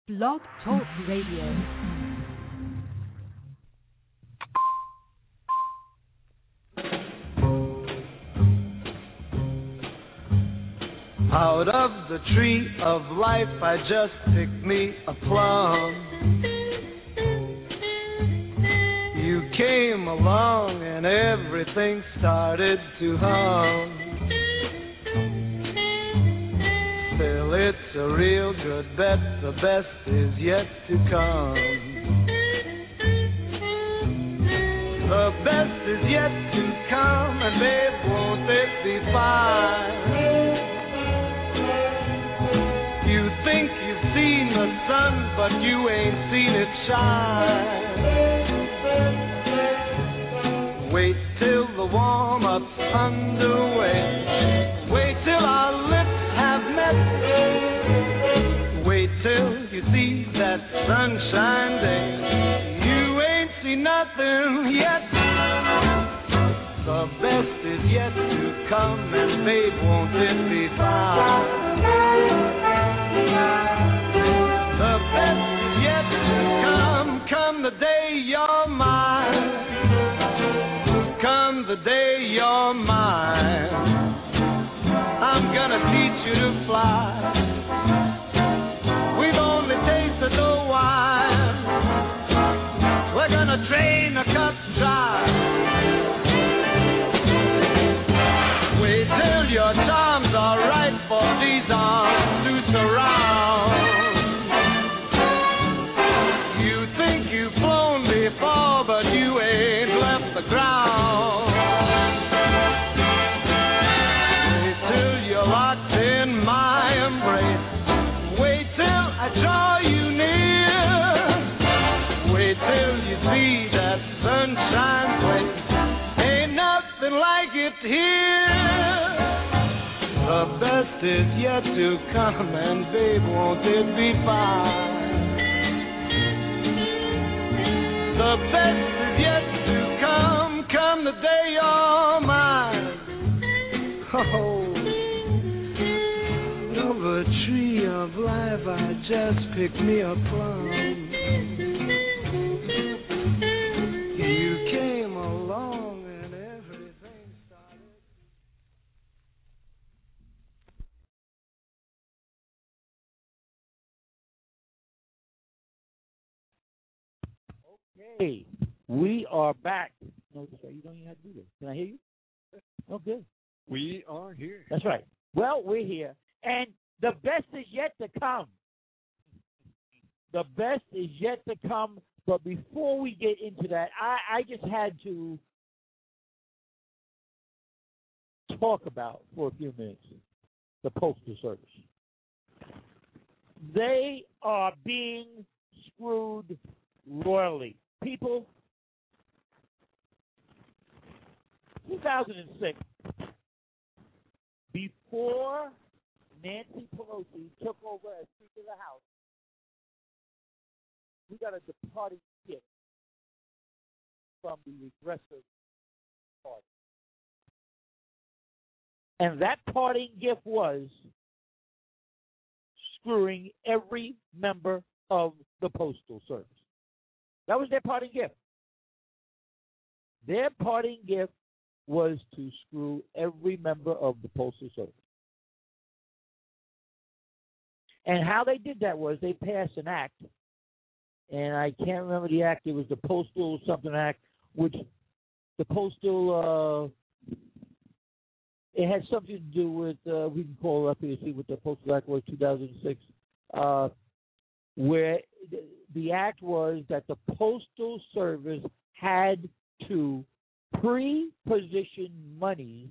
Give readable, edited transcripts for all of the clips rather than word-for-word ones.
Blog Talk Radio. Out of the tree of life I just picked me a plum. You came along and everything started to hum. Still it's a real good bet, the best is yet to come. The best is yet to come, and babe, won't it be fine? You think you've seen the sun, but you ain't seen it shine. Wait till the warm-up's underway. Wait till our lips have met. Wait till you see that sunshine day. You ain't seen nothing yet. The best is yet to come, and babe, won't it be fine? The best is yet to come, come the day you're mine. Come the day you're mine. I'm gonna teach you to fly. We've only tasted the wine. We're gonna train the cups dry. Wait till your charms are right for these arms to surround. You think you've flown before, but you ain't left the ground. Wait till you're locked in my embrace. Wait till I draw you near. Wait till you see that sunshine place. Ain't nothing like it here. The best is yet to come, and babe, won't it be fine? The best is yet to come, come the day you're mine. Oh, of a tree of life I just picked me a plum. You came along and everything started. Hey, we are back. No, sorry, you don't even have to do this. Can I hear you? Oh, good. We are here. That's right. Well, we're here, and the best is yet to come. The best is yet to come, but before we get into that, I just had to talk about, for a few minutes, the Postal Service. They are being screwed royally. People, 2006, before Nancy Pelosi took over as Speaker of the House, we got a departing gift from the Regressive Party. And that parting gift was screwing every member of the Postal Service. That was their parting gift. Their parting gift was to screw every member of the Postal Service. And how they did that was they passed an act, and I can't remember the act. It was the Postal something Act, which the Postal, it had something to do with, we can call it up here to see what the Postal Act was, 2006, where the act was that the Postal Service had to pre-position monies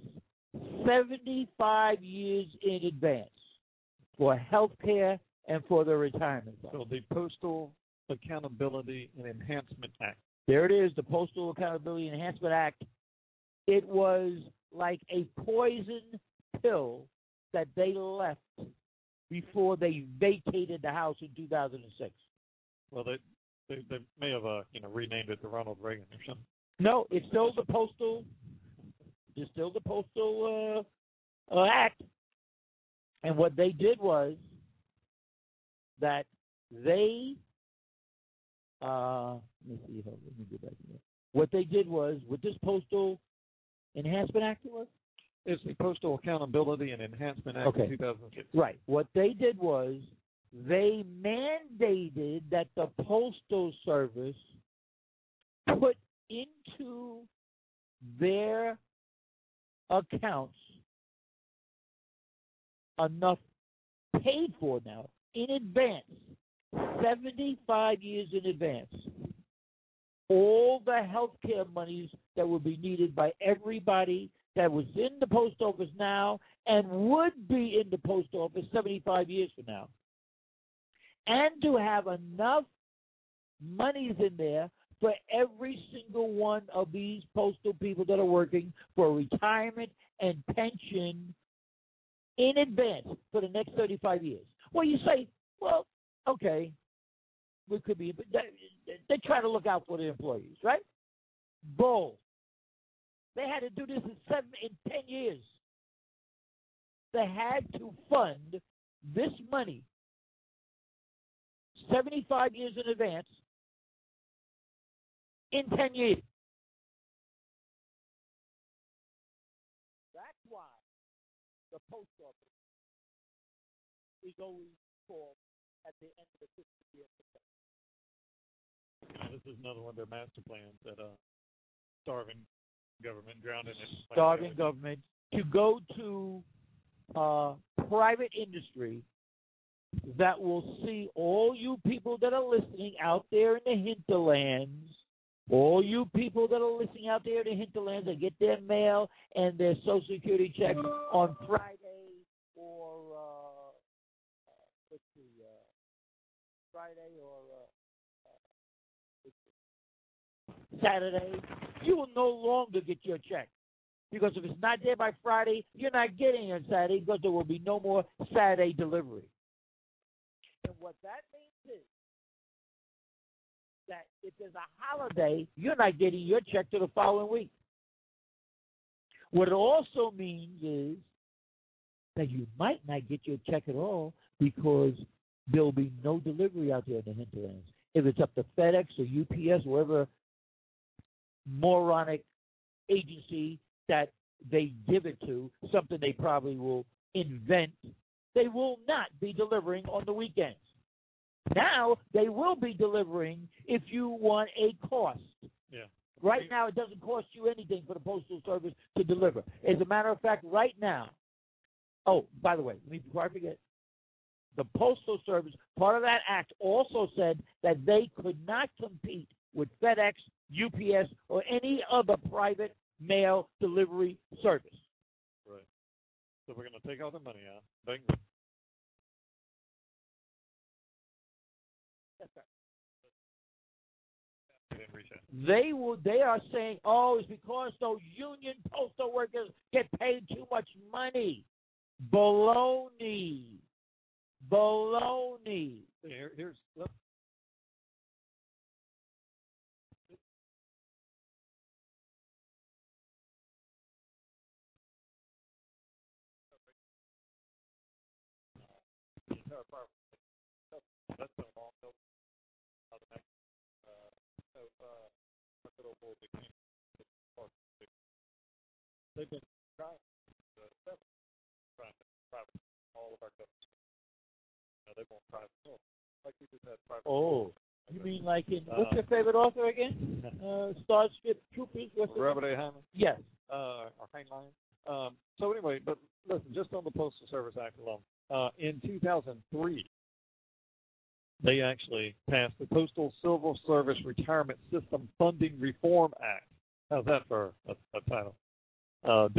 75 years in advance for health care and for the retirement fund. So the Postal Accountability and Enhancement Act. There it is, the Postal Accountability and Enhancement Act. It was like a poison pill that they left before they vacated the House in 2006. Well, they may have renamed it to Ronald Reagan or something. No, it's still the Postal. It's still the Postal Act. And what they did was that they, let me see, let me go back here. What they did was, with this Postal Enhancement Act it was? It's the Postal Accountability and Enhancement Act of 2006. Right. What they did was they mandated that the Postal Service put into their accounts enough paid for now in advance, 75 years in advance, all the health care monies that would be needed by everybody that was in the post office now and would be in the post office 75 years from now, and to have enough monies in there for every single one of these postal people that are working for retirement and pension in advance for the next 35 years. Well, you say, well, okay, we could be, but they try to look out for their employees, right? Bull. They had to do this in 10 years. They had to fund this money 75 years in advance in 10 years. That's why the post office is always called at the end of the fiscal year. This is another one of their master plans that starving government, drowning in starving government to go to private industry that will see all you people that are listening out there in the hinterlands, all you people that are listening out there in the hinterlands that get their mail and their Social Security checks on Friday or Friday or Saturday, you will no longer get your check. Because if it's not there by Friday, you're not getting it on Saturday because there will be no more Saturday delivery. And what that means is that if there's a holiday, you're not getting your check till the following week. What it also means is that you might not get your check at all because there'll be no delivery out there in the hinterlands. If it's up to FedEx or UPS, wherever moronic agency that they give it to, something they probably will invent, they will not be delivering on the weekends. Now they will be delivering if you want a cost. Yeah. Right now it doesn't cost you anything for the Postal Service to deliver. As a matter of fact, right now, oh, by the way, before I forget, the Postal Service, part of that act also said that they could not compete with FedEx, UPS, or any other private mail delivery service. Right. So we're going to take all the money out. Bang. That's right. They are saying, oh, it's because those union postal workers get paid too much money. Baloney. Here's that's been a long they've been trying private all of our governments. They won't private milk. Like we just had private. Oh, you mean like in what's your favorite author again? Starship Troopers. Robert A. Heinlein. Yes. Or Heinlein. So anyway, but listen, just on the Postal Service Act alone, in 2003, they actually passed the Postal Civil Service Retirement System Funding Reform Act. How's that for a title? The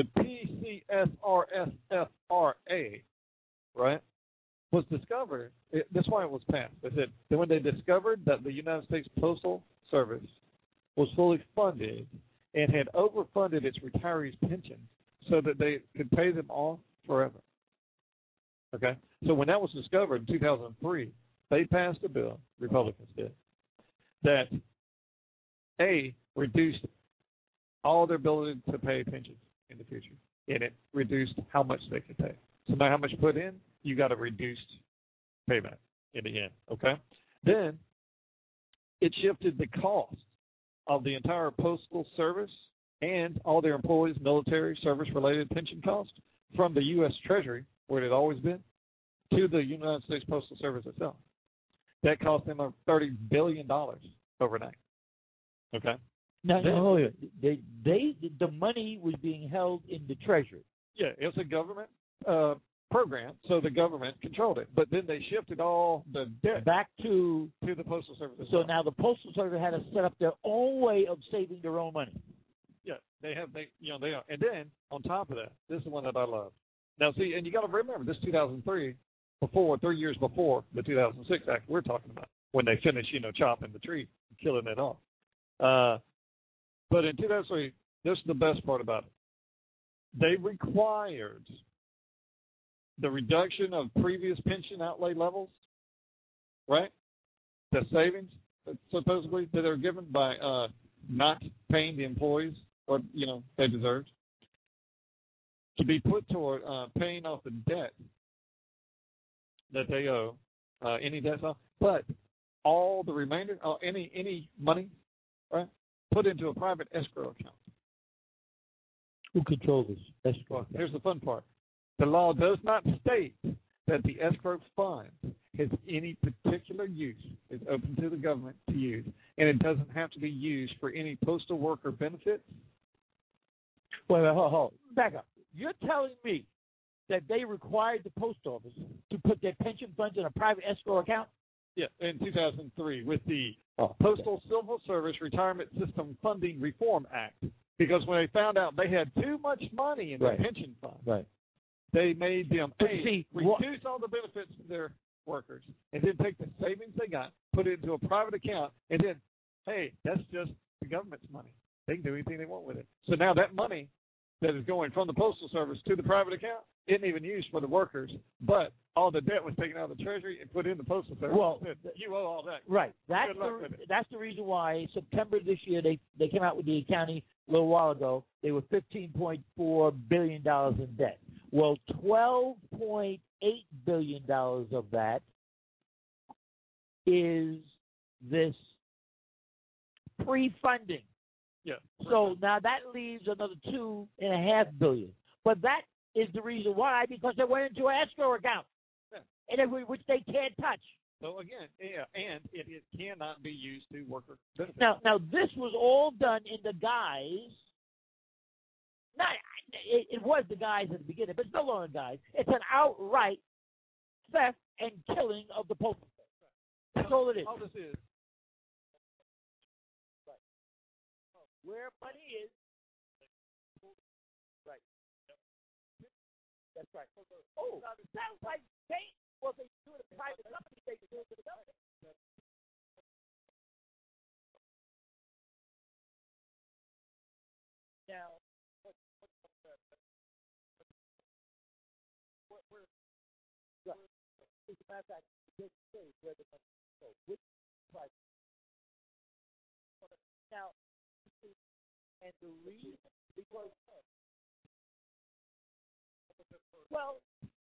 PCSRSFRA, right, was discovered. That's why it was passed. They said that when they discovered that the United States Postal Service was fully funded and had overfunded its retirees' pensions so that they could pay them off forever. Okay? So when that was discovered in 2003, they passed a bill, Republicans did, that, A, reduced all their ability to pay pensions in the future, and it reduced how much they could pay. So no matter how much you put in, you got a reduced payback. in the end, okay? Then it shifted the cost of the entire postal service and all their employees' military service-related pension costs from the U.S. Treasury, where it had always been, to the United States Postal Service itself. That cost them $30 billion overnight. Okay? No, the money was being held in the Treasury. Yeah, it was a government program, so the government controlled it. But then they shifted all the debt back to the Postal Service. So now the Postal Service had to set up their own way of saving their own money. Yeah, they are. And then on top of that, this is the one that I love. Now, see, and you got to remember, this 2003, 3 years before the 2006 Act we're talking about, when they finished, chopping the tree, killing it off. But in 2003, this is the best part about it. They required the reduction of previous pension outlay levels, right? The savings, supposedly, that are given by not paying the employees what, they deserved, to be put toward paying off the debt that they owe, any debts off, but all the remainder, any money, right, put into a private escrow account. Who controls this escrow account? Here's the fun part. The law does not state that the escrow fund has any particular use. It's open to the government to use, and it doesn't have to be used for any postal worker benefits. Wait, hold. Back up. You're telling me that they required the post office to put their pension funds in a private escrow account? Yeah, in 2003 with the Postal Civil Service Retirement System Funding Reform Act, because when they found out they had too much money in their pension fund, they made them reduce all the benefits to their workers and then take the savings they got, put it into a private account, and then, hey, that's just the government's money. They can do anything they want with it. So now that money that is going from the Postal Service to the private account isn't even used for the workers, but all the debt was taken out of the Treasury and put in the Postal Service. Well, you owe all that. Right. That's the reason why September this year they came out with the accounting a little while ago. They were $15.4 billion in debt. Well, $12.8 billion of that is this pre-funding. Yeah. So now that leaves another $2.5 billion. But that is the reason why, because they went into an escrow account, which they can't touch. So again, and it cannot be used to worker benefits. Now this was all done in the guise. It was the guise at the beginning, but it's no longer guise. It's an outright theft and killing of the postal service. That's all it is. All this is. Where money is. Right. That's right. Oh, it sounds like they do it in private company, they do it to the government. Now, as a matter of fact, this is where the money goes. Which private? Now, and the reason, because, well,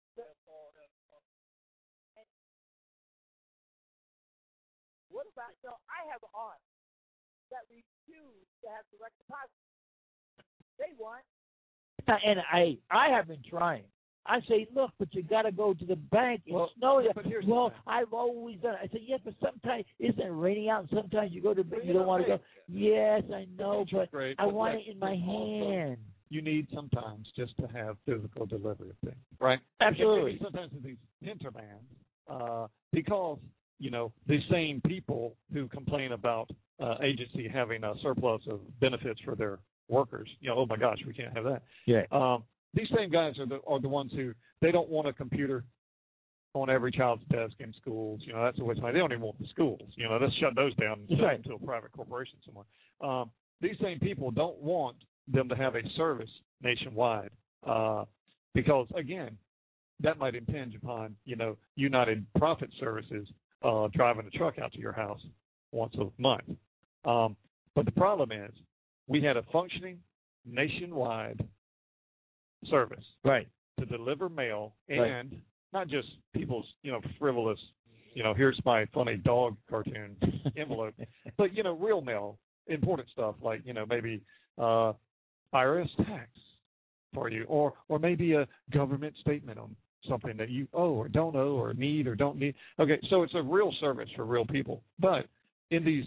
what about, I have an aunt that refused to have direct deposit. They want. And I have been trying. I say, look, but you got to go to the bank. I've always done it. I say, yes, but sometimes isn't it raining out? And sometimes you go to the bank, you don't want to go. Yes, I know, but I want it in my hand. You need sometimes just to have physical delivery of things, right? Absolutely. Sometimes these hinterlands, because these same people who complain about agency having a surplus of benefits for their workers, oh my gosh, we can't have that. Yeah. These same guys are the ones who they don't want a computer on every child's desk in schools. That's the way they don't even want the schools. Let's shut those down and send them to a private corporation somewhere. These same people don't want them to have a service nationwide because, again, that might impinge upon, United Profit Services driving a truck out to your house once a month. But the problem is we had a functioning nationwide service to deliver mail and not just people's frivolous here's my funny dog cartoon envelope. But, real mail, important stuff like, maybe IRS tax for you, or maybe a government statement on something that you owe or don't owe or need or don't need. Okay, so it's a real service for real people. But in these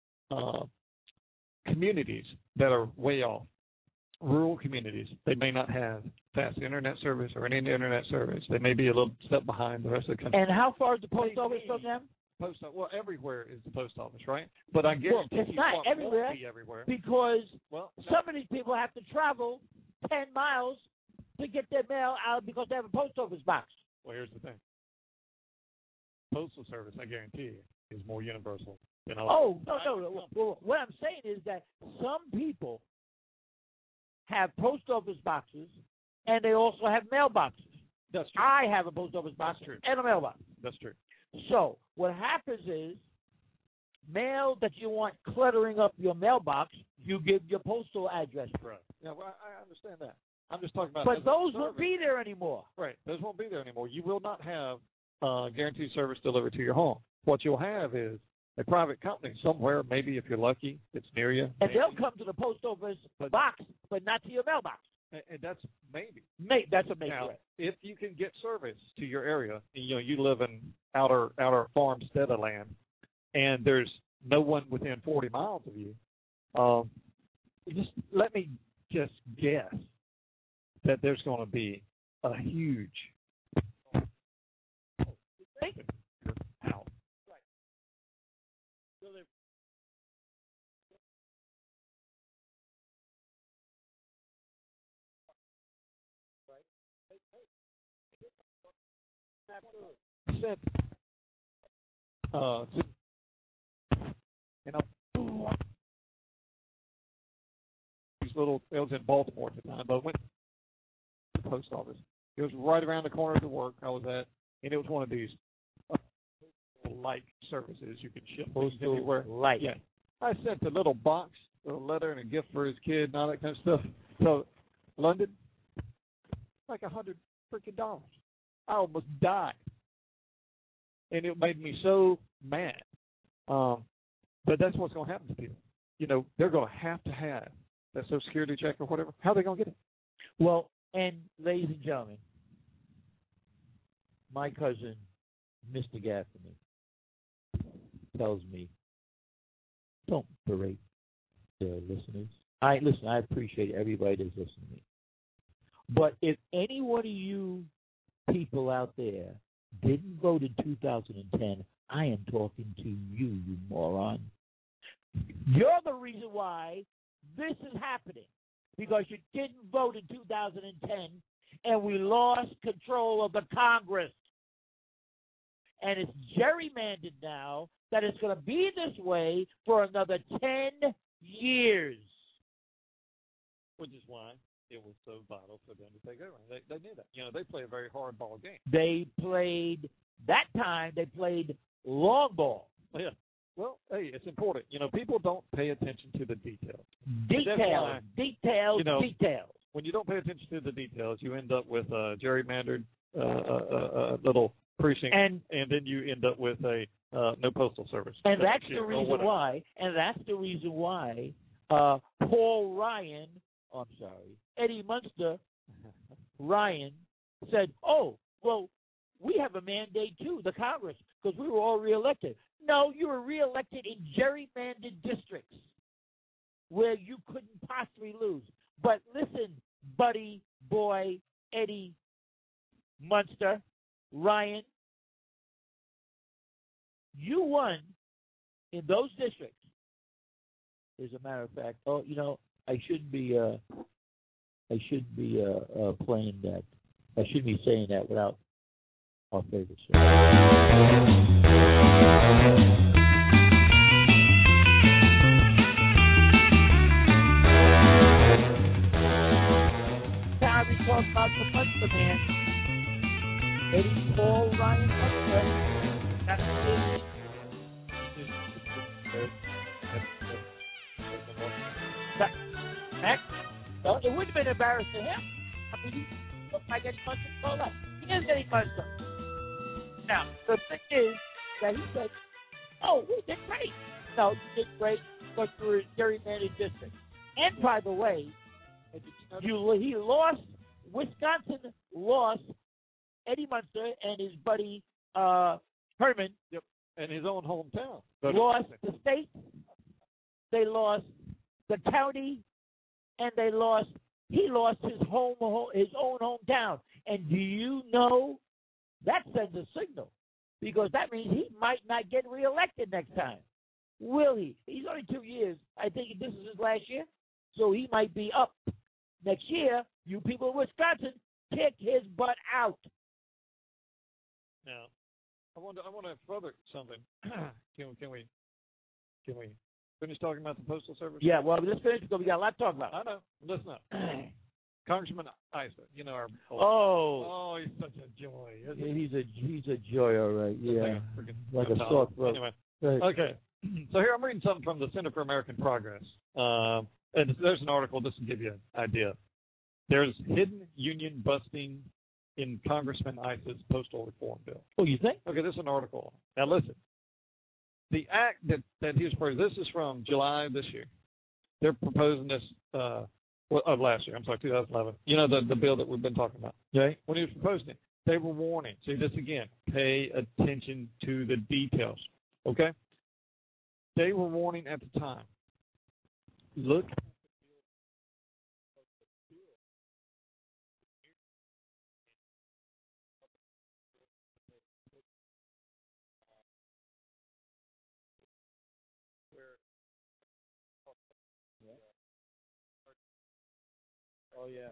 communities that are way off, rural communities, they may not have fast internet service or any internet service. They may be a little step behind the rest of the country. And how far is the post office from them? Well, everywhere is the post office, right? But I guess it's not everywhere, won't be everywhere because some of these people have to travel 10 miles to get their mail out because they have a post office box. Well, here's the thing. Postal service, I guarantee you, is more universal than others. Oh, no. Well, what I'm saying is that some people have post office boxes and they also have mailboxes. That's true. I have a post office box and a mailbox. That's true. So what happens is, mail that you want cluttering up your mailbox, you give your postal address. Right. Yeah, well, I understand that. I'm just talking about. But those won't be there anymore. Right. Those won't be there anymore. You will not have guaranteed service delivered to your home. What you'll have is a private company somewhere, maybe if you're lucky, it's near you. And they'll come to the post office box, but not to your mailbox. And that's maybe. That's a maybe. Now, if you can get service to your area, you live in outer farmstead land, and there's no one within 40 miles of you, just let me just guess that there's going to be a huge out. Right. Said, these little, it was in Baltimore at the time, but I went to the post office. It was right around the corner of the work I was at, and it was one of these light services you can ship anywhere. Light. Yeah. I sent a little box, a letter, and a gift for his kid, and all that kind of stuff. So, London, like $100 freaking. I almost died. And it made me so mad. But that's what's going to happen to people. They're going to have that Social Security check or whatever. How are they going to get it? Well, and ladies and gentlemen, my cousin, Mr. Gaffney, tells me, don't berate the listeners. I appreciate everybody that's listening to me. But if any one of you people out there didn't vote in 2010, I am talking to you, you moron. You're the reason why this is happening, because you didn't vote in 2010, and we lost control of the Congress. And it's gerrymandered now that it's going to be this way for another 10 years. Which is why it was so vital for them to take over. They knew that. They play a very hard ball game. They played long ball. Yeah. Well, hey, it's important. People don't pay attention to the details. Details. When you don't pay attention to the details, you end up with a gerrymandered little precinct, and then you end up with a no postal service. And that's the reason why. And that's the reason why Paul Ryan. I'm sorry, Eddie Munster Ryan said, "Oh, well, we have a mandate too, the Congress, because we were all reelected." No, you were reelected in gerrymandered districts where you couldn't possibly lose. But listen, buddy, boy, Eddie Munster Ryan, you won in those districts. As a matter of fact, I shouldn't be playing that. I shouldn't be saying that without our favorite song. Now we talk about the Munster Man, Eddie Paul Ryan Munster. That's it. It would have been embarrassing to him. I mean, he looked like Eddie Munster so life. He is Eddie Munster. Now, the thing is, that he said, "Oh, we did great." No, you did great, but for a gerrymandered district. And by the way, he lost. Wisconsin lost Eddie Munster and his buddy Herman. Yep, and his own hometown. Lost the state. They lost the county, and he lost his own hometown. And do you know that sends a signal? Because that means he might not get reelected next time. Will he? He's only 2 years. I think this is his last year. So he might be up next year. You people in Wisconsin, kick his butt out. Now, I want to further something. Can we finish talking about the Postal Service? Yeah, well, let's finish because we got a lot to talk about. I know. Listen up. Congressman Issa, our he's such a joy. He's a joy, all right. Yeah, like a sore throat. Anyway, okay. So here I'm reading something from the Center for American Progress, and there's an article. This will give you an idea. There's hidden union busting in Congressman Issa's postal reform bill. Oh, you think? Okay, this is an article. Now listen. The act that he was proposing, this is from July of this year. They're proposing this of last year. I'm sorry, 2011. The bill that we've been talking about. Okay. When he was proposing it, they were warning. See this again. Pay attention to the details. Okay. They were warning at the time. Look. Oh yeah.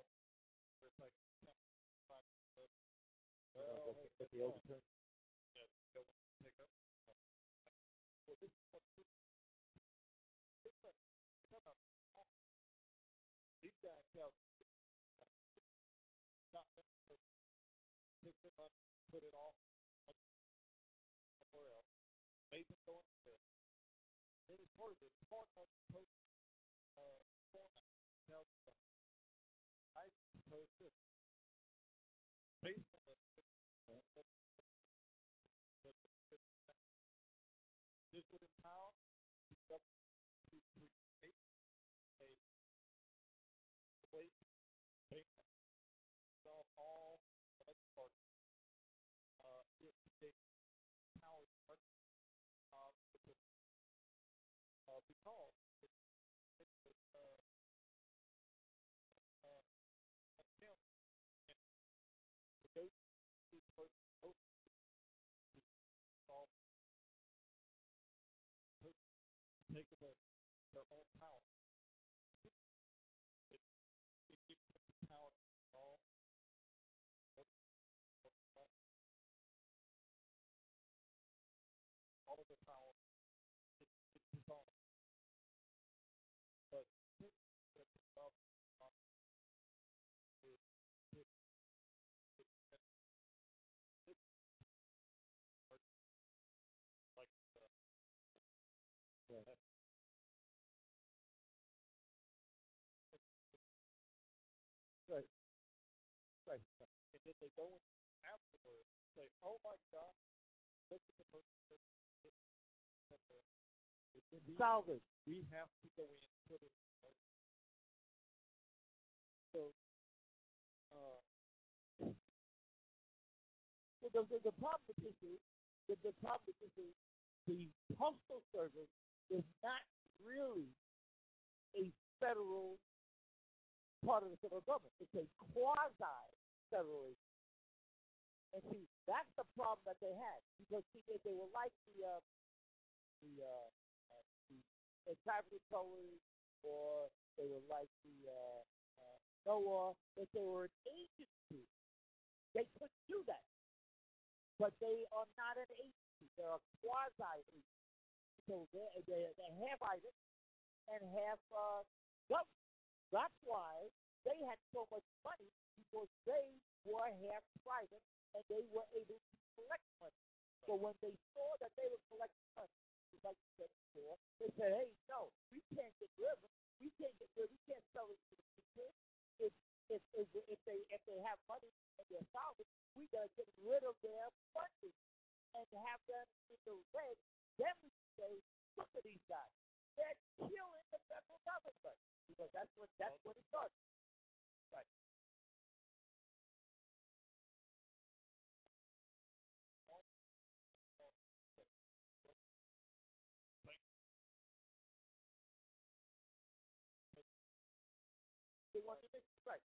Put it off somewhere else. Make it go instead. It is part of the format tells them. I propose this. Based on this would empower the government to create a way to solve all parties. It takes power because take away their own power. It gives them the power to solve all of the power. It's dissolved. But this that the government is like Right. And then they go in afterwards and say, "Oh my God, look at the person that Solve it. We have to go in and put it in place." So, the problem with this is the Postal Service is not really a federal part of the federal government. It's a quasi-federal agency. And see, that's the problem that they had because they were like the Travelers Colors, or they were like the NOAA. If they were an agency, they couldn't do that. But they are not an agency; they're a quasi-agency. So they're half items and half government. That's why they had so much money because they were half private and they were able to collect money. So when they saw that they were collecting money, like you said before, they said, "Hey, no, we can't get rid of it. We can't sell it to the people. If they have money and they're solid, we gotta get rid of their funding." and have them in the red, then we say, look at these guys. They're killing the federal government. Because that's what it does. Right. They want to make it right.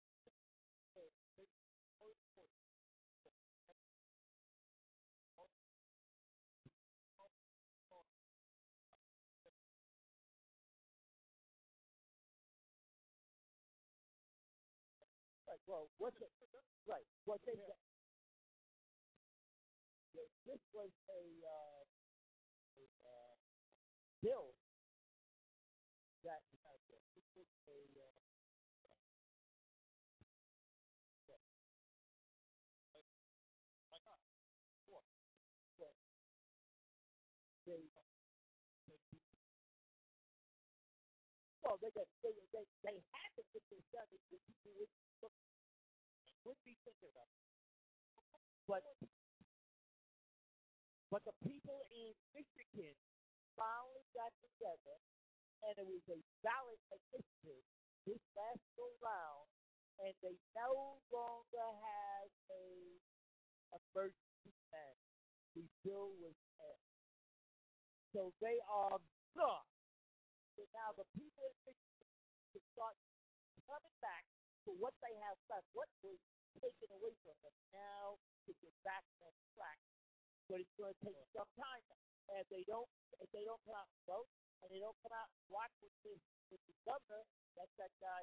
Right. Well, what's it? Right. What they said. This was a bill that this was a well, they had to get this done if the people would be thinking of it. But the people in Michigan finally got together, and it was a ballot initiative this last go round, and they no longer have a emergency plan. The bill was passed. So they are gone. So now the people in Michigan can start coming back to what they have left, what was taken away from them now to get back on track. But it's going to take some time. And if they don't come out and vote, and they don't come out and watch with the governor, that's that guy,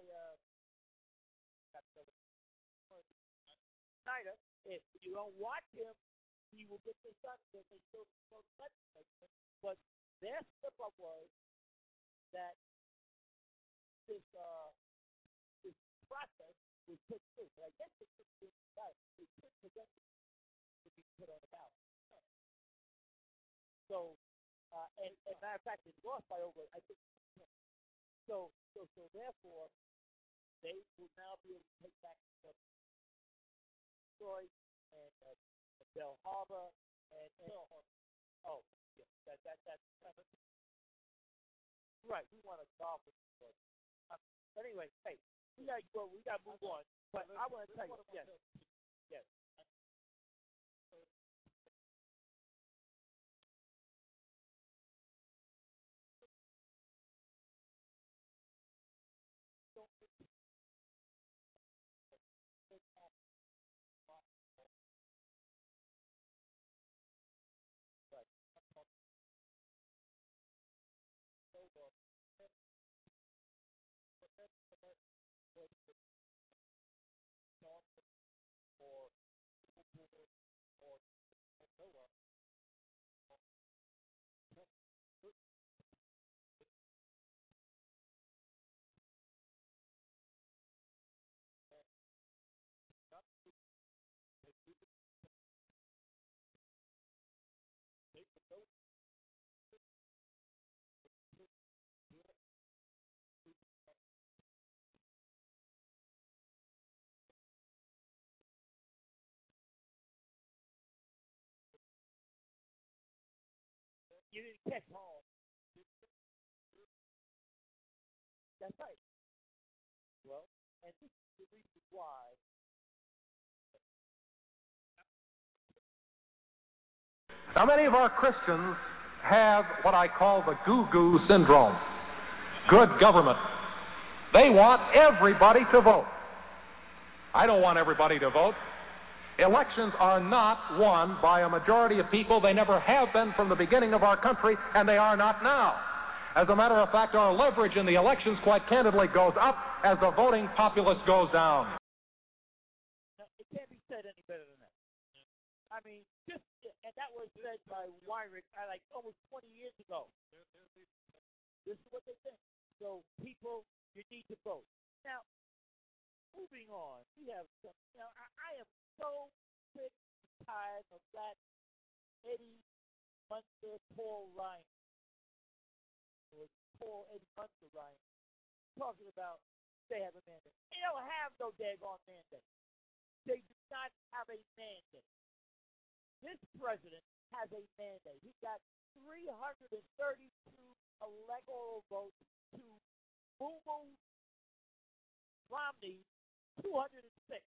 Snyder. If you don't watch him, he will get this done because they still legislation. But their slip up was that this process was put through. But I guess it took the ballot. It took the to be put on the ballot. So, and matter of fact, it lost by over, I think. So therefore, they will now be able to take back Detroit and Bell Harbor and oh, yeah, that's right. We want to solve it. Anyway, hey, we got to move on. But I want to tell you, yes. You didn't catch home. That's right. Well, and this is the reason why. Now, many of our Christians have what I call the goo-goo syndrome. Good government. They want everybody to vote. I don't want everybody to vote. Elections are not won by a majority of people. They never have been from the beginning of our country, and they are not now. As a matter of fact, our leverage in the elections, quite candidly, goes up as the voting populace goes down. No, it can't be said any better than that. I mean, and that was said by Weyrich like almost 20 years ago. This is what they think. So, people, you need to vote. Now, moving on, we have some, I am so sick and tired of that Eddie Munster, Paul Ryan, or Paul Eddie Munster Ryan, talking about they have a mandate. They don't have no daggone mandate. They do not have a mandate. This president has a mandate. He got 332 electoral votes to Moo Romney 206.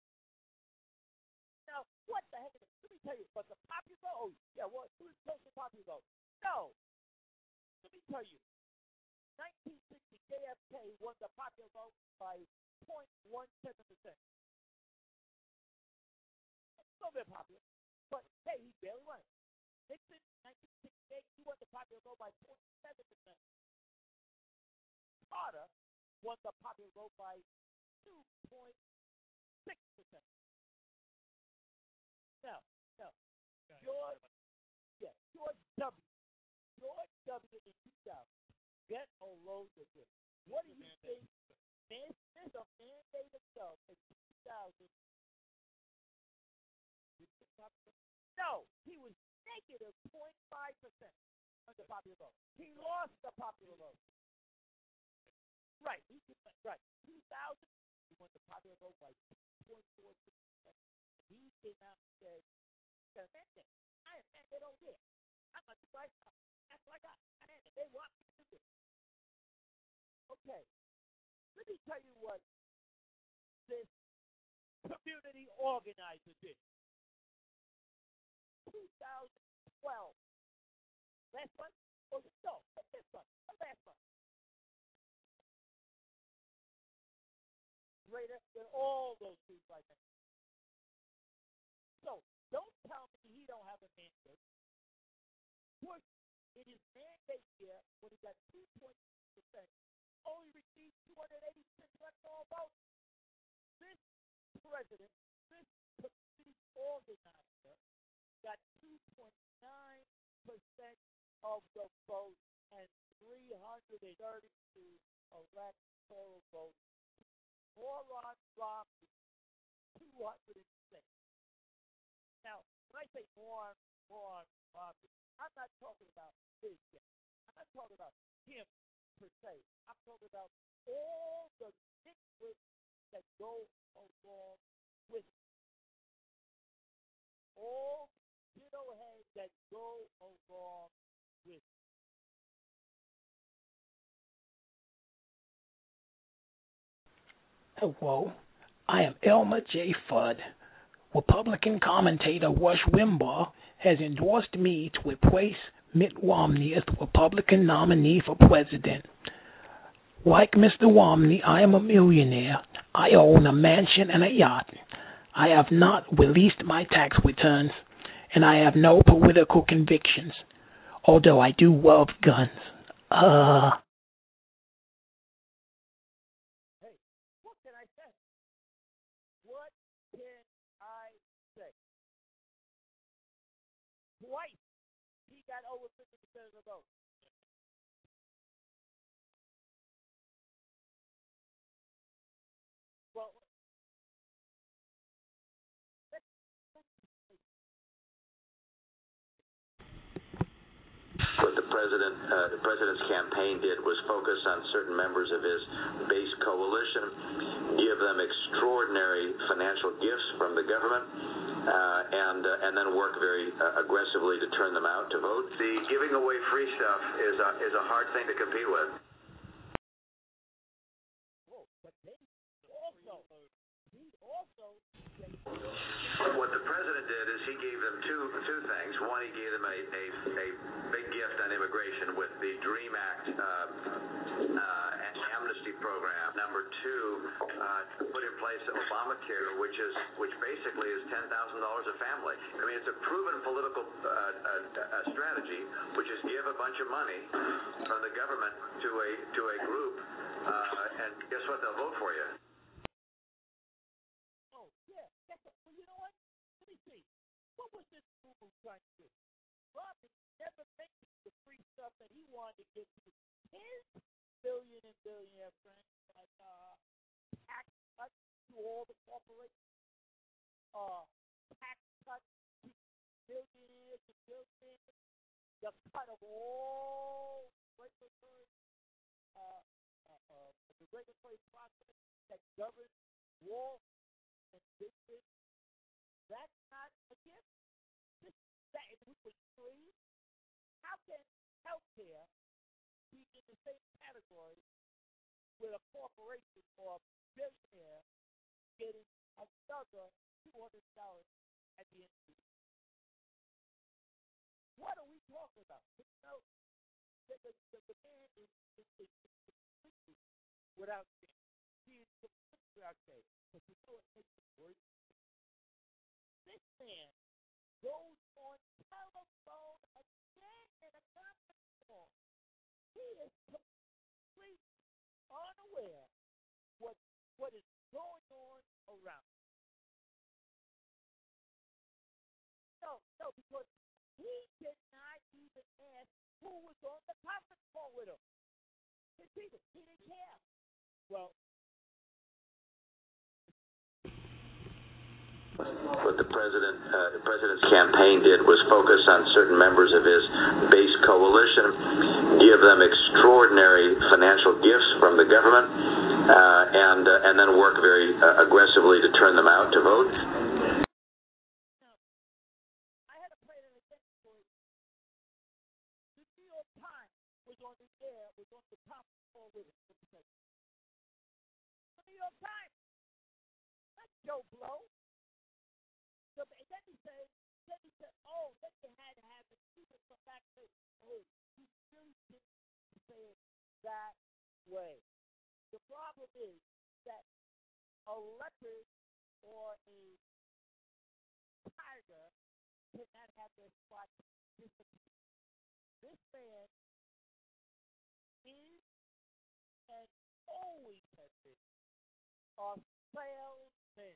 Now, what the heck is it? Let me tell you, but the popular vote, who's supposed to popular vote? No. Let me tell you, 1960, JFK won the popular vote by 0.17%. It's a little bit popular, but hey, he barely won it. Nixon, 1968, he won the popular vote by 0.7%. Carter won the popular vote by 2.6%. Now, George W. George W. in 2000. Get a load of this. What do you think? There's a mandate himself in 2000. No, he was negative 0.5% on the popular vote. He lost the popular vote. Right. 2000, he won the popular vote by 2.46%. He came out and said, I am mandate over here. I'm not the right stuff. That's what I got. They want me to do this. Okay. Let me tell you what this community organizer did. 2012. Last month? Oh, no, this month. Last month. Greater than all those things right now. So, don't tell me he don't have a mandate. Bush, in his mandate year, when he got 2.6%, only received 286 electoral votes. This president, this community organizer, got 2.9% of the votes and 332 electoral votes. Moron Romney, 206. Now, when I say moron Romney, I'm not talking about his yet. I'm not talking about him per se. I'm talking about all the nitwits that go along with it. All the heads that go along with it. Hello, I am Elmer J. Fudd. Republican commentator Rush Limbaugh has endorsed me to replace Mitt Romney as the Republican nominee for president. Like Mr. Romney, I am a millionaire. I own a mansion and a yacht. I have not released my tax returns, and I have no political convictions, although I do love guns. Hey, what can I say? What can I say? Twice he got over 50% of the vote. Well, what the president's campaign did was focus on certain members of his base coalition, give them extraordinary financial gifts from the government, and then work very aggressively to turn them out to vote. The giving away free stuff is a hard thing to compete with. But he also what the president did is he gave them two things. One, he gave them a big gift on immigration with the DREAM Act and amnesty program. Number two, put in place Obamacare, which basically is $10,000 a family. I mean, it's a proven political strategy, which is give a bunch of money from the government to a group, and guess what? They'll vote for you. Well, you know what? Let me see. What was this movement trying to do? Romney never mentioned the free stuff that he wanted to give to his billionaire friends, like tax cuts to all the corporations, tax cuts to billionaires and billionaires, the cut of all regulatory process that governs Wall and business. That's not a gift. This that if we were free, how can healthcare be in the same category with a corporation or a billionaire getting another $200 at the end of the year? What are we talking about? You know, the man is completely without shame. He is completely without shame. But you know what makes it worse? This man goes on telephone again in a conference call. He is completely unaware what is going on around him. No, because he did not even ask who was on the conference call with him. His people, he didn't care. Well, what the president's campaign did was focus on certain members of his base coalition, give them extraordinary financial gifts from the government, and then work very aggressively to turn them out to vote. I had to play that again for you. The New York Times was on the air, was on the conference call with him. The New York Times, not Joe Blow. So, and then he said, oh, then you had to have the people come back and say, oh, he really didn't say it that way. The problem is that a leopard or a tiger cannot have their spot disappear. This man is and always has been a salesman.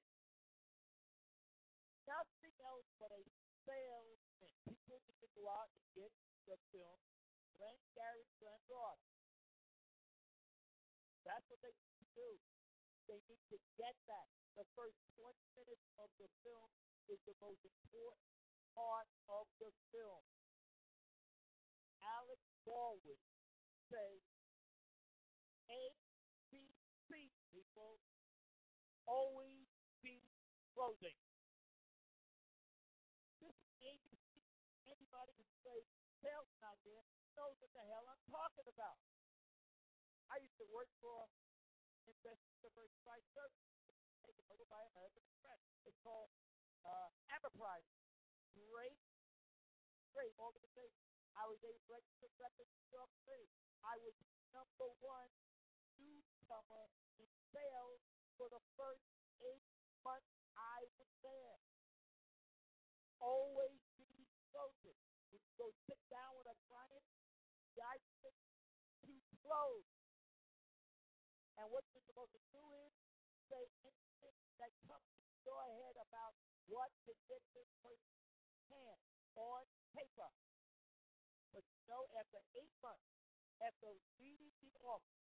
Nothing else but a salesman. People need to go out and get the film Glenn Gary, Glenn Ross. That's what they need to do. They need to get that. The first 20 minutes of the film is the most important part of the film. Alex Baldwin says, ABC, people, always be closing. This is ABC. Anybody who plays sales out there knows what the hell I'm talking about. I used to work for Investment Diversified Services, taken over by American Express. It's called Enterprise. Great organization. I was a registered rep in New York City. I was #1 newcomer in sales for the first 8 months I was there. Always be closing. When you go sit down with a client, the idea to close. And what you're supposed to do is say anything that comes to your head about what to get this person can on paper. But you know, after 8 months, after reading the offer,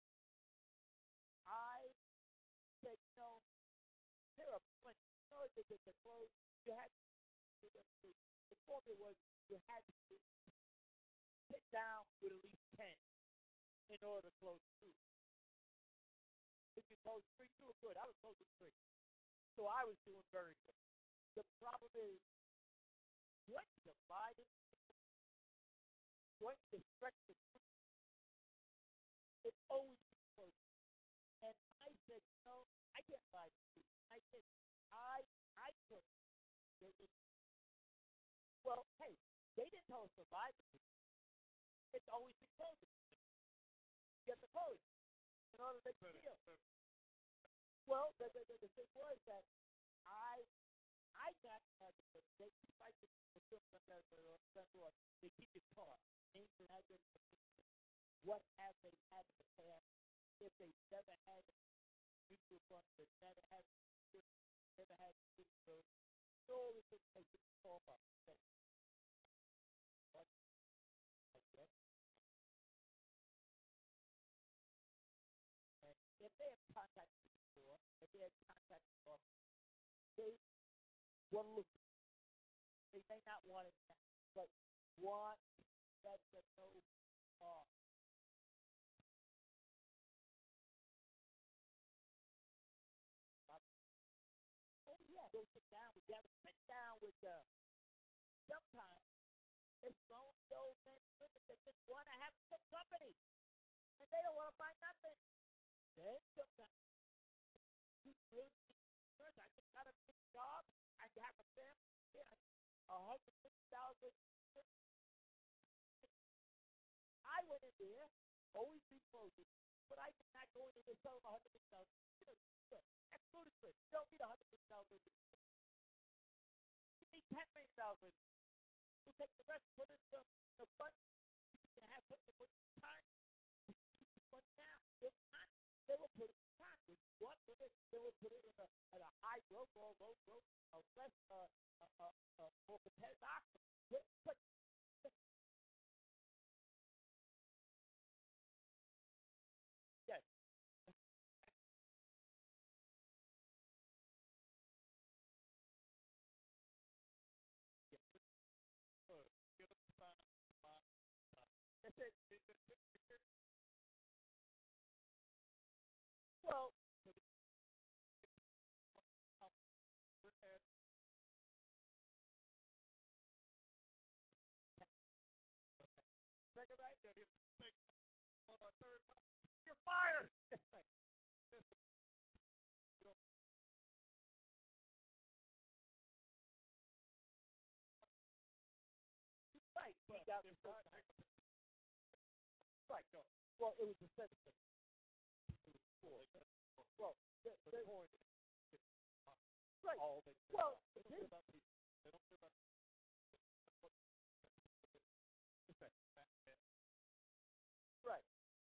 I said, here are plenty. To get the close, you had to the formula was you had to sit down with at least 10 in order to close 2. If you close 3, you were good. I was closing 3. So I was doing very good. The problem is, when you divide it, when you stretch the truth, it's always close. And I said, I can't buy the truth. I said, I could. Well, hey, they didn't tell us to buy the truth. It's always been closing. You have to close in order to make the deal. Well, the thing was that I got they keep the film they keep your car. What have they had in the past? If they never had mutual funds, they never had mutual, so always just take the car up. And if they have contacted before, if they had contacted before, they will look. They may not want it now, but want that the no off. Oh yeah, go sit down with them. Sit down with sometimes it's grown old men and women that just want to have some company. And they don't want to buy nothing. Then sometimes you really first I just got a big job, I have a family, yeah, $150,000. I went in there, always be closing, but I did not go in there and sell $150,000. That's ludicrous. You don't need $150,000. You need $10 million. You take the rest, put it in the fund. You can have put it in time. But now, if not, they will put it in time. What with it? They will put it in a high growth or low growth, less more competitive option. But yes. That's it. Well, second right there, third, you're fired. Right. He got him right. No. Well, it was the second thing. Well, the point. Right. Well, they don't care about right.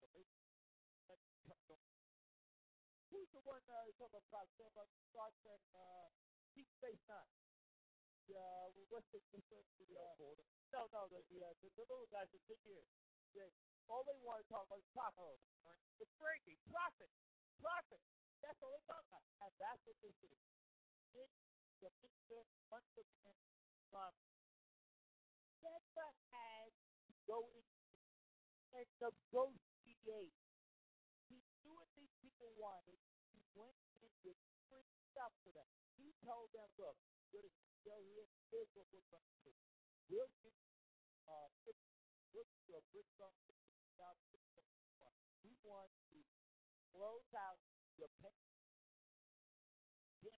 Who's the one talking about Star Trek Deep Space Nine? What's the little guys that sit here. All they want to talk about is profit. It's breaking. Profit. That's all they talk about. And that's what this is. It's the picture, never had to go in and negotiate. He knew what these people wanted. He went in with free stuff for them. He told them, look, you're the CEO here. Here's what we're going to do. We'll give you a bridge on we want to close out your pay. We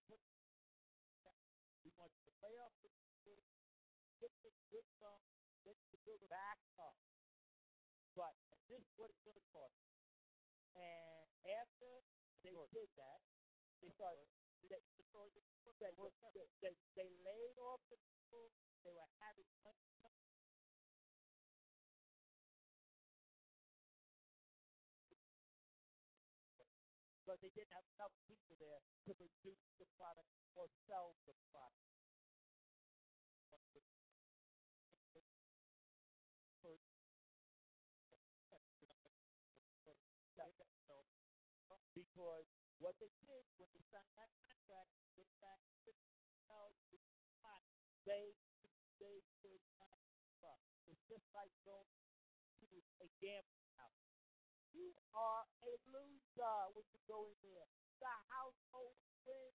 want you to lay off the people, get the bridge on, get the building back up. But this is what it's going to cost. And after they did that, they started. They laid off the people. They were having money. But they didn't have enough people there to produce the product or sell the product. Because what they did when they signed that contract with that they could not fuck. It's just like going to a gambling house. You are a loser when you go in there. The household wins.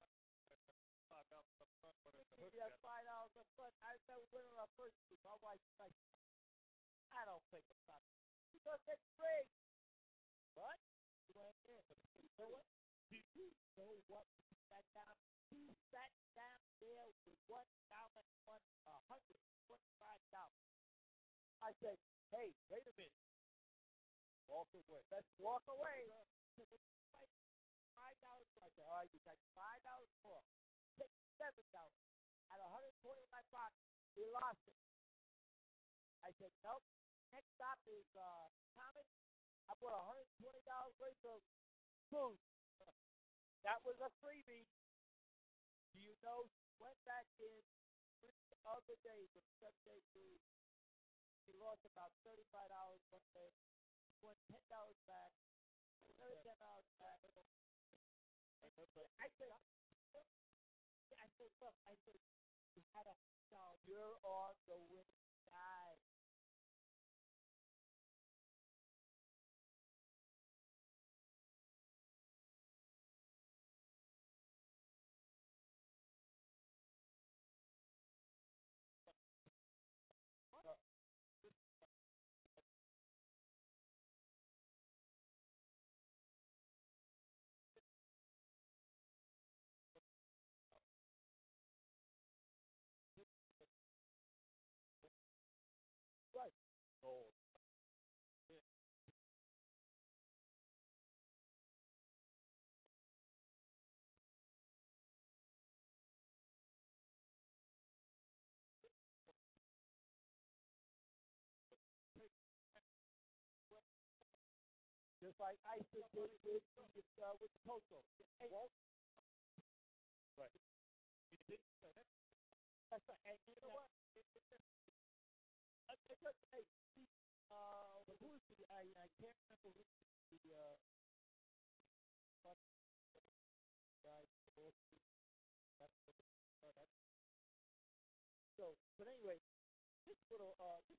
Yeah, $5 a foot. I remember when I first was my wife's like, I don't think about it. Because it's free. But you went in. You know what? Do you know what you sat down? You sat down there with $1 $125. I said, hey, wait a minute. Walk away. Let's walk away. $5. I said, all right, you got $5 more. Take $7. At $125, we lost it. I said, nope. Next stop is Thomas. I bought $120 worth of food. That was a freebie. Do you know? Went back in 3 other days of 7-day food. He lost about $35 one day. He won $10 back. Another $10 back. I said, look, you had a $1. You're on the winning side. just like ISIS did with the Postal. Hey, right. That's right. And you know what? Hey, who is the? I can't remember who the guy. So, but anyway, this little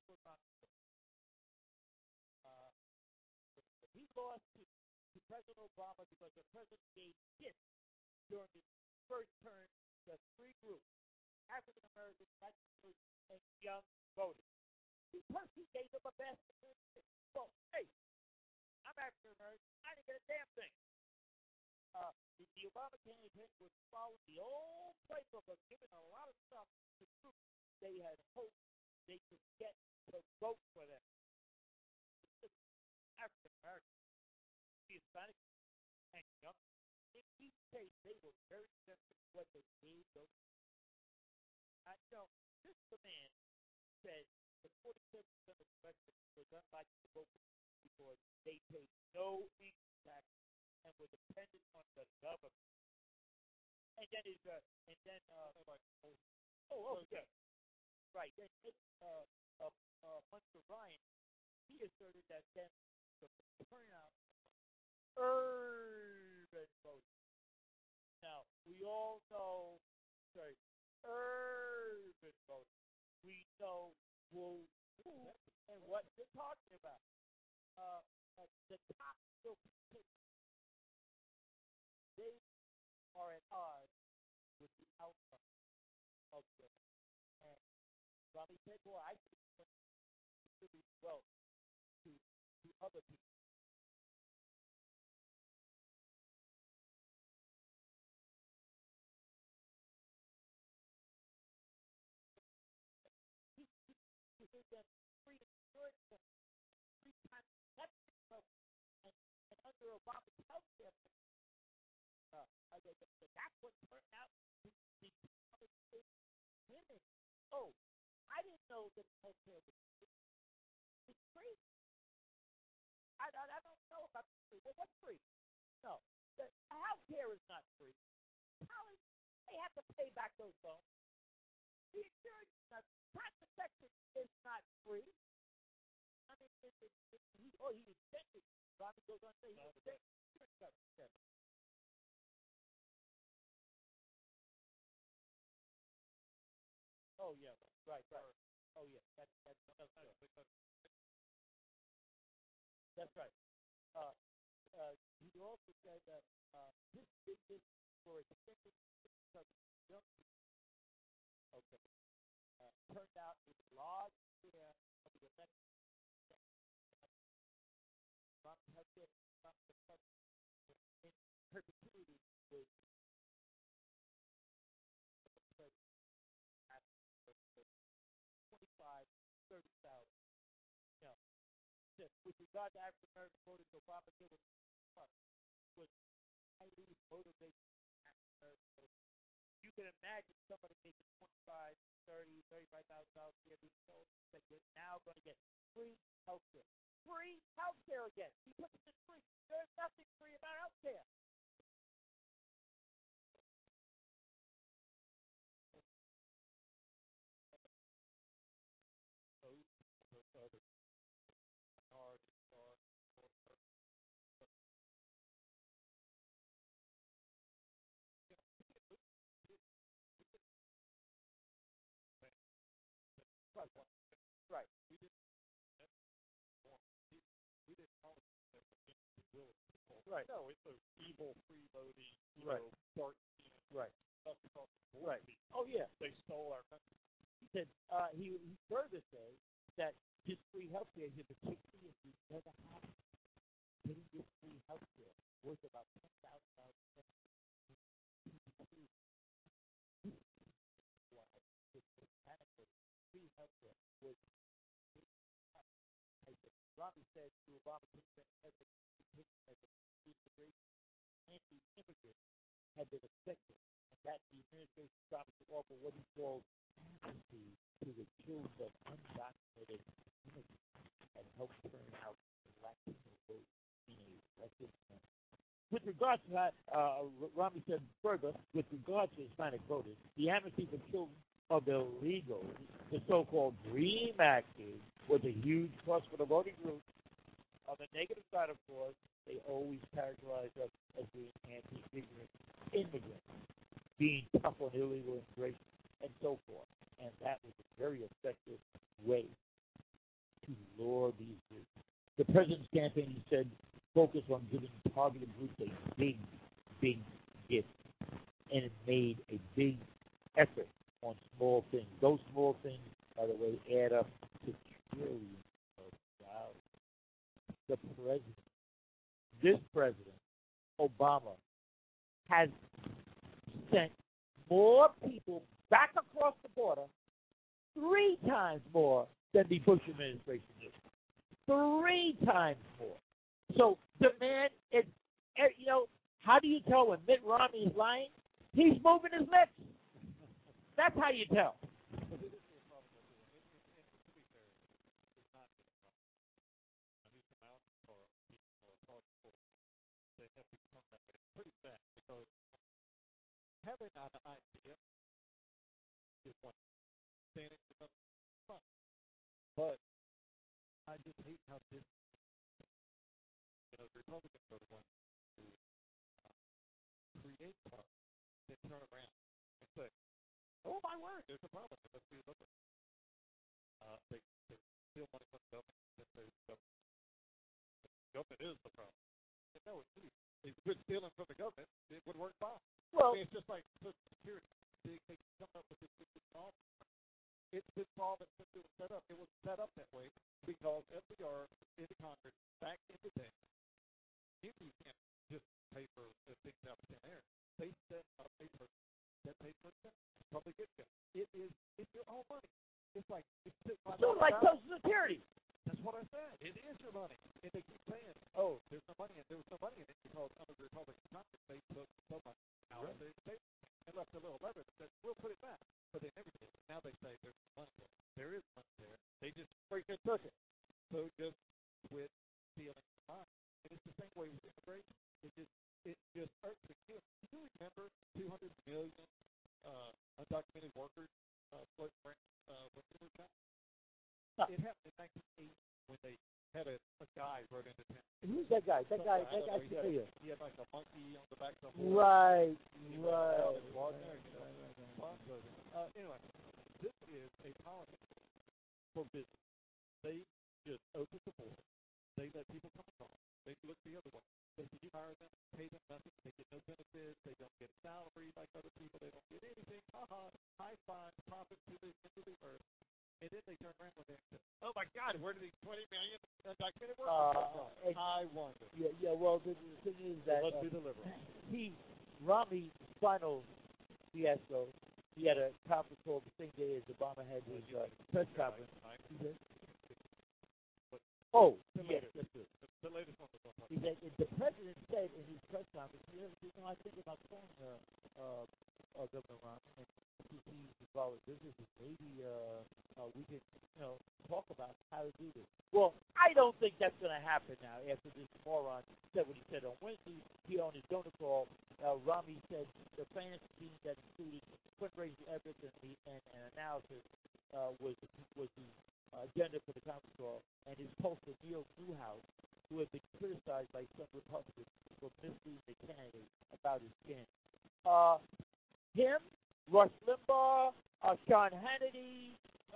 he lost to President Obama because the president gave gifts during his first term to three groups: African Americans, Latinos, and young voters. Plus, he gave them a basket. Well, hey, I'm African American. I didn't get a damn thing. The Obama campaign was following the old playbook of giving a lot of stuff to groups they had hoped they could get to vote for them. African Americans, Hispanic, and young. In each case, they were very sensitive to what they gave those. I know this man said that 47% of Mexicans were unlikely to vote because they paid no income tax and were dependent on the government. And then okay. Right. Then Hunter Ryan, he asserted that then the turnout urban voting. Now, we all know, urban voting. We know who and what they're talking about. The top still they are at odds with the outcome of this. And Robbie said, well, I think it's really well to other people. He said that free insurance, free time, that's and under Obama's health care, that's what turned out to be women. Oh, I didn't know that health care was free. I don't know about free. Well, what's free? No, the health care is not free. College, they have to pay back those loans. The insurance is not. Contraception is not free. I mean, he extended. Robbie goes on to say he extended contraception. Oh yeah, right. Oh yeah, that's right. He also said that this business for extended young people, okay, turned out a large share of the effect from healthcare in perpetuity with 25, 30,000. Now, with regard to African American voters, Obamacare was highly motivated African American voters. You can imagine somebody making $25,000, $30,000, $35,000 a year being told that you're now going to get free health care. Free health care again. He puts it free. There's nothing free about health care. Right. We didn't call it right. No, it's an evil freeloading, dark right. Right. Oh yeah. They stole our country. He said he further says that this free health care is particularly if you never have getting this free health care worth about $10,000. Free health care was Robbie said to Obama as anti-immigrant had been effective, and that the administration promised to offer what he called amnesty to the children of undocumented immigrants and help turn out Latino votes. The That's it. With regards to that, Romney said further, with regards to Hispanic voters, the amnesty for children of the illegals, the so-called DREAM Actors, was a huge plus for the voting group. On the negative side, of course, they always characterize us as being anti-immigrant immigrants, being tough on illegal immigration, and so forth. And that was a very effective way to lure these groups. The president's campaign, he said, focused on giving targeted groups a big, big gift. And it made a big effort on small things. Those small things, by the way, add up to trillions of dollars. The president, this president, Obama, has sent more people back across the border 3 times more than the Bush administration did. 3 times more. So the man is, how do you tell when Mitt Romney is lying? He's moving his lips. That's how you tell. Pretty sad because having an idea is one standing for fun. But I just hate how this, the Republicans are the ones who create problems, then turn around and say, oh my word, there's a problem. Let's be looking. They steal money from the government and say the government is the problem. And no, it's not. If you quit stealing from the government, it would work fine. Well, it's just like Social Security. They come up with this problem. It's been solved since it was set up. It was set up that way because FDR in the Congress back in the day, you can't just pay for things out of thin air. They set up a person that pays for it. Public income. It's your own money. It's like Social Security. That's what I said. It is your money. And they keep saying, oh, there's no money in it. There was no money in it because under the Republican Congress, they took so much out of the paper and left a little lever that said, we'll put it back. But they never did. Now they say there's money there. There is money there. They just freaking took it. So just quit stealing the money. And it's the same way with immigration. It just hurts the kids. Do you remember 200 million undocumented workers floating around when they were China? It happened in 1980 when they had a guy rode into town. Who's that guy? That guy's familiar. He had like a monkey on the back of the horse. Right. Anyway, this is a policy for business. They just open the border. They let people come across. They look the other way. They say you hire them, pay them nothing. They get no benefits. They don't get a salary like other people. They don't get anything. High five, profit to the end of the earth. And then they turn around and say, oh, my God, where did these 20 million undocumented workers come from? I wonder. Yeah, well, the thing is that let's be the liberal. Romney's final fiasco, he had a conference call the same day as Obama had his press conference. Oh, yes, that's good. The latest one was on. He said, the president said in his press conference, I think about calling Governor Romney and he's involved with businesses. Maybe we could, talk about how to do this. Well, I don't think that's going to happen now after this moron said what he said on Wednesday. He on his donor call, Romney said the finance team that included fundraising efforts and analysis was the agenda for the conference call, and his pollster Neil Newhouse, who had been criticized by some Republicans for misleading the candidate about his skin. Him, Rush Limbaugh, Sean Hannity,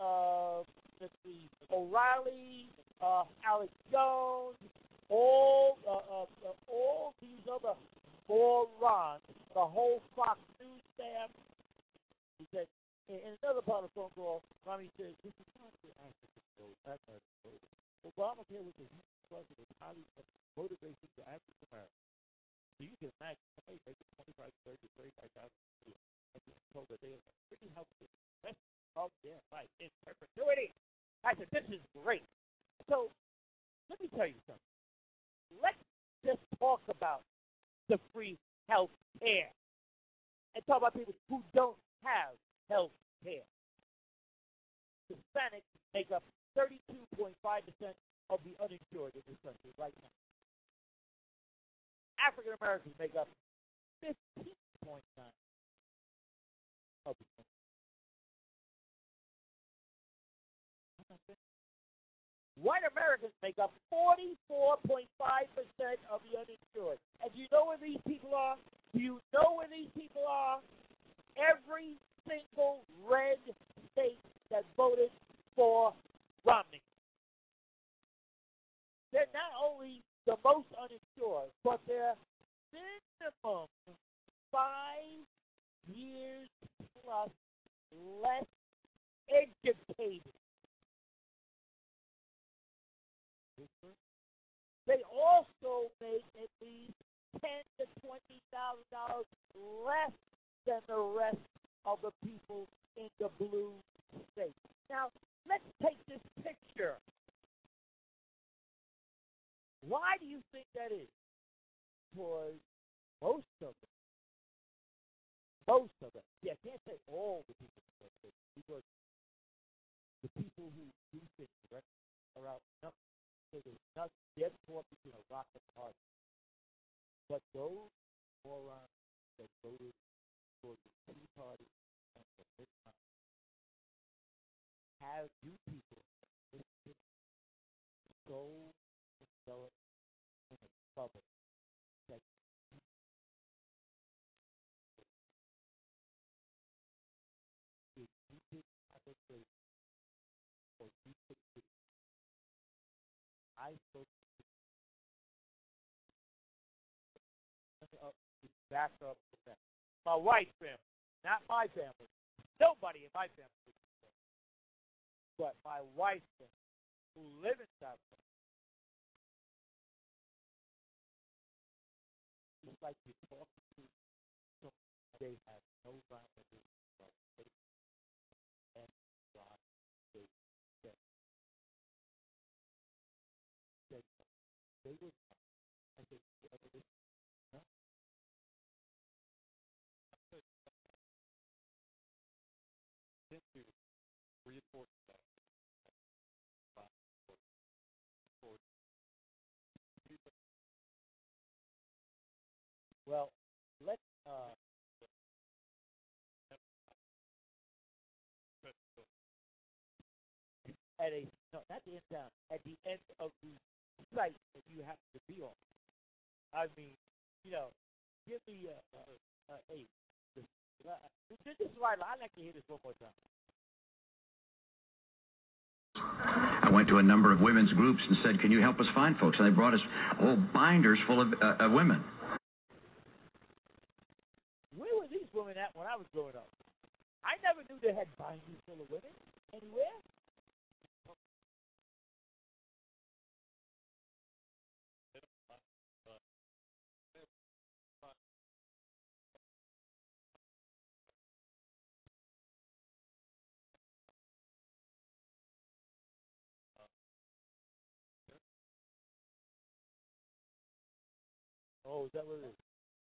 O'Reilly, Alex Jones, all these other morons, the whole Fox News staff. He said, in another part of the phone call, Romney said, this is not the African vote. Obamacare was a huge plus of highly motivation to African Americans. So you can imagine somebody making 25, 30, 35,000 a year. And just told that they are pretty healthy. That's all their life in perpetuity. I said, this is great. So let me tell you something. Let's just talk about the free health care and talk about people who don't have health care. Hispanics make up 32.5% of the uninsured in this country right now. African Americans make up 15.9 of the country. White Americans make up 44.5% of the uninsured. And do you know where these people are? Do you know where these people are? Every single red state that voted for Romney. They're not only the most uninsured, but they're minimum 5 years plus less educated. They also make at least $10,000 to $20,000 less than the rest of the people in the blue states. Now, let's take this picture. Why do you think that is? Because most of them, yeah, I can't say all the people in the states, because the people who do things are out nothing. So there's nothing, they're poor people, rock and hard. But those morons that voted for the Tea Party and the Midnight have you people so developed in a bubble that if you didn't have a faith or you could I spoke to back up the family. My wife's family, not my family. Nobody in my family. But my wife's family, who live in South Carolina. It's like you talk to them, they have no rhyme or reason about faith and God. They would. I said, no. Reinforce that. Well, let's at a no, not the end down, at the end of the site that you have to be on. I mean, give me eight. This is right. I'd like to hear this one more time. I went to a number of women's groups and said, can you help us find folks? And they brought us whole binders full of women. Where were these women at when I was growing up? I never knew they had binders full of women anywhere. Oh, is that what it is?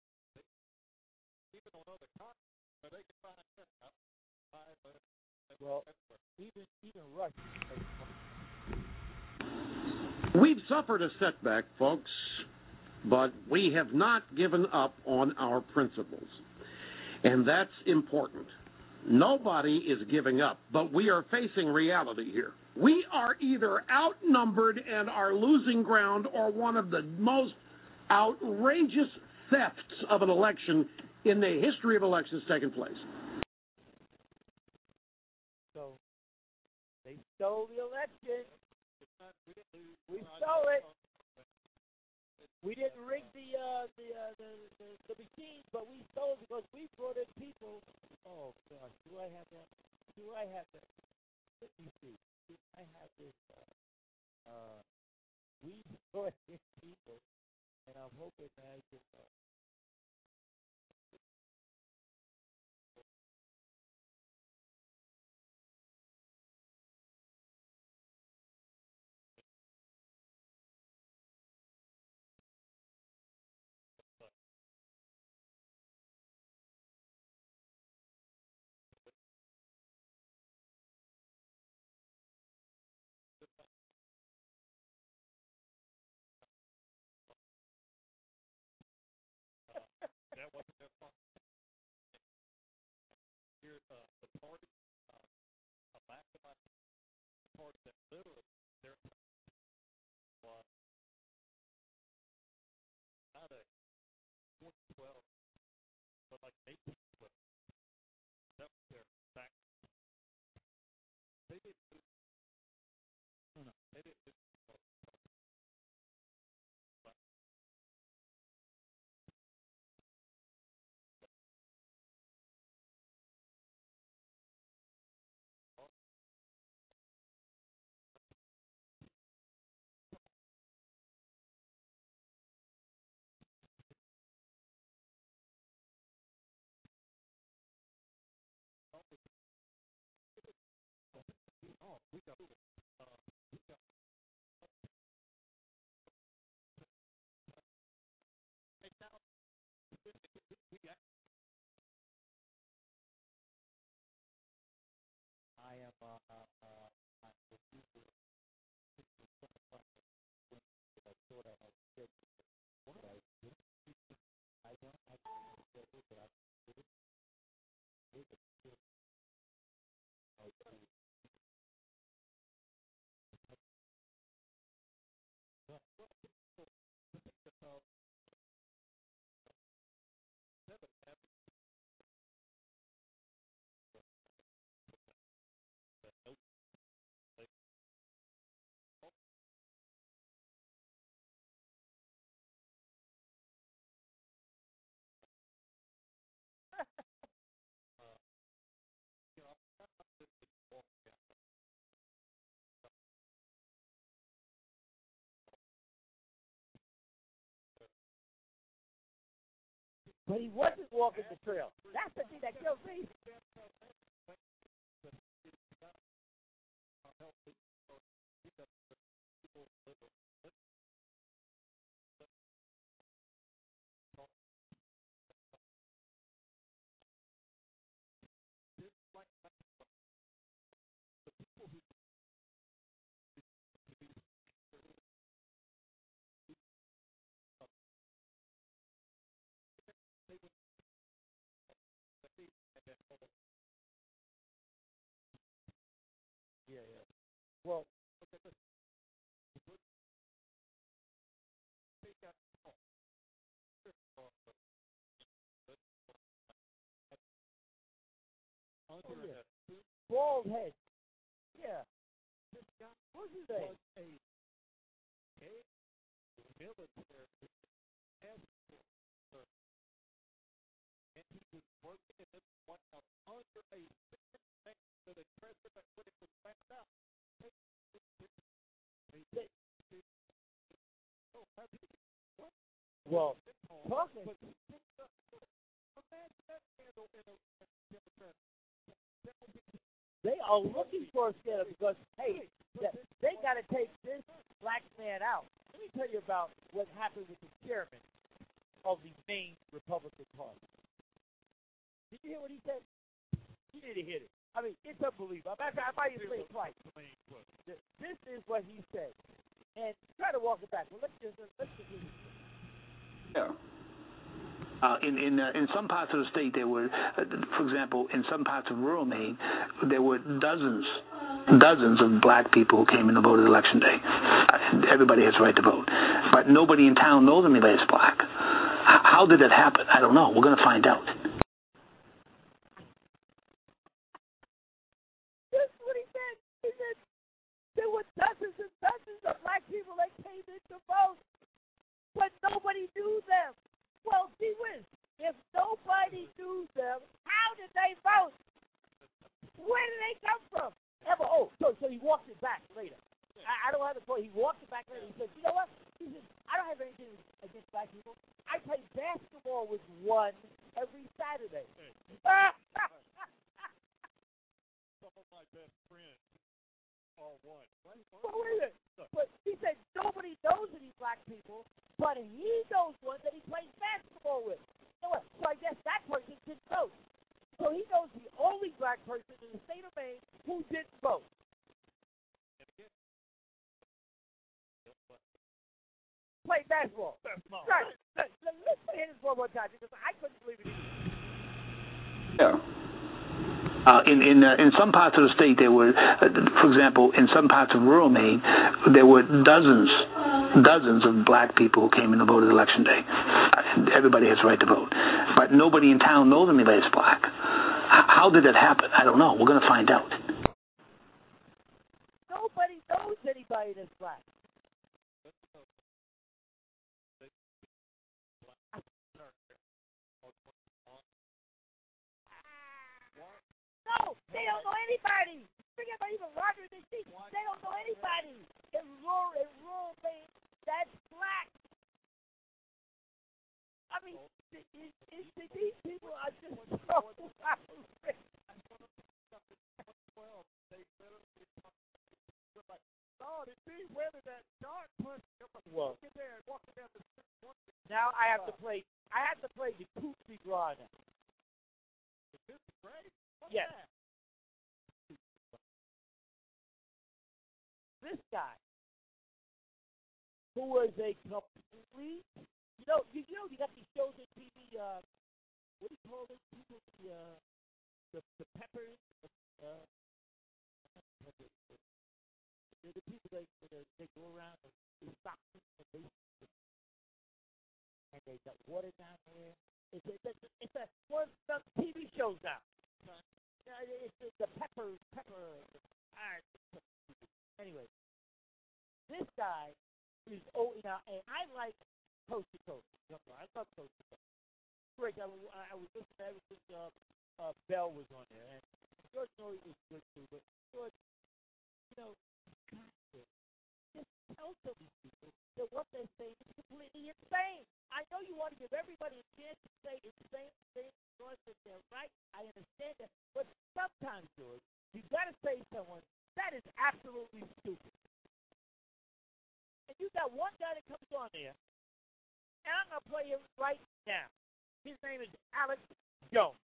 Even on other continents, but they can find that out. Well, even Russia. We've suffered a setback, folks, but we have not given up on our principles. And that's important. Nobody is giving up, but we are facing reality here. We are either outnumbered and are losing ground, or one of the most outrageous thefts of an election in the history of elections taken place. So they stole the election. We stole it. We didn't rig the machines, but we stole it because we brought in people. Oh gosh, do I have that? Let me see. Do I have this? We brought in people, and I'm hoping that I can. the party, a back-to-back party that literally their was not a 2012, but like 1812. That was their back. They didn't do. No, they didn't do. Oh, we got I am But he wasn't walking the trail. That's the thing that kills me. Yeah. Well, bald head. Yeah. What's his name? Was a military and he was working in this White House under a next to the president when it was found out. Well, talking. They are looking for a scandal because, hey, they got to take this black man out. Let me tell you about what happened with the chairman of the main Republican Party. Did you hear what he said? You didn't hear it. I mean, it's unbelievable. I might even say it twice. This is what he said. And try to walk it back. Well, let's just yeah. In some parts of the state, there were, for example, in some parts of rural Maine, there were dozens of black people who came in and voted Election Day. Everybody has a right to vote, but nobody in town knows anybody that's black. How did that happen? I don't know. We're going to find out. That's what he said. He said there were dozens and dozens of black people that came in to vote, but nobody knew them. Well, gee whiz, if nobody knew them, how did they vote? Where did they come from? So he walked it back later. I don't have the point. He walked it back later. He said, you know what? He said, I don't have anything against black people. I play basketball with one every Saturday. Some of my best friends are one. But wait a minute. But he said nobody knows any black people, but he knows one that he plays basketball with. So I guess that person didn't vote. So he knows the only black person in the state of Maine who didn't vote. Play basketball. Right. Let's play this one more time because I couldn't believe it either. Yeah. In some parts of the state, there were, for example, in some parts of rural Maine, there were dozens of black people who came in and voted Election Day. Everybody has a right to vote, but nobody in town knows anybody that's black. How did that happen? I don't know. We're going to find out. Nobody knows anybody that's black. No, they don't know anybody. Forget about even Roger and Steve. They don't know anybody in rural Maine that's black. I mean, these people are just so outrageous. Now I have to play the Poopsie Gras now. Yes. This guy, who was a complete, you got these shows on TV. What do you call those people? The peppers. The people they go around and stop and they got water down there. It's one of the TV shows now. It's the pepper. Anyway, this guy is now, and I like Coast to Coast. I love Coast to Coast. Great. I was listening to everything. Bell was on there, and George Norrie was good too. But George, just tell some of these people that what they're saying is completely insane. I know you want to give everybody a chance to say insane things because they're right. I understand that. But sometimes, George, you've got to say to someone, that is absolutely stupid. And you got one guy that comes on there, and I'm going to play him right now. His name is Alex Jones.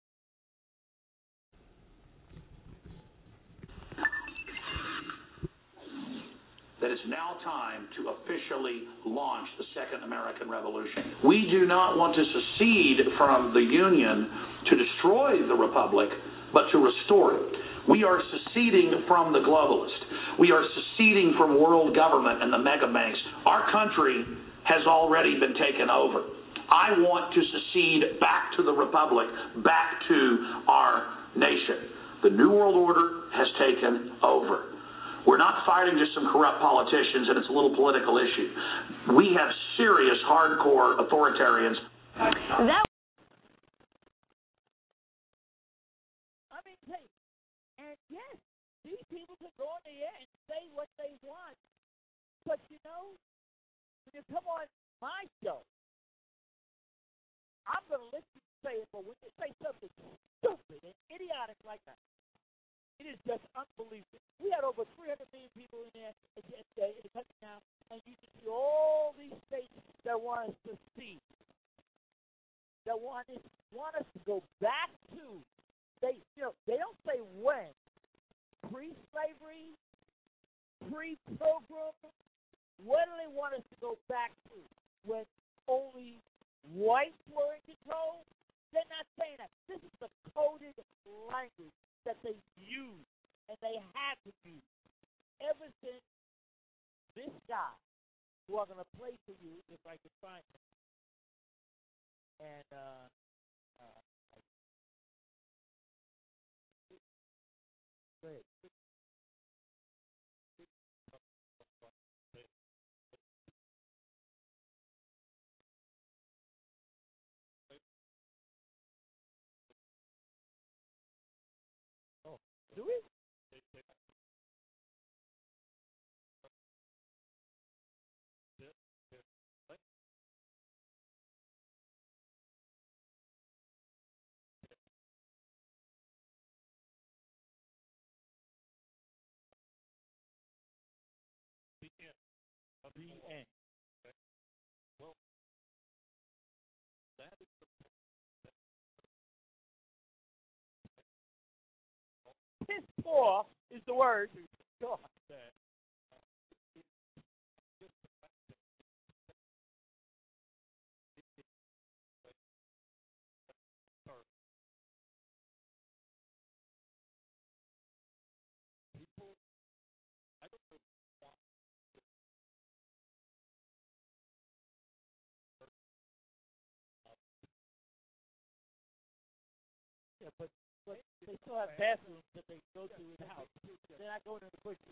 That it's now time to officially launch the Second American Revolution. We do not want to secede from the Union to destroy the Republic, but to restore it. We are seceding from the globalist. We are seceding from world government and the mega banks. Our country has already been taken over. I want to secede back to the Republic, back to our nation. The New World Order has taken over. We're not fighting just some corrupt politicians, and it's a little political issue. We have serious, hardcore authoritarians. And yes, these people can go on the air and say what they want. But when you come on my show, I'm going to listen to you say it, but when you say something stupid and idiotic like that, it is just unbelievable. We had over 300 million people in there in the country now, and you can see all these states that want us to see, that want us to go back to. They don't say when. Pre-slavery, pre-program. What do they want us to go back to? When only whites were in control? They're not saying that. This is the coded language that they use, and they have to use. Ever since this guy, who I'm going to play for you if I can find him, and go ahead. Oh, do we? The end. Well, that is the piss poor is the word. God, that. Yeah, but they still have bathrooms that they go to in the house. They're not going in the bush.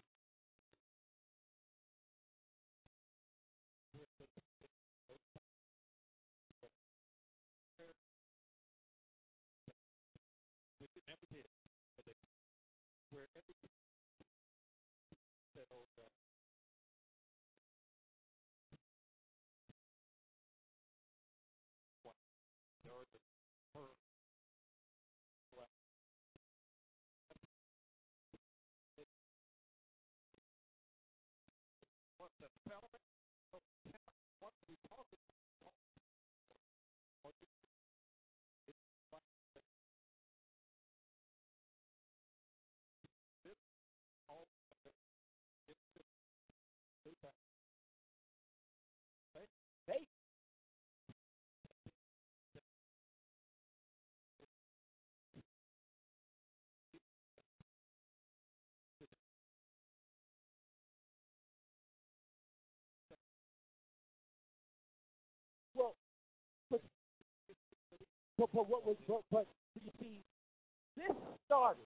Well, but what was but you see, this started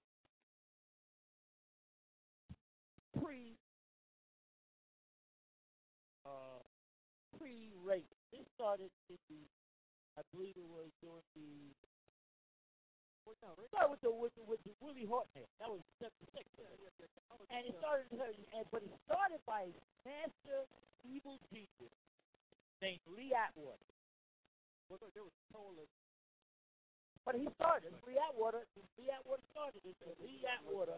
pre-race. This started in the, I believe it was during the. Well, no, it started with the Willie Horton. That was 76. And it started, but it started by a master evil genius named Lee Atwater. Well, there was but he started. Lee Atwater started it. Lee Atwater.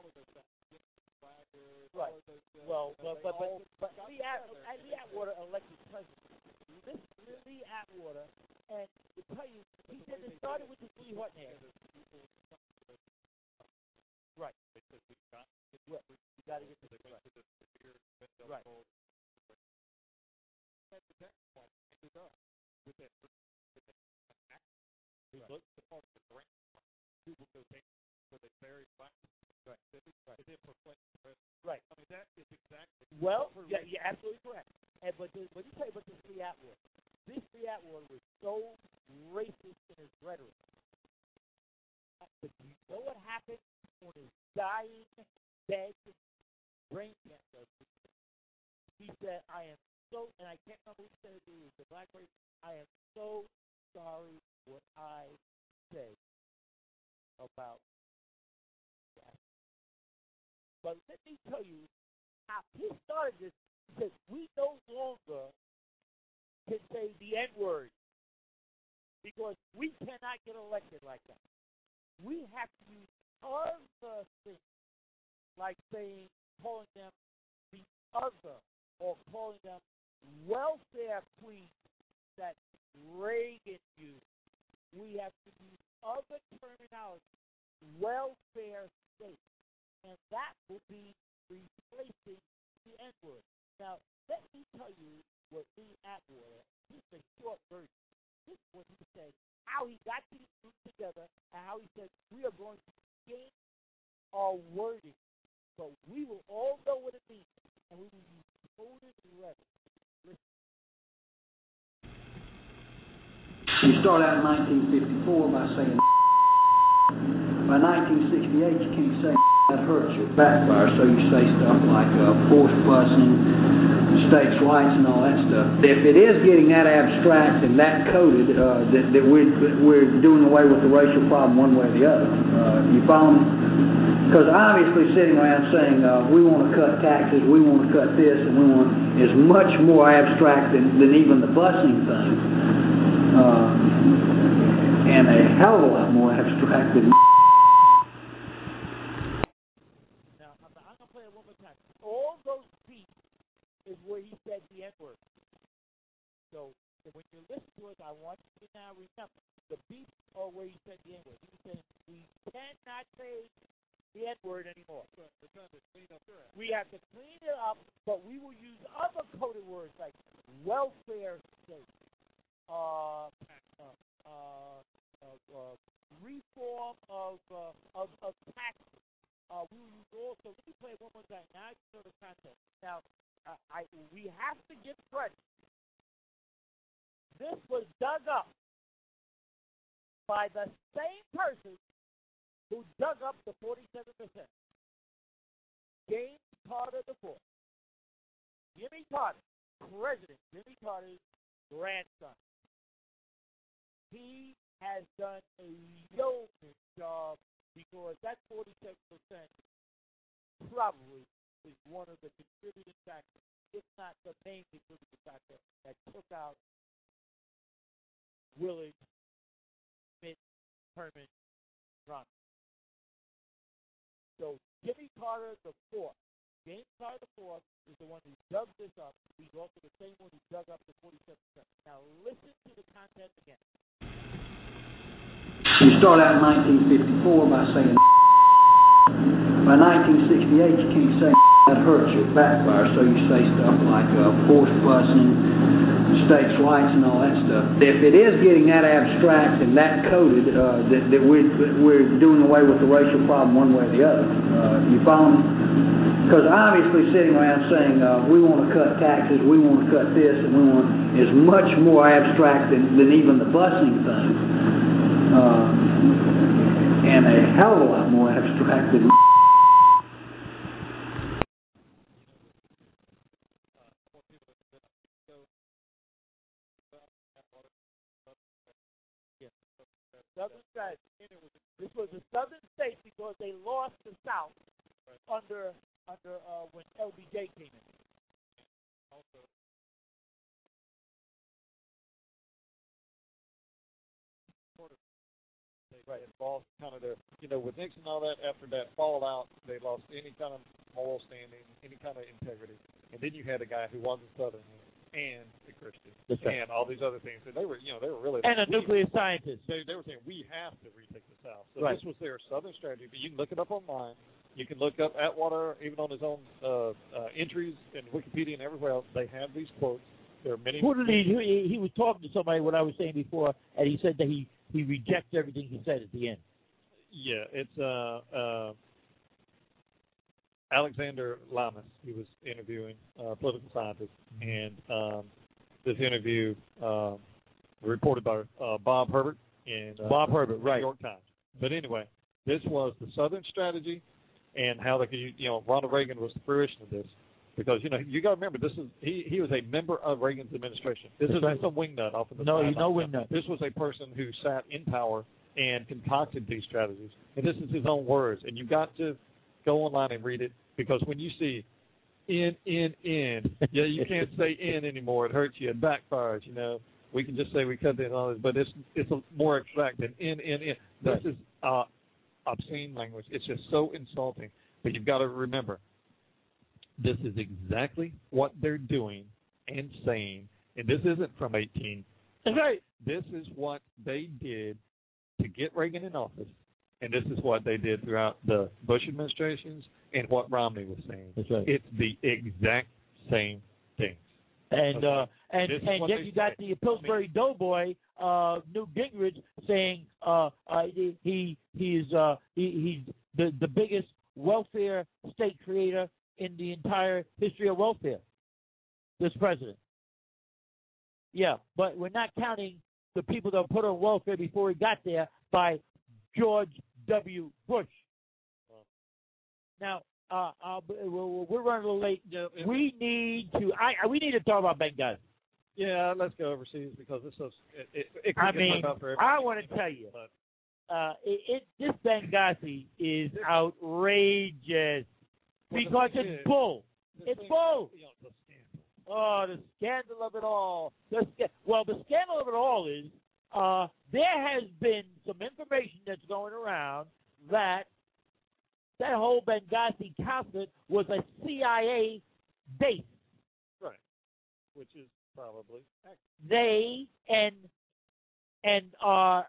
Right. Well, but Lee Atwater elected president. This Lee Atwater, and to tell you, he said it started with the Lee Horton. Right. You got to get to the right. Right. I mean, that is exactly. Well, yeah, you're absolutely correct. But you tell you about this Lee Atwater. This Lee Atwater was so racist in his rhetoric. But you know what happened on his dying bed, brain cancer? He said, "I am so," and I can't remember who said it. It was the black race. "I am so sorry what I said about that." But let me tell you how he started this. He said, "We no longer can say the N-word because we cannot get elected like that. We have to use other things, like calling them the other, or calling them welfare queens that Reagan used. We have to use other terminology, welfare state, and that will be replacing the N-word." Now, let me tell you what Lee Atwater, this is a short version. This is what he said, how he got these groups together, and how he said, "We are going to change our wording, so we will all know what it means, and we will use coded letters." Listen. You start out in 1954 by saying by 1968 you can't say that hurts your backfire, so you say stuff like forced busing, states' rights, and all that stuff. If it is getting that abstract and that coded, that we're doing away with the racial problem one way or the other. You follow me? Because obviously sitting around saying we want to cut taxes, we want to cut this, and we want is much more abstract than even the busing thing, and a hell of a lot more abstract than. All those beats is where he said the N-word. So when you listen to it, I want you to now remember the beats are where he said the N-word. He said we cannot say the N-word anymore. We have to clean it up, but we will use other coded words like welfare state, reform of taxes. We will use also. Let me play it one more time. Now you know the content. Now, we have to give credit. This was dug up by the same person who dug up the 47%. James Carter IV. Jimmy Carter, President Jimmy Carter's grandson. He has done a yeoman job because that 47% probably is one of the contributing factors, if not the main contributing factor, that took out Willard, Smith, Herman, Romney. So Jimmy Carter IV, James Carter IV, is the one who dug this up. He's also the same one who dug up the 47%. Now listen to the content again. You start out in 1954 by saying by 1968 you can't say that hurts you, backfire, so you say stuff like forced busing, states' rights and all that stuff. If it is getting that abstract and that coded, that we're doing away with the racial problem one way or the other. You follow me? Because obviously sitting around saying we want to cut taxes, we want to cut this, and we want is much more abstract than even the busing thing, and a hell of a lot more abstract than. Southern strategy. This was a southern state because they lost the South under when LBJ came in. Also, right, it lost kind of their, with Nixon and all that. After that fallout, they lost any kind of moral standing, any kind of integrity. And then you had a guy who wasn't Southern and a Christian and all these other things. And they were really and a nuclear scientist. They were saying we have to retake the South. So this was their Southern strategy. But you can look it up online. You can look up Atwater, even on his own entries in Wikipedia and everywhere else. They have these quotes. There are many. He was talking to somebody, what I was saying before, and he said that he rejects everything he said at the end. Yeah, it's Alexander Lamas. He was interviewing a political scientist, and this interview reported by Bob Herbert in New York Times. But anyway, this was the Southern strategy and how they could, Ronald Reagan was the fruition of this. Because, you got to remember, this is he was a member of Reagan's administration. This isn't some wingnut off of the side. No wingnut. This was a person who sat in power and concocted these strategies. And this is his own words. And you've got to go online and read it, because when you see in, you can't say in anymore. It hurts you. It backfires, We can just say we cut it and all this, but it's more abstract than in. This is obscene language. It's just so insulting. But you've got to remember, this is exactly what they're doing and saying. And this isn't from 18. That's right. This is what they did to get Reagan in office. And this is what they did throughout the Bush administrations and what Romney was saying. That's right. It's the exact same thing. And yet you got the Pillsbury Doughboy, Newt Gingrich, saying he's the biggest welfare state creator in the entire history of welfare. This president. Yeah, but we're not counting the people that were put on welfare before he got there by George W. Bush. Now, we're running a little late. We need to talk about Benghazi. Yeah, let's go overseas, because this is. It I want to tell you, this Benghazi is outrageous because it's bull. It's bull. Oh, the scandal of it all. The scandal of it all is there has been some information that's going around that whole Benghazi conflict was a CIA base. Right. Which is probably accurate. They and our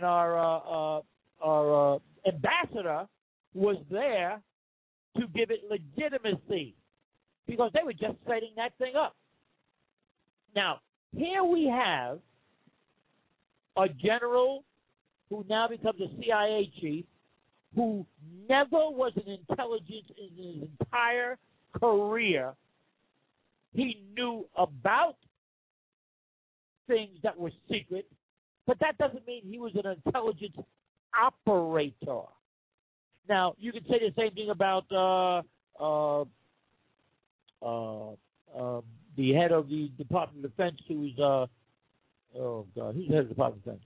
ambassador was there to give it legitimacy, because they were just setting that thing up. Now, here we have a general who now becomes a CIA chief, who never was in intelligence in his entire career. He knew about things that were secret. but that doesn't mean he was an intelligence operator. Now, you can say the same thing about the head of the Department of Defense, who's who's the head of the Department of Defense?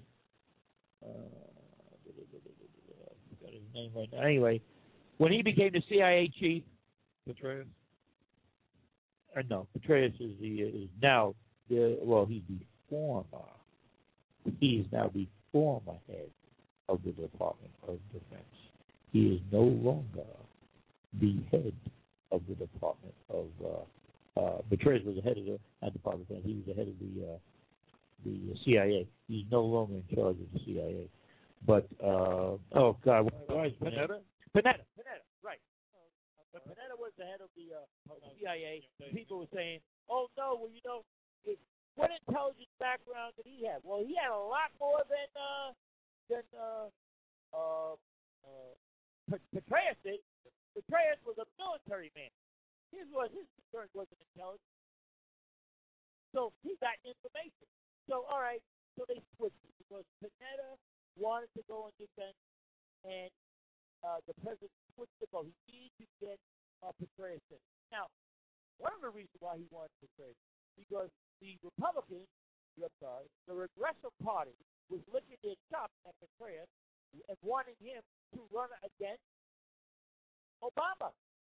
I forgot his name right now. Anyway, when he became the CIA chief, Petraeus. No, Petraeus is now he's the former. He is now the former head of the Department of Defense. He is no longer the head of the Department of. Petraeus was the head of the Department of Defense. He was the head of the CIA. He's no longer in charge of the CIA. But why is Panetta? Panetta, right. But Panetta was the head of the CIA. People were saying, "Oh no, well what intelligence background did he have?" Well, he had a lot more than Petraeus did. Petraeus was a military man. His concern wasn't intelligence. So he got information. So all right, so they switched because Panetta wanted to go in defense, and the president switched to go. He needed to get Petraeus in. Now, one of the reasons why he wanted Petraeus because the Republicans, the Regressive Party, was licking their chops at Petraeus and wanting him to run against Obama.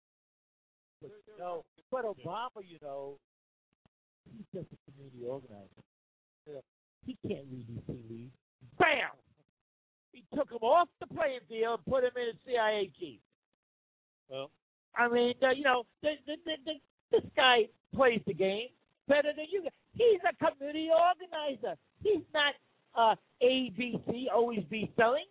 But Obama, he's just a community organizer. He can't read these tea leaves. Bam! He took him off the playing field and put him in as CIA chief. Well, I mean, this guy plays the game better than you. He's a community organizer. He's not ABC, always be selling.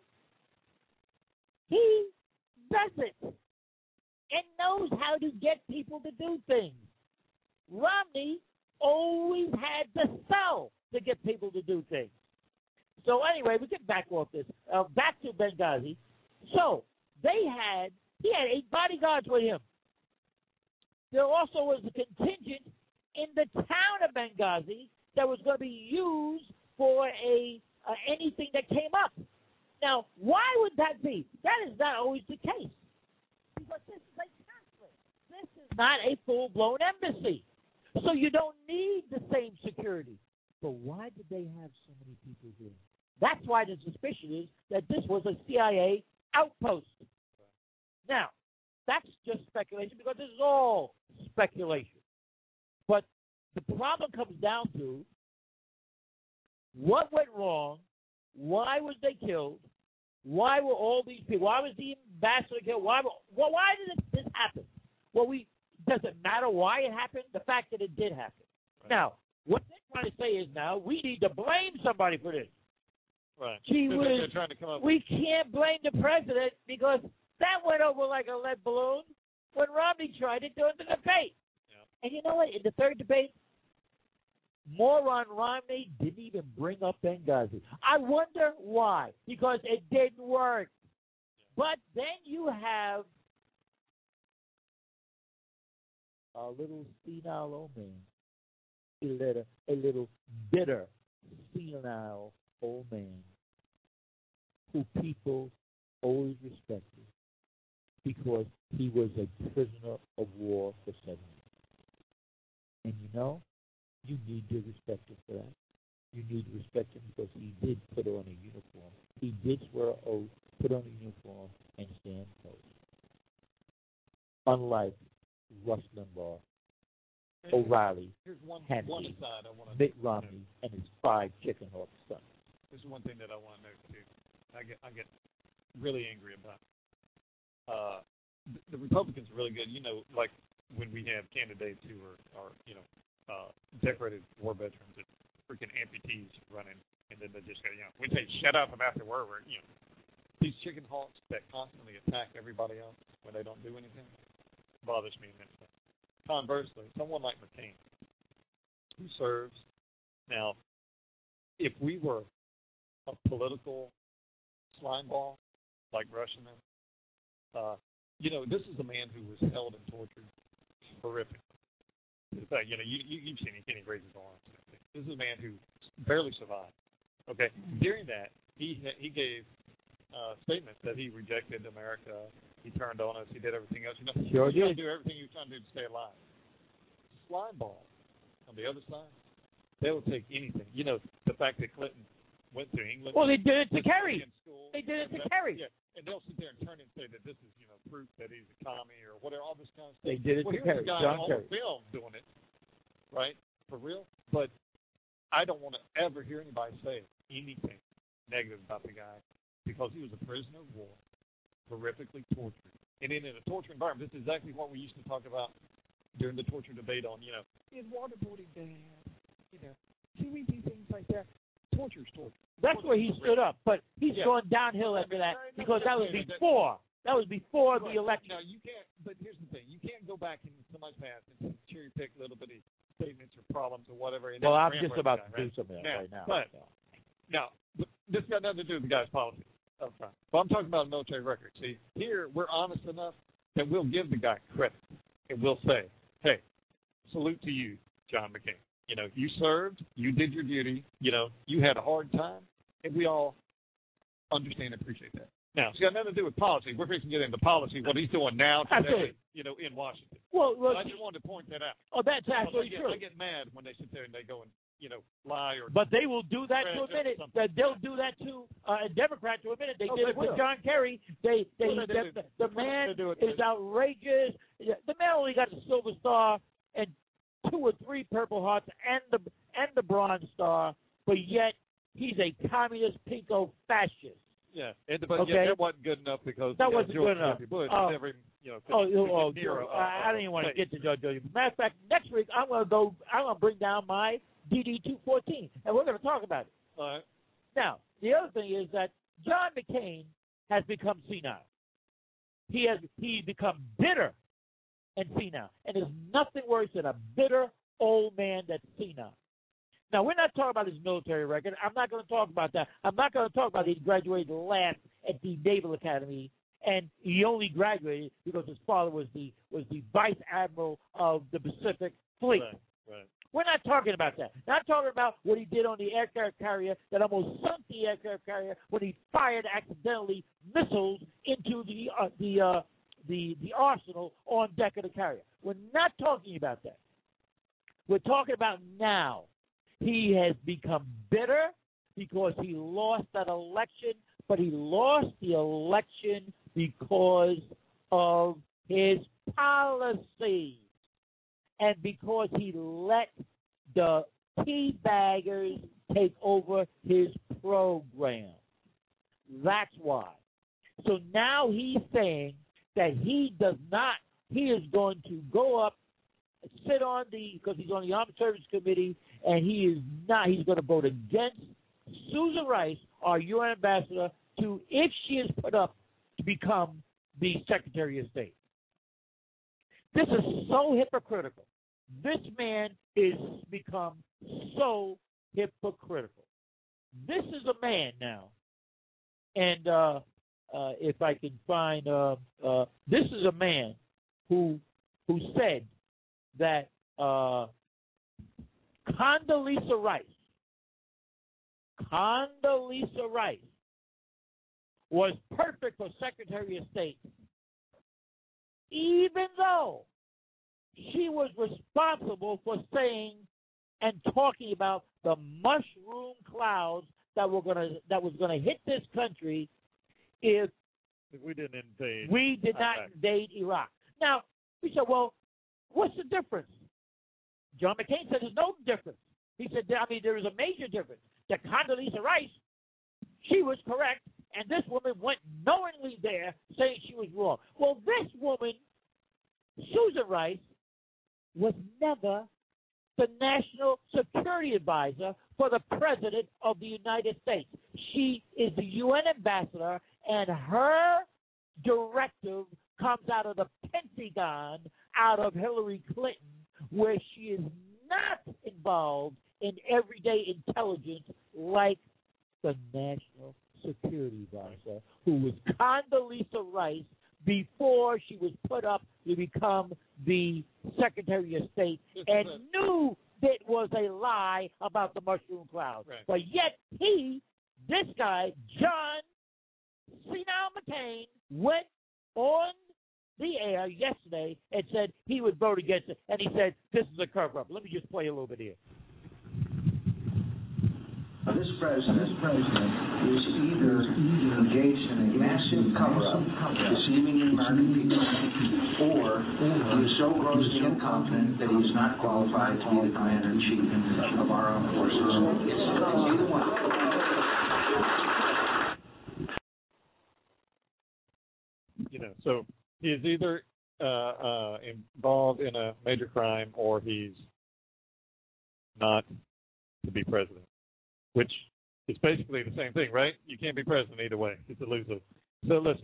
He does it and knows how to get people to do things. Romney always had to sell to get people to do things. So anyway, we get back off this. Back to Benghazi. So he had 8 bodyguards with him. There also was a contingent in the town of Benghazi that was going to be used for anything that came up. Now, why would that be? That is not always the case. Because this is a consulate. This is not a full-blown embassy. So you don't need the same security. But why did they have so many people here? That's why the suspicion is that this was a CIA outpost. Now, that's just speculation because this is all speculation. But the problem comes down to what went wrong, why was they killed, why were all these people, why was the ambassador killed, why did this happen? Well, does it matter why it happened? The fact that it did happen. Right. Now, what they're trying to say is now we need to blame somebody for this. Right. They're trying to come up we can't blame the president because that went over like a lead balloon when Romney tried it during the debate. Yeah. And you know what? In the third debate, moron Romney didn't even bring up Benghazi. I wonder why. Because it didn't work. Yeah. But then you have a little senile old man, a little bitter, senile old man who people always respected because he was a prisoner of war for 7 years. And you need to respect him for that. You need to respect him because he did put on a uniform. He did swear an oath, put on a uniform, and stand post. Unlike Rush Limbaugh, O'Reilly, Hannity, Mitt Romney, and his 5 chicken hawk sons. This is one thing that I want to note too. I get really angry about. The Republicans are really good. Like when we have candidates who are decorated war veterans and freaking amputees running, and then they just go, we say shut up about the war. These chicken hawks that constantly attack everybody else when they don't do anything bothers me immensely. Conversely, someone like McCain, who serves now, if we were a political slime ball like Russian, this is a man who was held and tortured horrifically. In fact, you've seen he can't even raise his arms. This is a man who barely survived Okay. During that, he gave statements that he rejected America. He turned on us. He did everything else. Sure he did. do everything he was trying to do to stay alive. Slime ball on the other side, they will take anything. The fact that Clinton went to England. Well, they did it to Kerry. They did it to Kerry. Yeah, and they'll sit there and turn and say that this is, proof that he's a commie or whatever, all this kind of stuff. They did it to Kerry. Here's a guy John on Kerry. film doing it, right? For real. But I don't want to ever hear anybody say anything negative about the guy because he was a prisoner of war, horrifically tortured. And in a torture environment, this is exactly what we used to talk about during the torture debate on, is waterboarding bad? Can we do things like that? Torture's torture. That's where he stood up, but he's gone downhill after that because that was before. That was before the election. No, you can't. But here's the thing: you can't go back in somebody's past and cherry pick little bitty statements or problems or whatever. And well, I'm ram just with about the guy, to do right? something else right now. But now, this got nothing to do with the guy's politics. Okay. But I'm talking about a military record. See, here we're honest enough that we'll give the guy credit and we'll say, "Hey, salute to you, John McCain. You served, you did your duty. You had a hard time, and we all understand and appreciate that." Now, it's got nothing to do with policy. We're fixing to get into policy, what he's doing now today, in Washington. Well, I just wanted to point that out. Oh, that's absolutely true. I get mad when they sit there and they go and, lie or... But they will do that to a minute. They'll do that to a Democrat to a minute. They did it with John Kerry. The man is outrageous. The man only got the Silver Star and 2 or 3 Purple Hearts and the Bronze Star, but yet he's a communist pinko fascist. Yeah, but that wasn't good enough because that wasn't George good enough. Bush never, I don't even want to get to George W. Matter of fact, next week I'm gonna bring down my DD-214, and we're gonna talk about it. All right. Now, the other thing is that John McCain has become senile. He's become bitter and senile, and there's nothing worse than a bitter old man that's senile. Now, we're not talking about his military record. I'm not going to talk about that. I'm not going to talk about he graduated last at the Naval Academy, and he only graduated because his father was the vice admiral of the Pacific Fleet. Right. We're not talking about that. Not talking about what he did on the aircraft carrier that almost sunk the aircraft carrier when he fired accidentally missiles into the arsenal on deck of the carrier. We're not talking about that. We're talking about now. He has become bitter because he lost that election, but he lost the election because of his policies and because he let the teabaggers take over his program. That's why. So now he's saying that he is going to go up, sit on because he's on the Armed Services Committee, and he's going to vote against Susan Rice, our UN ambassador, if she is put up to become the Secretary of State. This is so hypocritical. This man is become so hypocritical. This is a man now, and if I can find, this is a man who said that Condoleezza Rice was perfect for Secretary of State, even though she was responsible for saying and talking about the mushroom clouds that was gonna hit this country if we didn't invade. We did not invade Iraq. Now we said, well, what's the difference? John McCain said there's no difference. He said, there is a major difference. That Condoleezza Rice, she was correct, and this woman went knowingly there saying she was wrong. Well, this woman, Susan Rice, was never the National Security Advisor for the President of the United States. She is the UN ambassador, and her directive comes out of the Pentagon, out of Hillary Clinton, where she is not involved in everyday intelligence like the National Security Advisor, who was Condoleezza Rice before she was put up to become the Secretary of State and knew bit was a lie about the mushroom cloud. Right. But yet this guy, John Senile McCain, went on the air yesterday and said he would vote against it. And he said, this is a cover-up. Let me just play a little bit here. This president is either engaged in a massive cover-up, deceiving the American people, or he is so grossly incompetent that he is not qualified to be the commander-in-chief of our armed forces. It's either one. So he's either involved in a major crime or he's not to be president, which is basically the same thing, right? You can't be president either way. It's a lose-lose. So listen,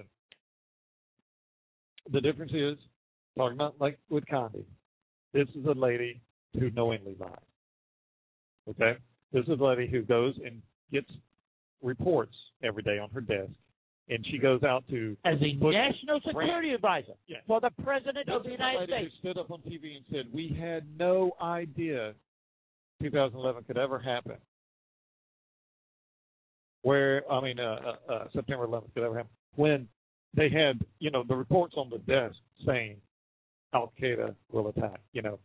the difference is, talking about like with Condi, this is a lady who knowingly lies. Okay? This is a lady who goes and gets reports every day on her desk, and she goes out to... As a national security advisor for the President of the United States. Who stood up on TV and said, we had no idea 2011 could ever happen. September 11th could ever happen. When they had, the reports on the desk saying Al-Qaeda will attack.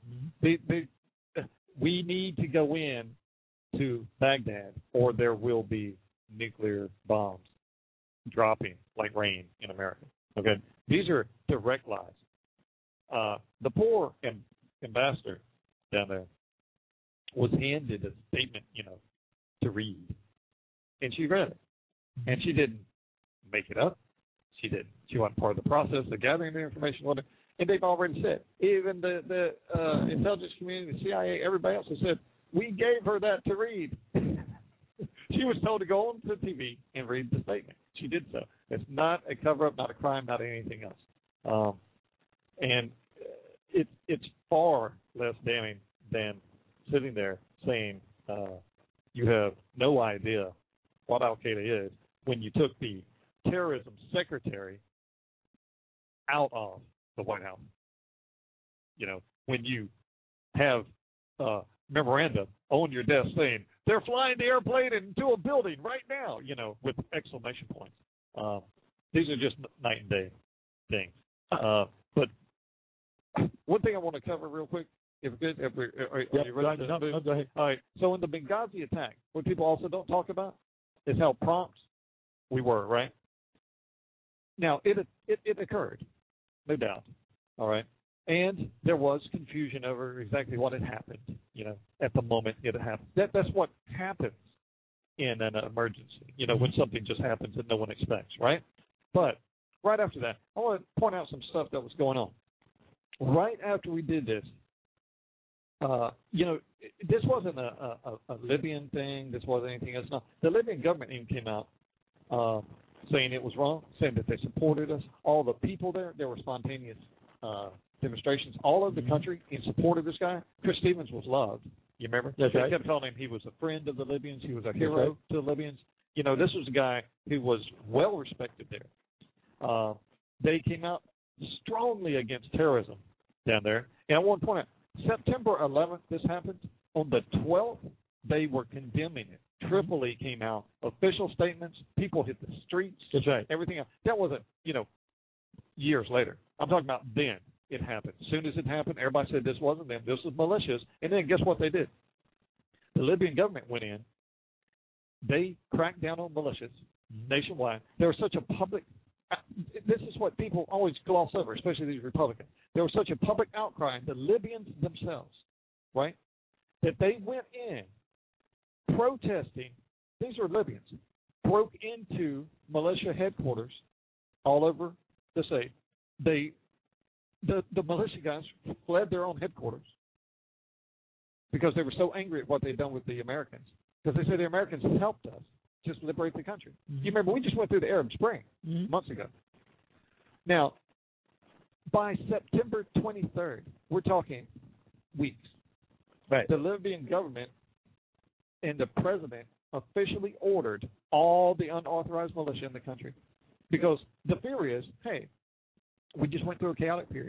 We need to go in to Baghdad or there will be nuclear bombs dropping like rain in America. Okay? These are direct lies. The poor ambassador down there was handed a statement, to read. And she read it. And she didn't make it up. She didn't. She wasn't part of the process of gathering the information. And they've already said, even the intelligence community, the CIA, everybody else has said, we gave her that to read. She was told to go on to TV and read the statement. She did so. It's not a cover-up, not a crime, not anything else. And it's far less damning than sitting there saying you have no idea what Al-Qaeda is when you took the terrorism secretary out of the White House. When you have memoranda on your desk saying, they're flying the airplane into a building right now, with exclamation points. These are just night and day things. But one thing I want to cover real quick, are you ready? Go ahead. All right. So in the Benghazi attack, what people also don't talk about is how prompt we were, right? Now, it occurred, no doubt, all right? And there was confusion over exactly what had happened, at the moment it happened. That's what happens in an emergency, when something just happens that no one expects, right? But right after that, I want to point out some stuff that was going on. Right after we did this, this wasn't a Libyan thing. This wasn't anything else. No, the Libyan government even came out saying it was wrong, saying that they supported us. All the people there were spontaneous demonstrations all over the country in support of this guy. Chris Stevens was loved. You remember? They kept calling him he was a friend of the Libyans. He was a hero to the Libyans. This was a guy who was well respected there. They came out strongly against terrorism down there. And I want to point out, September 11th, this happened. On the 12th, they were condemning it. Tripoli came out, official statements, people hit the streets, everything else. That wasn't, years later. I'm talking about then it happened. As soon as it happened, everybody said this wasn't them, this was militias. And then guess what they did? The Libyan government went in. They cracked down on militias nationwide. There was such a public this is what people always gloss over, especially these Republicans. There was such a public outcry, the Libyans themselves, right, that they went in protesting. These were Libyans, broke into militia headquarters all over the state. The militia guys fled their own headquarters because they were so angry at what they'd done with the Americans. Because they said the Americans helped us just liberate the country. You remember, we just went through the Arab Spring months ago. Now, by September 23rd, we're talking weeks. Right. The Libyan government and the president officially ordered all the unauthorized militia in the country. Because the fear is, hey, we just went through a chaotic period.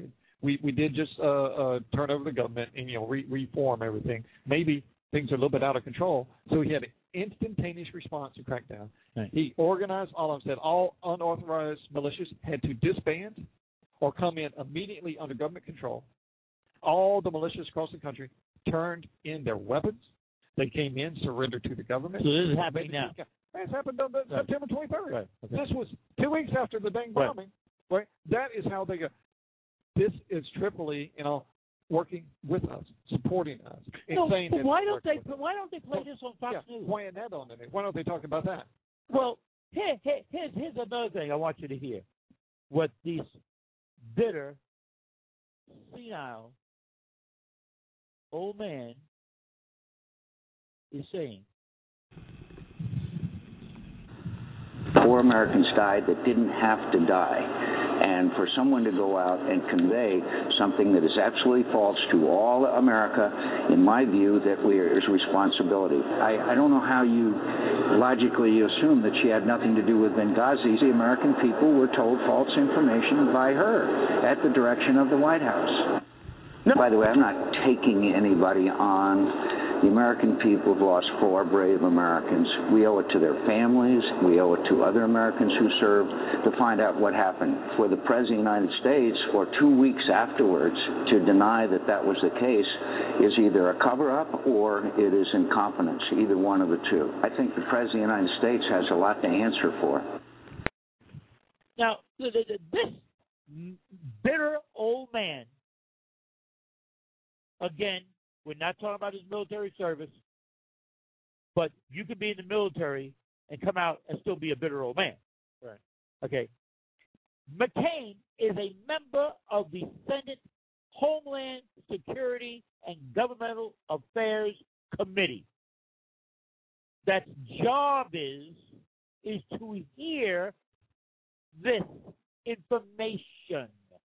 we did just turn over the government and reform everything. Maybe things are a little bit out of control. So he had an instantaneous response to crackdown. Right. He organized all of them, said all unauthorized militias had to disband or come in immediately under government control. All the militias across the country turned in their weapons. They came in, surrendered to the government. So this is happening now. It's happened on September 23rd. Right. Okay. This was 2 weeks after the dang bombing. Right. That is how they go. This is Tripoli, working with us, supporting us. No, saying but that why don't they play this on Fox News? Why isn't that on it? Why don't they talk about that? Well, here's another thing I want you to hear. What this bitter, senile old man is saying. 4 Americans died that didn't have to die. And for someone to go out and convey something that is absolutely false to all America, in my view, that there's responsibility. I don't know how you logically assume that she had nothing to do with Benghazi. The American people were told false information by her at the direction of the White House. No. By the way, I'm not taking anybody on. The American people have lost 4 brave Americans. We owe it to their families. We owe it to other Americans who served to find out what happened. For the President of the United States, for 2 weeks afterwards, to deny that that was the case is either a cover-up or it is incompetence, either one of the two. I think the President of the United States has a lot to answer for. Now, this bitter old man, again, we're not talking about his military service, but you could be in the military and come out and still be a bitter old man. Right. Okay. McCain is a member of the Senate Homeland Security and Governmental Affairs Committee. That job is to hear this information.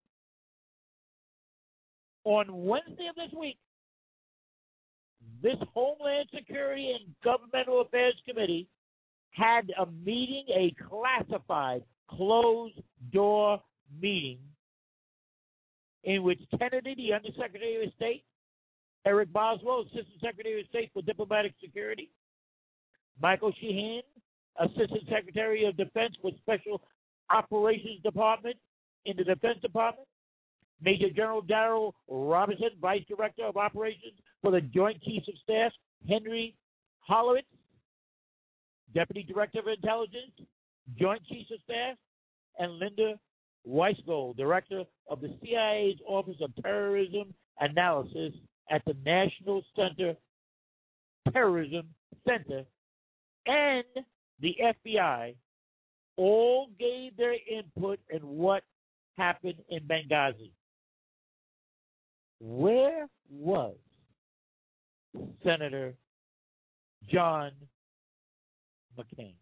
On Wednesday of this week, this Homeland Security and Governmental Affairs Committee had a meeting, a classified, closed-door meeting, in which Kennedy, the Undersecretary of State, Eric Boswell, Assistant Secretary of State for Diplomatic Security, Michael Sheehan, Assistant Secretary of Defense for Special Operations Department in the Defense Department, Major General Darrell Robinson, Vice Director of Operations for the Joint Chiefs of Staff, Henry Hollowitz, Deputy Director of Intelligence, Joint Chiefs of Staff, and Linda Weisgold, Director of the CIA's Office of Terrorism Analysis at the National Terrorism Center, and the FBI, all gave their input in what happened in Benghazi. Where was Senator John McCain?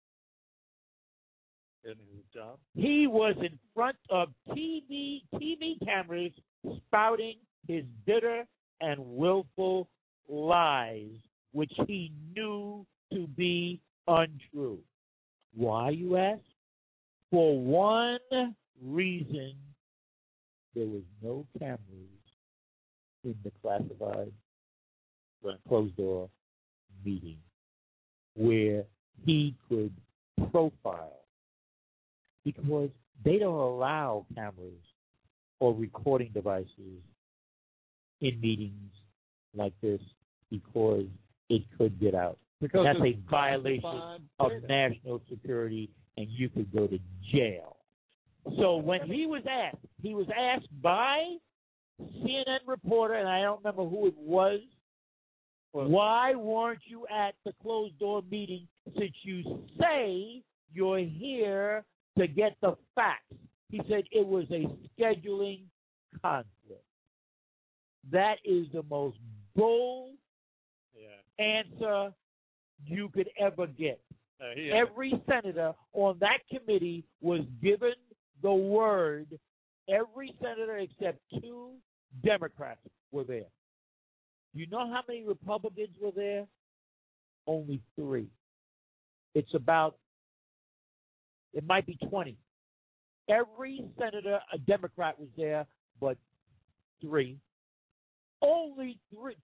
In his job? He was in front of TV cameras spouting his bitter and willful lies, which he knew to be untrue. Why, you ask? For one reason, there was no cameras in the classified closed-door meeting where he could profile, because they don't allow cameras or recording devices in meetings like this because it could get out. Because that's a violation of national security, and you could go to jail. So when he was asked by CNN reporter, and I don't remember who it was, why weren't you at the closed-door meeting since you say you're here to get the facts? He said it was a scheduling conflict. That is the most bold answer you could ever get. Every senator on that committee was given the word. Every senator except 2 Democrats were there. Do you know how many Republicans were there? Only 3. It might be 20. Every senator, a Democrat, was there, but three. Only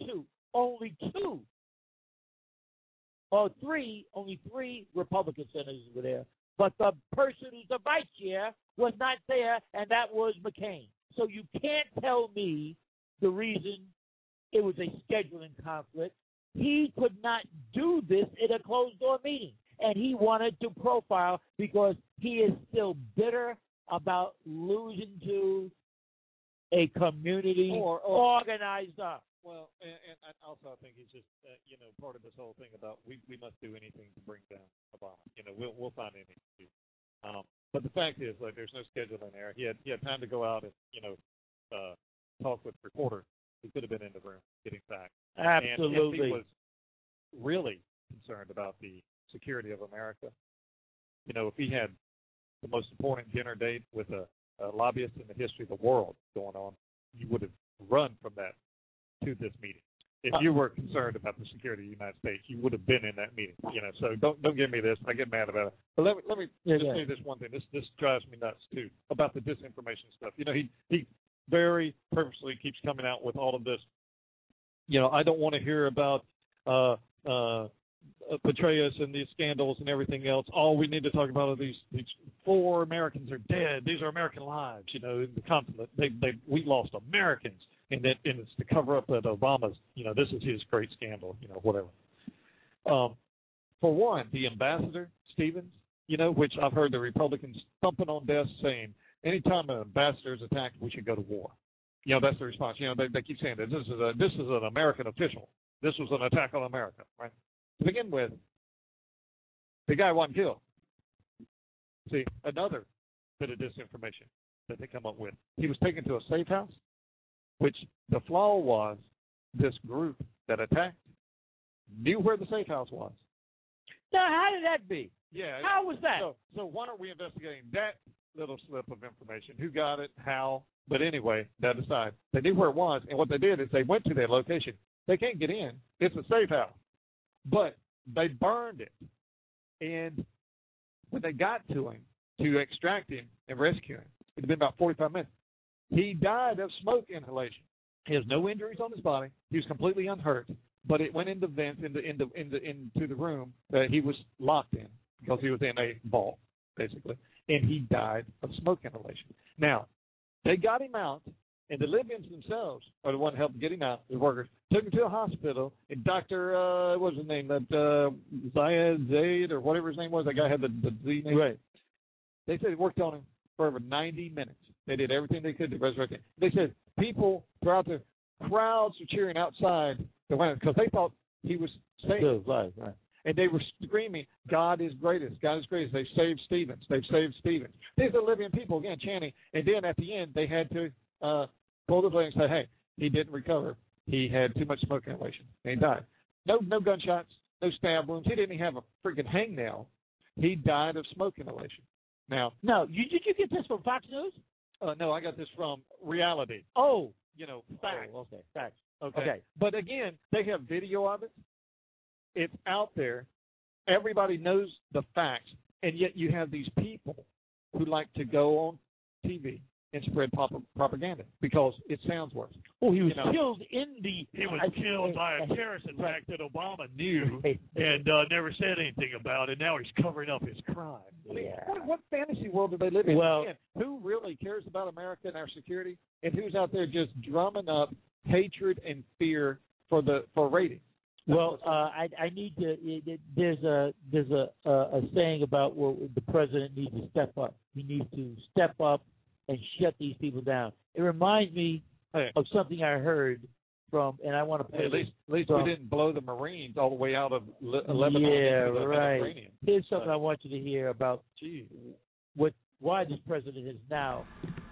three Republican senators were there. But the person who's the vice chair was not there, and that was McCain. So you can't tell me the reason it was a scheduling conflict. He could not do this in a closed-door meeting, and he wanted to profile because he is still bitter about losing to a community organized up. Well, and also I think he's just, part of this whole thing about we must do anything to bring down Obama. We'll find anything to do. But the fact is, like, there's no scheduling there. He had time to go out and, talk with reporters. He could have been in the room getting facts. Absolutely. And if he was really concerned about the security of America, if he had the most important dinner date with a lobbyist in the history of the world going on, you would have run from that to this meeting. If you were concerned about the security of the United States, you would have been in that meeting. So don't give me this. I get mad about it. But let me say this one thing. This drives me nuts too about the disinformation stuff. He very purposely keeps coming out with all of this. I don't want to hear about Petraeus and these scandals and everything else. All we need to talk about are these 4 Americans are dead. These are American lives. In the continent, we lost Americans. And it's to cover up that Obama's, this is his great scandal, whatever. For one, the ambassador, Stevens, which I've heard the Republicans thumping on desks saying, anytime an ambassador is attacked, we should go to war. That's the response. They keep saying that this is an American official. This was an attack on America, right? To begin with, the guy wasn't killed. See, another bit of disinformation that they come up with. He was taken to a safe house, which the flaw was this group that attacked knew where the safe house was. Now, how did that be? Yeah. How was that? So why aren't we investigating that little slip of information? Who got it? How? But anyway, that aside, they knew where it was, and what they did is they went to that location. They can't get in. It's a safe house. But they burned it. And when they got to him to extract him and rescue him, it had been about 45 minutes. He died of smoke inhalation. He has no injuries on his body. He was completely unhurt, but it went into vents into the room that he was locked in because he was in a vault, basically, and he died of smoke inhalation. Now, they got him out, and the Libyans themselves are the one who helped get him out. The workers took him to a hospital, and Dr. What was his name? That Zayed Zaid or whatever his name was. That guy had the Z name. Right. They said he worked on him for over 90 minutes. They did everything they could to resurrect him. They said people throughout the crowds were cheering outside the window because they thought he was saved. Right. And they were screaming, God is greatest. God is greatest. They've saved Stevens. They've saved Stevens. These are Libyan people, again, chanting. And then at the end, they had to pull the plate and say, hey, he didn't recover. He had too much smoke inhalation. And he died. No gunshots, no stab wounds. He didn't even have a freaking hangnail. He died of smoke inhalation. Now, did you get this from Fox News? No, I got this from Reality. Oh, facts. Oh, okay, facts. Okay. But again, they have video of it. It's out there. Everybody knows the facts, and yet you have these people who like to go on TV and spread propaganda because it sounds worse. Oh, he was killed in the... He was killed by a terrorist attack that Obama knew and never said anything about, and now he's covering up his crime. I mean, what fantasy world do they live in? Well, again, who really cares about America and our security, and who's out there just drumming up hatred and fear for ratings? Well, I need to. There's a saying about the president needs to step up. He needs to step up and shut these people down. It reminds me of something I heard from, and I want to play. At least we didn't blow the Marines all the way out of Lebanon. Yeah, right. Here's something I want you to hear about why this president is now.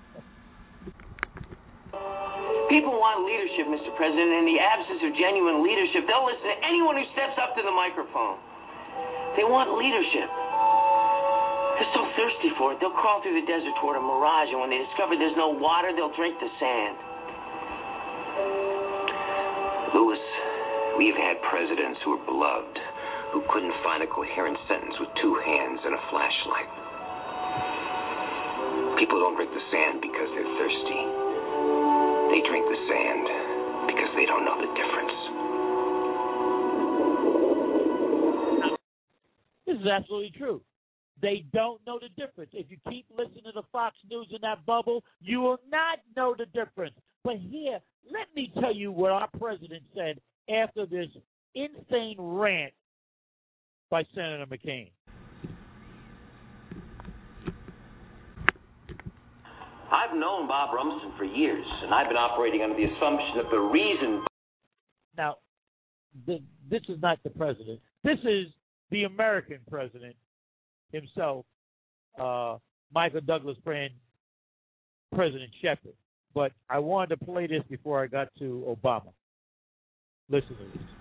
People want leadership, Mr. President. In the absence of genuine leadership, they'll listen to anyone who steps up to the microphone. They want leadership. They're so thirsty for it, they'll crawl through the desert toward a mirage, and when they discover there's no water, they'll drink the sand. Lewis, we've had presidents who were beloved, who couldn't find a coherent sentence with 2 hands and a flashlight. People don't drink the sand because they're thirsty. They drink the sand because they don't know the difference. This is absolutely true. They don't know the difference. If you keep listening to Fox News in that bubble, you will not know the difference. But here, let me tell you what our president said after this insane rant by Senator McCain. I've known Bob Rumsfeld for years, and I've been operating under the assumption that the reason... Now, this is not the president. This is the American president himself, Michael Douglas Brand, President Shepard. But I wanted to play this before I got to Obama. Listen to this.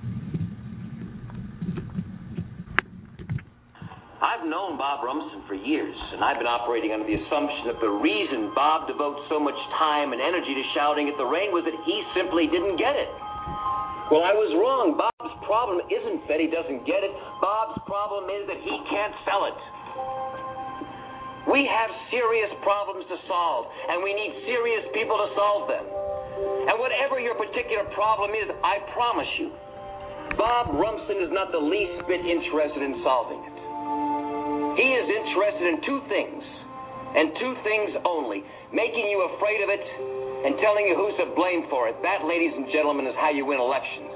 I've known Bob Rumsfeld for years, and I've been operating under the assumption that the reason Bob devotes so much time and energy to shouting at the rain was that he simply didn't get it. Well, I was wrong. Bob's problem isn't that he doesn't get it. Bob's problem is that he can't sell it. We have serious problems to solve, and we need serious people to solve them. And whatever your particular problem is, I promise you, Bob Rumsfeld is not the least bit interested in solving it. He is interested in two things, and two things only: making you afraid of it and telling you who's to blame for it. That, ladies and gentlemen, is how you win elections.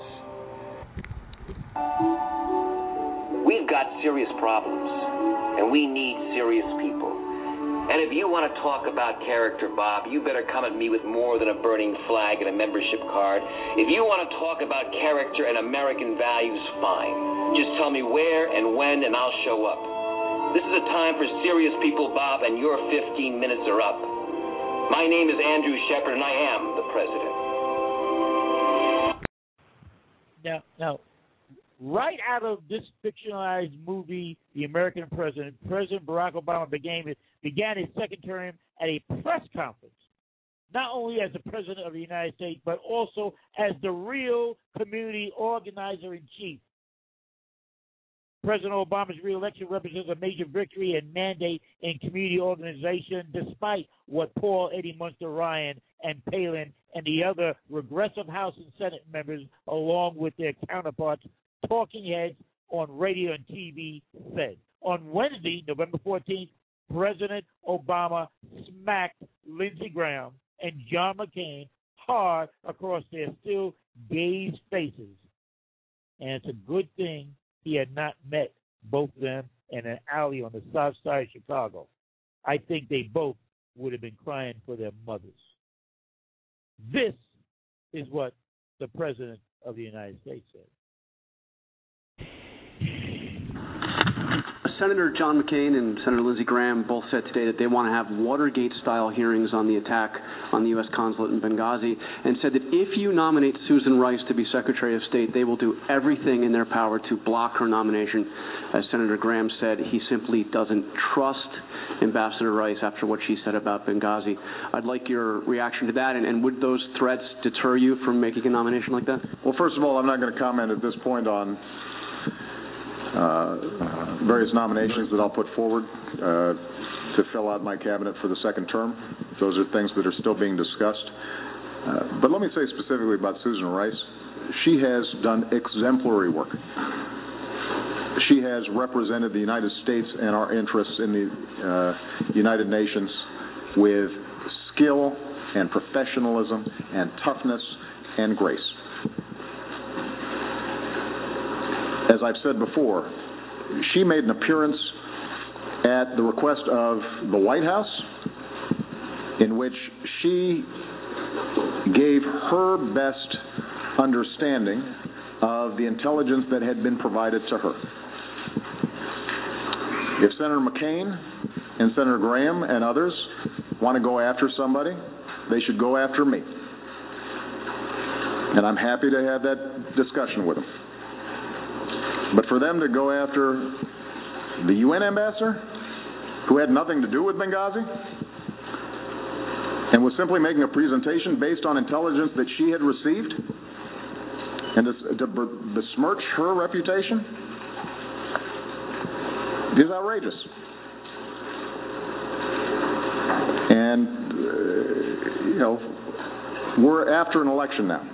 We've got serious problems, and we need serious people. And if you want to talk about character, Bob, you better come at me with more than a burning flag and a membership card. If you want to talk about character and American values, fine. Just tell me where and when, and I'll show up. This is a time for serious people, Bob, and your 15 minutes are up. My name is Andrew Shepard, and I am the president. Now, right out of this fictionalized movie, The American President, President Barack Obama began his second term at a press conference, not only as the President of the United States, but also as the real community organizer-in-chief. President Obama's re-election represents a major victory and mandate in community organization, despite what Paul Eddie Munster Ryan and Palin and the other regressive House and Senate members, along with their counterparts, talking heads on radio and TV, said. On Wednesday, November 14th, President Obama smacked Lindsey Graham and John McCain hard across their still dazed faces. And it's a good thing he had not met both of them in an alley on the south side of Chicago. I think they both would have been crying for their mothers. This is what the President of the United States said. Senator John McCain and Senator Lindsey Graham both said today that they want to have Watergate-style hearings on the attack on the U.S. consulate in Benghazi, and said that if you nominate Susan Rice to be Secretary of State, they will do everything in their power to block her nomination. As Senator Graham said, he simply doesn't trust Ambassador Rice after what she said about Benghazi. I'd like your reaction to that, and would those threats deter you from making a nomination like that? Well, first of all, I'm not going to comment at this point on various nominations that I'll put forward to fill out my cabinet for the second term. Those are things that are still being discussed. But let me say specifically about Susan Rice. She has done exemplary work. She has represented the United States and our interests in the United Nations with skill and professionalism and toughness and grace. As I've said before, she made an appearance at the request of the White House in which she gave her best understanding of the intelligence that had been provided to her. If Senator McCain and Senator Graham and others want to go after somebody, they should go after me. And I'm happy to have that discussion with them. But for them to go after the UN ambassador, who had nothing to do with Benghazi, and was simply making a presentation based on intelligence that she had received, and to besmirch her reputation, is outrageous. And, we're after an election now.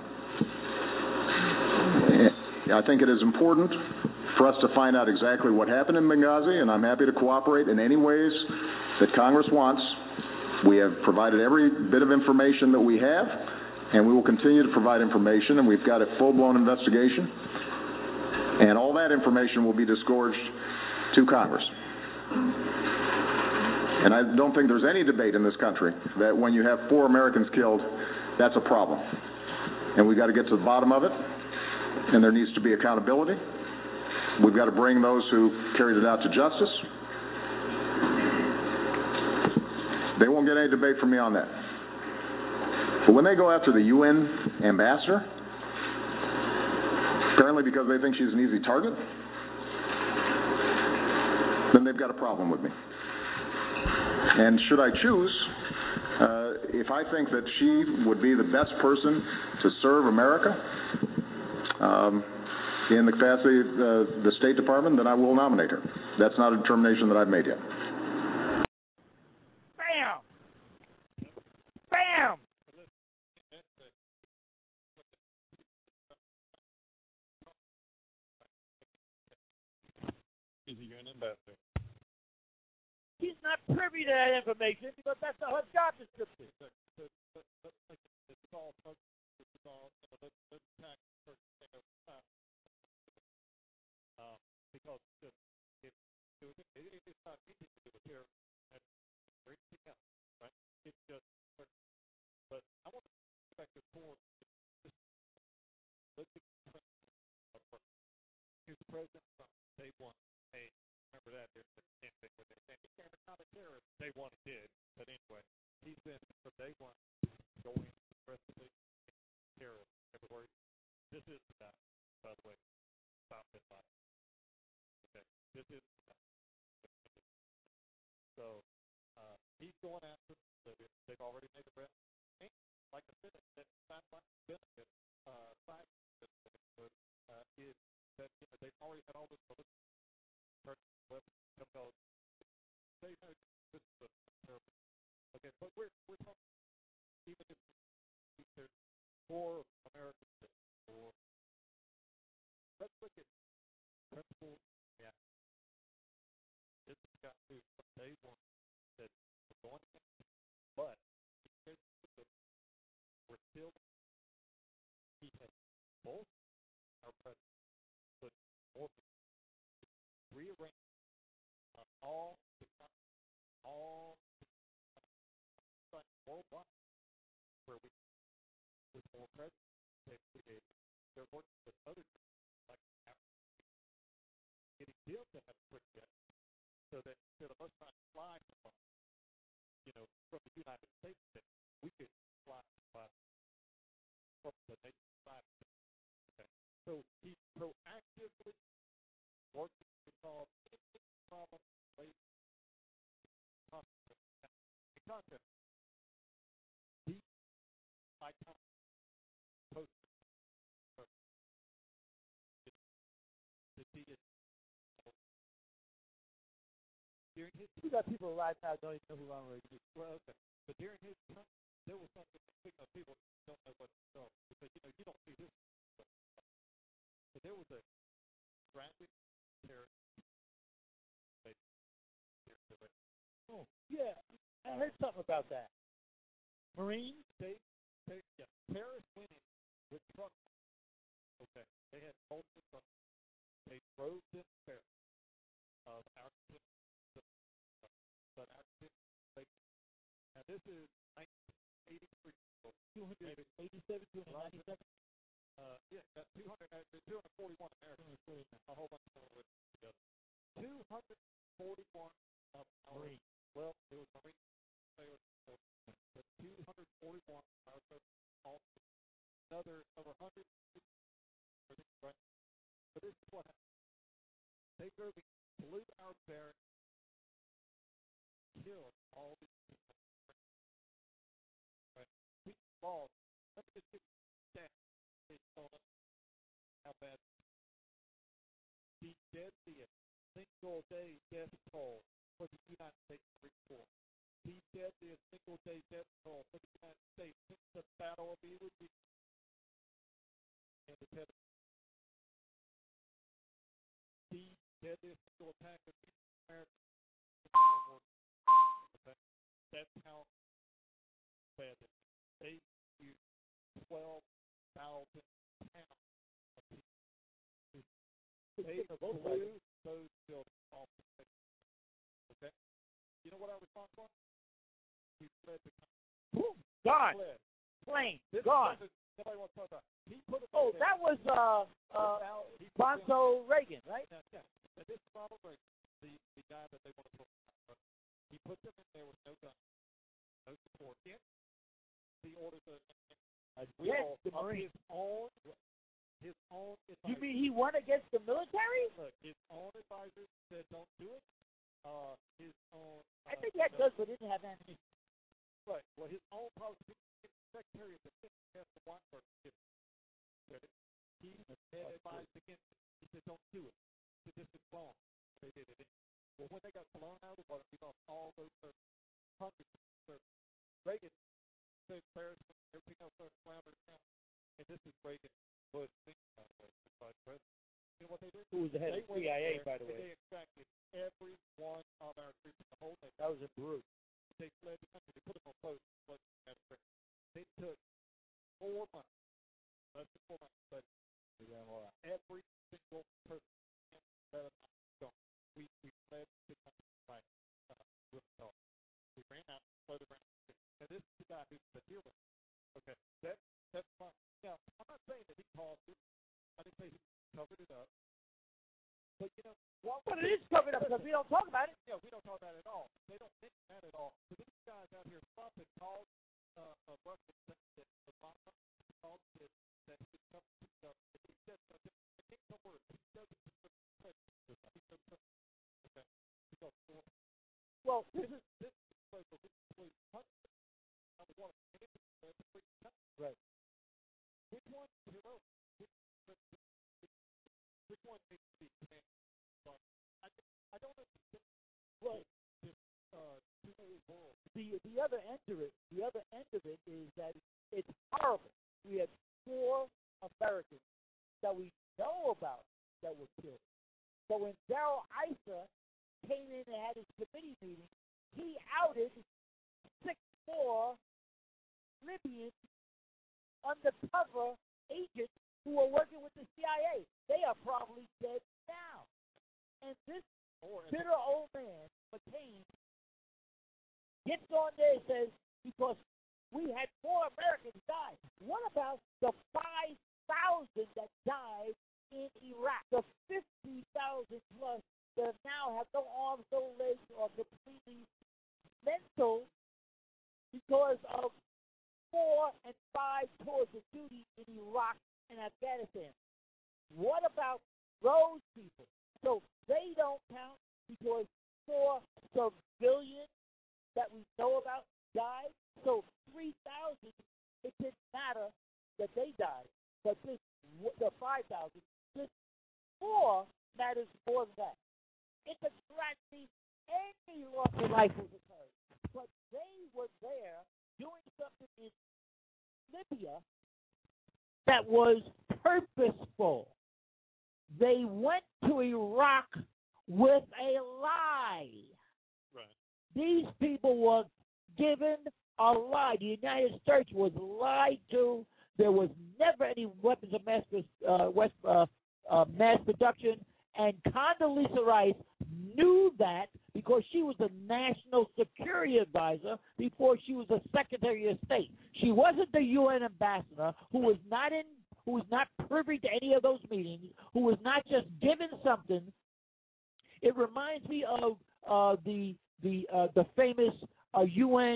I think it is important for us to find out exactly what happened in Benghazi, and I'm happy to cooperate in any ways that Congress wants. We have provided every bit of information that we have, and we will continue to provide information, and we've got a full-blown investigation, and all that information will be disgorged to Congress. And I don't think there's any debate in this country that when you have 4 Americans killed, that's a problem. And we've got to get to the bottom of it, and there needs to be accountability. We've got to bring those who carried it out to justice. They won't get any debate from me on that. But when they go after the UN ambassador, apparently because they think she's an easy target, then they've got a problem with me. And should I choose, if I think that she would be the best person to serve America in the capacity of the State Department, then I will nominate her. That's not a determination that I've made yet. Bam! Bam! Is he an ambassador? He's not privy to that information because that's not her job description. Because it's not easy to do a terror or anything else, right? It's just, but I want to go back to the core. Here's the president from day one. Hey, remember that? There's the campaign where they're saying he can't not a terrorist. Day one he did, but anyway, he's been from day one going aggressively terrorist everywhere. This is the guy, by the way. Stop it, by. Okay, this is the guy. So he's going after. They've already made the rest. And like I said, that side benefit, side benefit is that they've already had all this weapons because they know this is a terrible. Okay, but we're talking even if there's 4 Americans or let's look at principles. Yeah, this is got to from day one that we're going to, but we're still he has both our president put more rearrange all worldwide where we with more presidents they're working with other like getting deals to have a quick jet so that instead of us trying to fly from the United States that we could fly from the nation side. Okay. So he's proactively working to solve any problem related to concept. These icons post during his we got people right now don't even know who Ronald Reagan is. Well, okay. But during his time, there was something people don't know what to know because you don't see this. But there was a graphic terrorist. Oh, yeah. I heard something about that. Marines? Terrorists went in with trucks. Okay. They had multiple trucks. They drove them there. Our now this is 1983. 287, 297? Yeah, 241 Americans. A whole bunch of them together. 241 Marines. Well, it was Marines. But 241 also another over 100. Right? But this is what happened. They drove, blew our barracks, killed all these people. Right? We lost. Let me just give you stats. They told us how bad the deadliest single day death toll for the United States Marine Corps the deadliest single-day death toll for the United States since the Battle of Iwo Jima. And it's had the deadliest single attack of American. That's how bad it is. They use 12,000 pounds of people. They blew those children off the face. Okay? You know what our response was? We fled the country. Gone. Plain. Gone. Nobody wants to talk about it. He put it that was Bonzo Reagan, right? Yeah. And this is Ronald Reagan, the guy that they want to put in. He put them in there with no gun, no support. Yeah. The orders of the Marines. His own advisors. You mean he won against the military? Look, his own advisors said don't do it. His own. I think he had guns, but didn't have ammunition. Right. Well, his own Secretary of Defense, Pastor Weinberg, did it. He advised against it. He said don't do it. He said this is wrong. They did it. Well, when they got blown out of the water, we lost all those hundreds of services. Reagan, the embarrassment, everything else started floundering down. And this is Reagan, Bush, by the way, the vice president. You know what they did? Who was the head of the CIA, by the way? They extracted every one of our troops in the whole nation. That was a brute. They fled the country. They put them on post. They took 4 months, less than 4 months, but every single person let us go. We fled the country by we ran out, fled around. And this is the guy who's the hero. Okay, that's fine. Now, I'm not saying that he caused it. I didn't say he covered it up. But, you know, but it is covered up because we don't talk about it. Yeah, we don't talk about it at all. They don't think that at all. So these guys out here stop and call Russell that Obama called it that he covered himself. He said something. I can't tell words. He doesn't okay. Well, this is a place where we complete hundreds. I want to finish it for free. Right. Which one is hero? Which one needs to be commanded? I don't understand. Well, the other end of it, is that it's horrible. We had 4 Americans that we know about that were killed. So when Darrell Issa came in and had his committee meeting, he outed 6 more Libyans undercover agents who were working with the CIA. They are probably dead now. And this bitter old man, McCain, gets on there and says, because we had 4 Americans die. What about the 5,000 that died in Iraq? The 50,000 plus that now have no arms, no legs, or completely mental because of 4 and 5 tours of duty in Iraq and Afghanistan. What about those people? So they don't count because 4 civilians that we know about died. So 3,000, it didn't matter that they died. But the 5,000, this 4 matters more than that. It's a tragedy. Any loss of life was occurred. But they were there doing something in Libya that was purposeful. They went to Iraq with a lie. Right. These people were given a lie. The United States was lied to. There was never any weapons of mass production. And Condoleezza Rice knew that because she was a national security advisor before she was a Secretary of State. She wasn't the UN ambassador who was not privy to any of those meetings, who was not just given something. It reminds me of the famous UN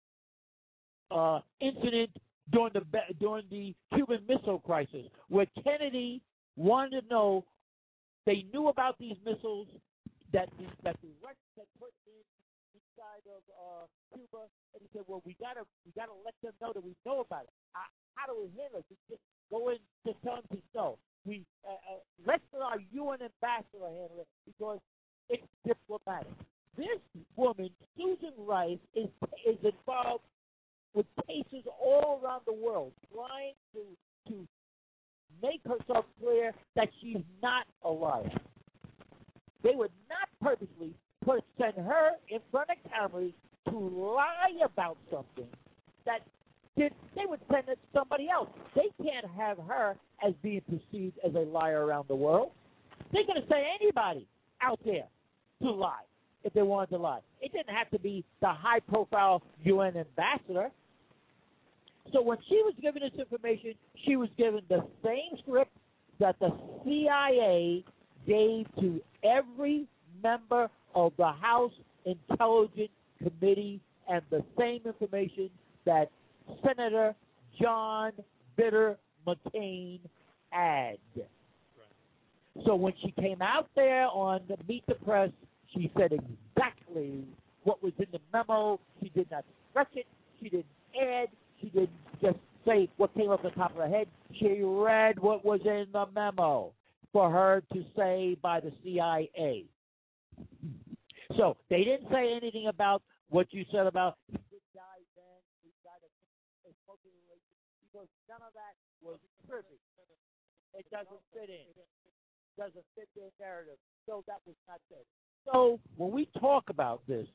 incident during the Cuban Missile Crisis, where Kennedy wanted to know. They knew about these missiles that the Russians had put inside of Cuba, and he said, "Well, we gotta let them know that we know about it. How do we handle it? We just go in to tell them to know. We let our UN ambassador handle it because it's diplomatic." This woman, Susan Rice, is involved with cases all around the world, trying to make herself clear that she's not a liar. They would not purposely send her in front of cameras to lie about something that they would send it to somebody else. They can't have her as being perceived as a liar around the world. They're going to send anybody out there to lie if they wanted to lie. It didn't have to be the high-profile UN ambassador. So when she was given this information, she was given the same script that the CIA gave to every member of the House Intelligence Committee, and the same information that Senator John Bitter McCain had. Right. So when she came out there on the Meet the Press, she said exactly what was in the memo. She did not stretch it. She didn't add. She didn't just say what came off the top of her head. She read what was in the memo for her to say by the CIA. So they didn't say anything about what you said about he did die then, he died of a smoking relation, because none of that was perfect. It doesn't fit in. Doesn't fit their narrative. So that was not said. So when we talk about this,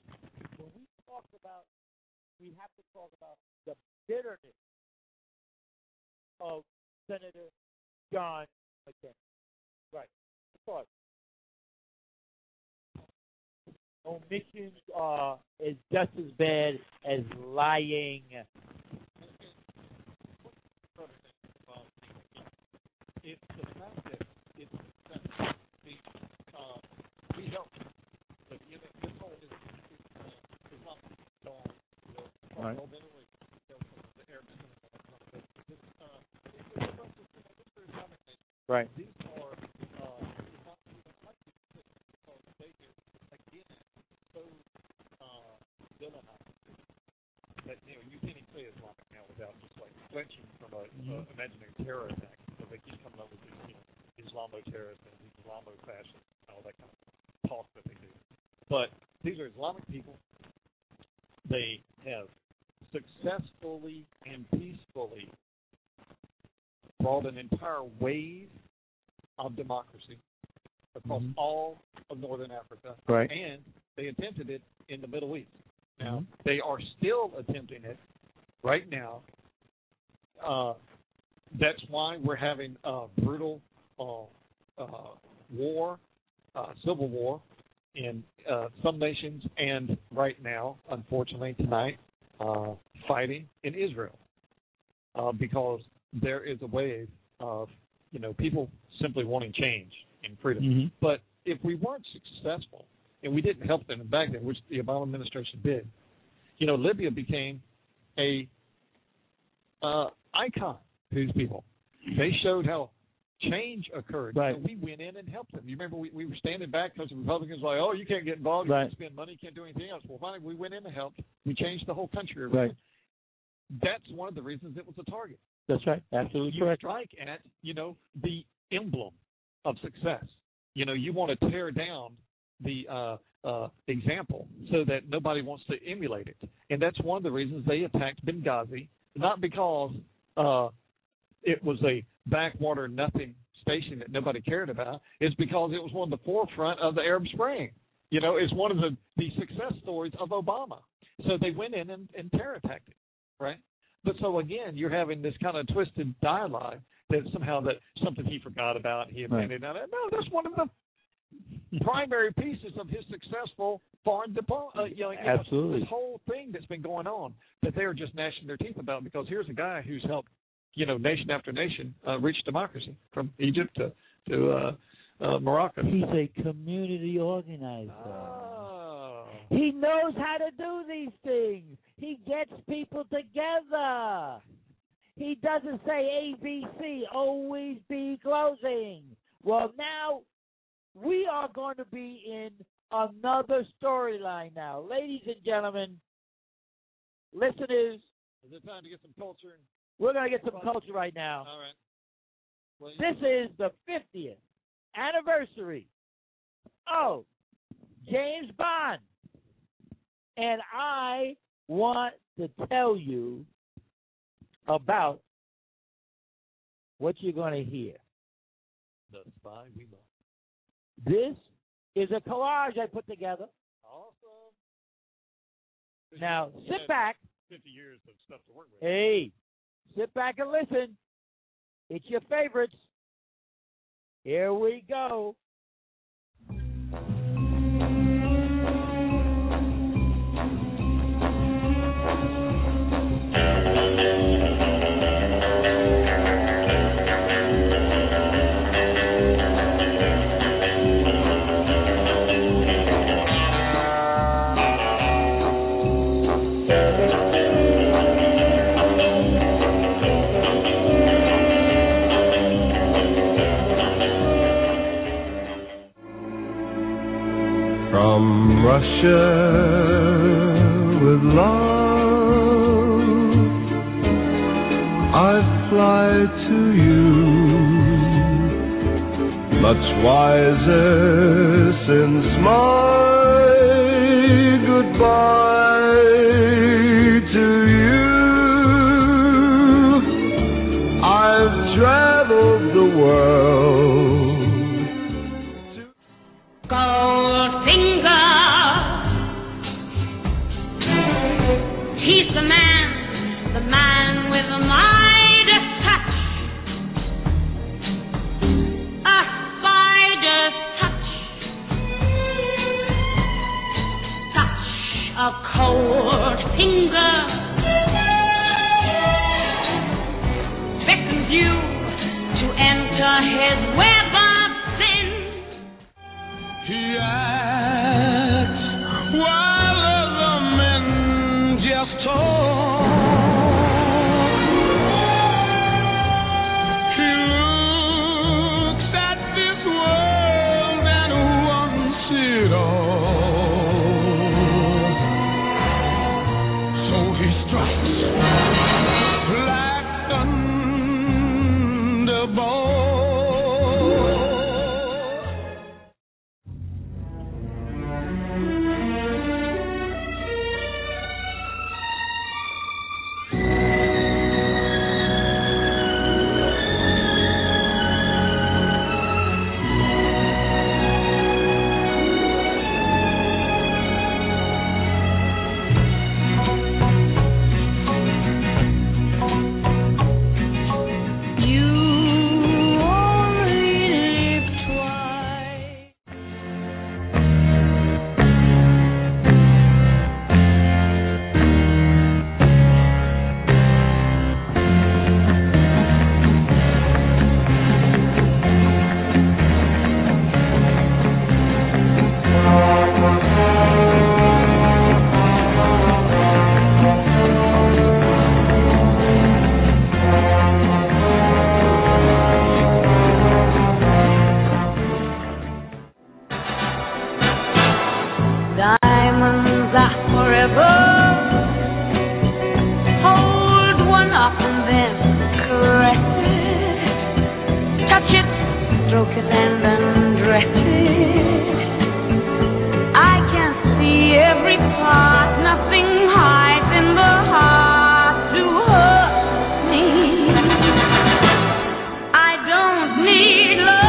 we have to talk about the bitterness of Senator John McCain. Right. Of course. Omissions is just as bad as lying. It's the fact that we help. But this whole is not right. Right. These are that you can't even say Islamic now without just like flinching from an imaginary terror attack. So they keep coming up with these Islamo-terrorists and these Islamo-fascists and all that kind of talk that they do. But these are Islamic people. They have successfully and peacefully brought an entire wave of democracy across all of Northern Africa. Right. And they attempted it in the Middle East. Now, they are still attempting it right now. That's why we're having a brutal war, civil war in some nations, and right now, unfortunately, tonight, fighting in Israel because there is a wave of, people simply wanting change and freedom. But if we weren't successful, and we didn't help them back then, which the Obama administration did, Libya became a icon to these people. They showed how change occurred. Right. We went in and helped them. You remember we were standing back because the Republicans were like, oh, you can't get involved, you can't spend money, you can't do anything else. Well, finally, we went in and helped. We changed the whole country around. Right. That's one of the reasons it was a target. That's right. Absolutely you correct. Strike at, the emblem of success. You want to tear down the example so that nobody wants to emulate it. And that's one of the reasons they attacked Benghazi, not because it was a backwater nothing station that nobody cared about. It's because it was one of the forefront of the Arab Spring. It's one of the success stories of Obama. So they went in and terror attacked it, right? But so again, you're having this kind of twisted dialogue that somehow that something he forgot about, he abandoned. Right. No, that's one of the primary pieces of his successful foreign absolutely. This whole thing that's been going on that they're just gnashing their teeth about, because here's a guy who's helped, nation after nation reach democracy from Egypt to Morocco. He's a community organizer. Oh. He knows how to do these things. He gets people together. He doesn't say ABC, always be closing. Well, now we are going to be in another storyline now. Ladies and gentlemen, listeners. Is it time to get some culture? We're going to get some culture right now. All right. Well, this is the 50th anniversary of James Bond. And I want to tell you about what you're going to hear. The Spy We Love. This is a collage I put together. Awesome. Now, sit back. 50 years of stuff to work with. Hey, sit back and listen. It's your favorites. Here we go. From Russia with love, I fly to you, much wiser since my goodbye to you. I've traveled the world. Goldfinger, he's the man with the Midas touch, a spider's touch, a cold finger beckons you to enter his web of sin. He acts while other men just talk. He looks at this world and wants it all. So he strikes like thunderbolt. Diamonds are forever. Hold one up and then caress it. Touch it, stroke it and undress it. I can see every part, nothing hides in the heart to hurt me. I don't need love.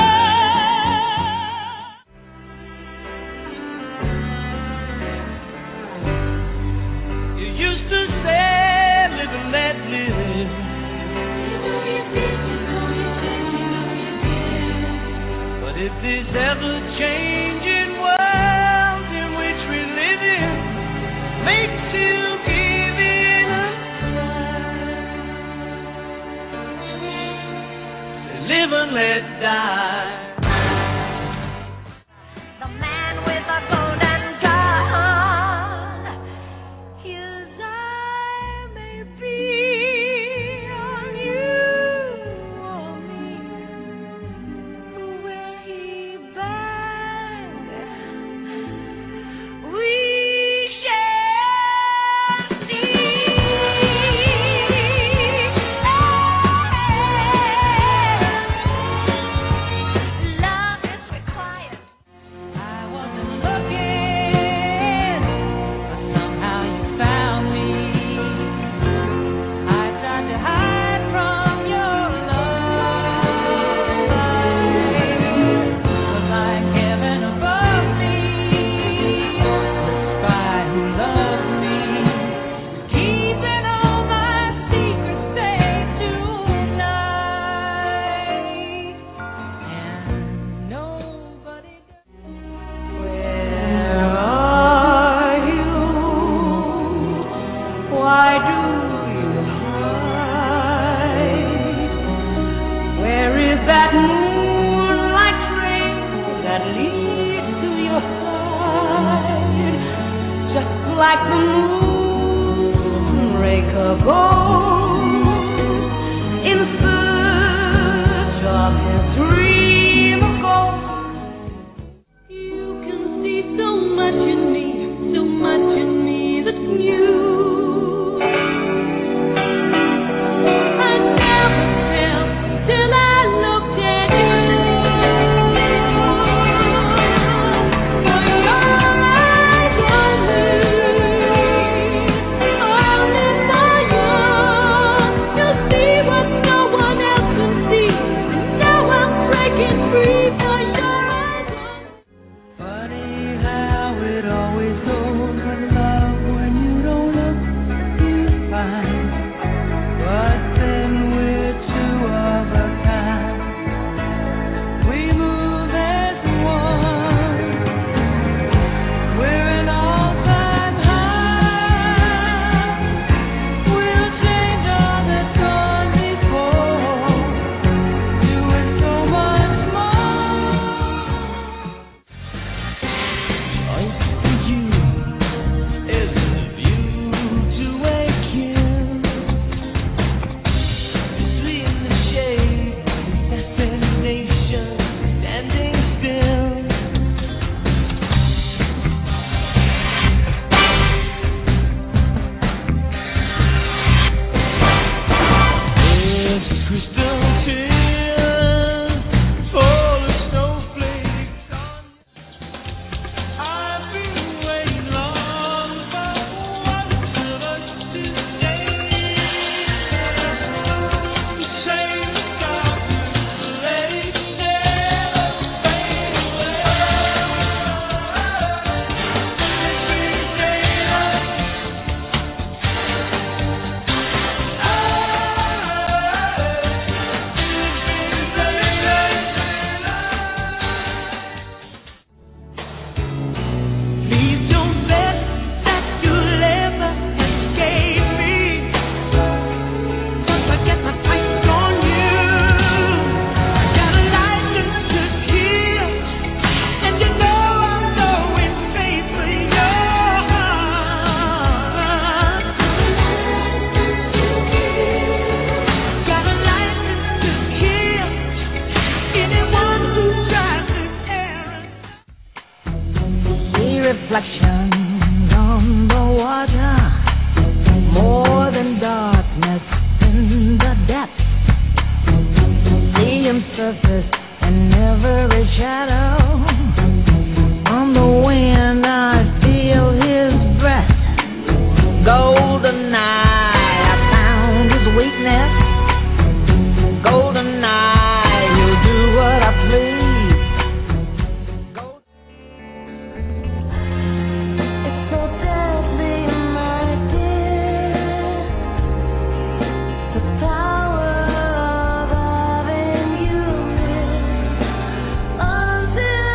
Until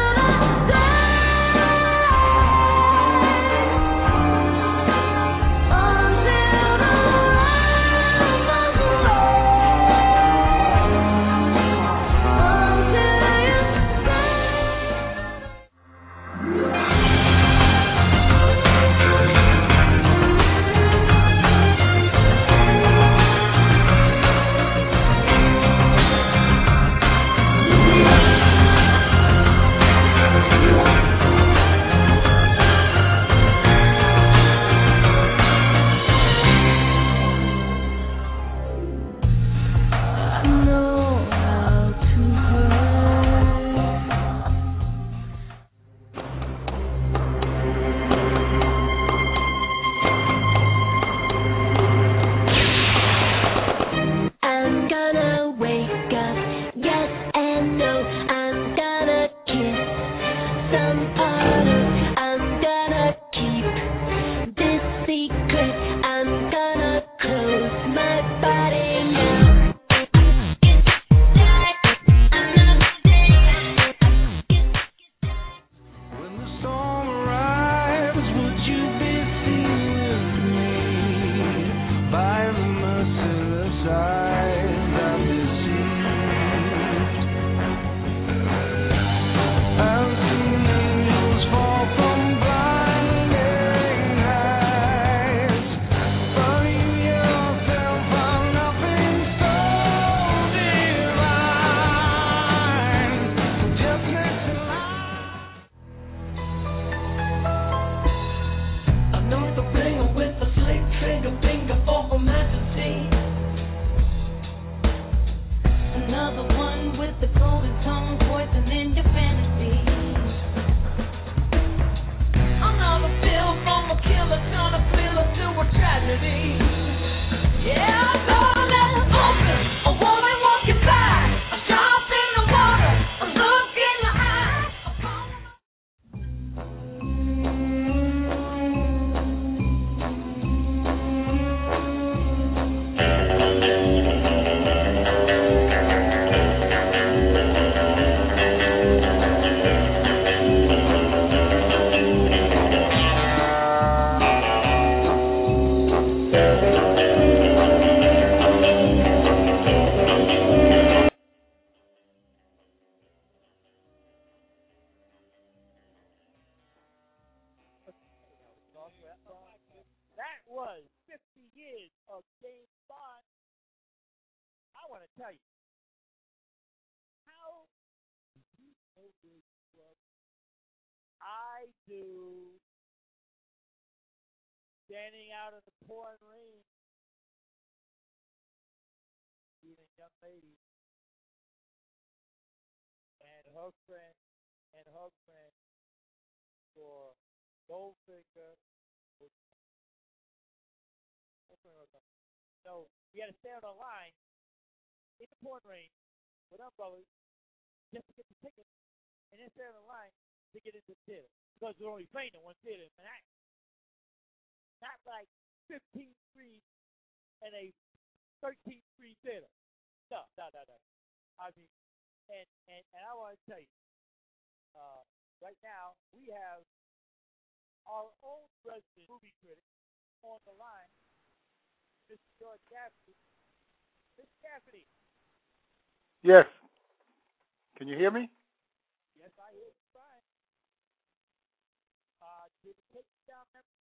That was 50 years of James Bond. I want to tell you, how do you know this club? I do. Standing out in the pouring rain, meeting young lady and her friend for Goldfinger. So we had to stay on the line in the pouring rain with umbrellas just to get the ticket, and then stay on the line to get into the theater because we're only playing in one theater in Manhattan. Not like 15 screens and a 13 screen theater. No. I mean, and I want to tell you, right now we have our own resident movie critic on the line, Mr. George Gaffney. Mr. Gaffney. Yes. Can you hear me? Yes, I hear you fine. Did it take you down memory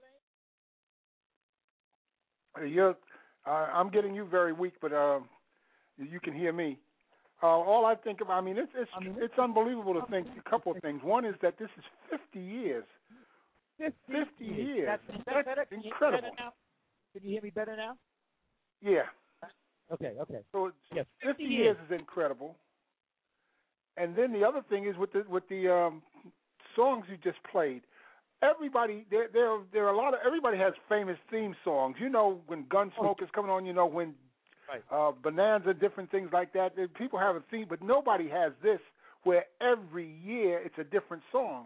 lane? I'm getting you very weak, but you can hear me. All I think about, it's unbelievable to think a couple of things. One is that this is 50 years. 50 years. That's incredible. Can you hear me better now? Yeah. Okay. So yes, 50 years is incredible. And then the other thing is with the songs you just played. Everybody, there are a lot of. Everybody has famous theme songs. You know when Gunsmoke is coming on. You know when Bonanza, different things like that. People have a theme, but nobody has this where every year it's a different song.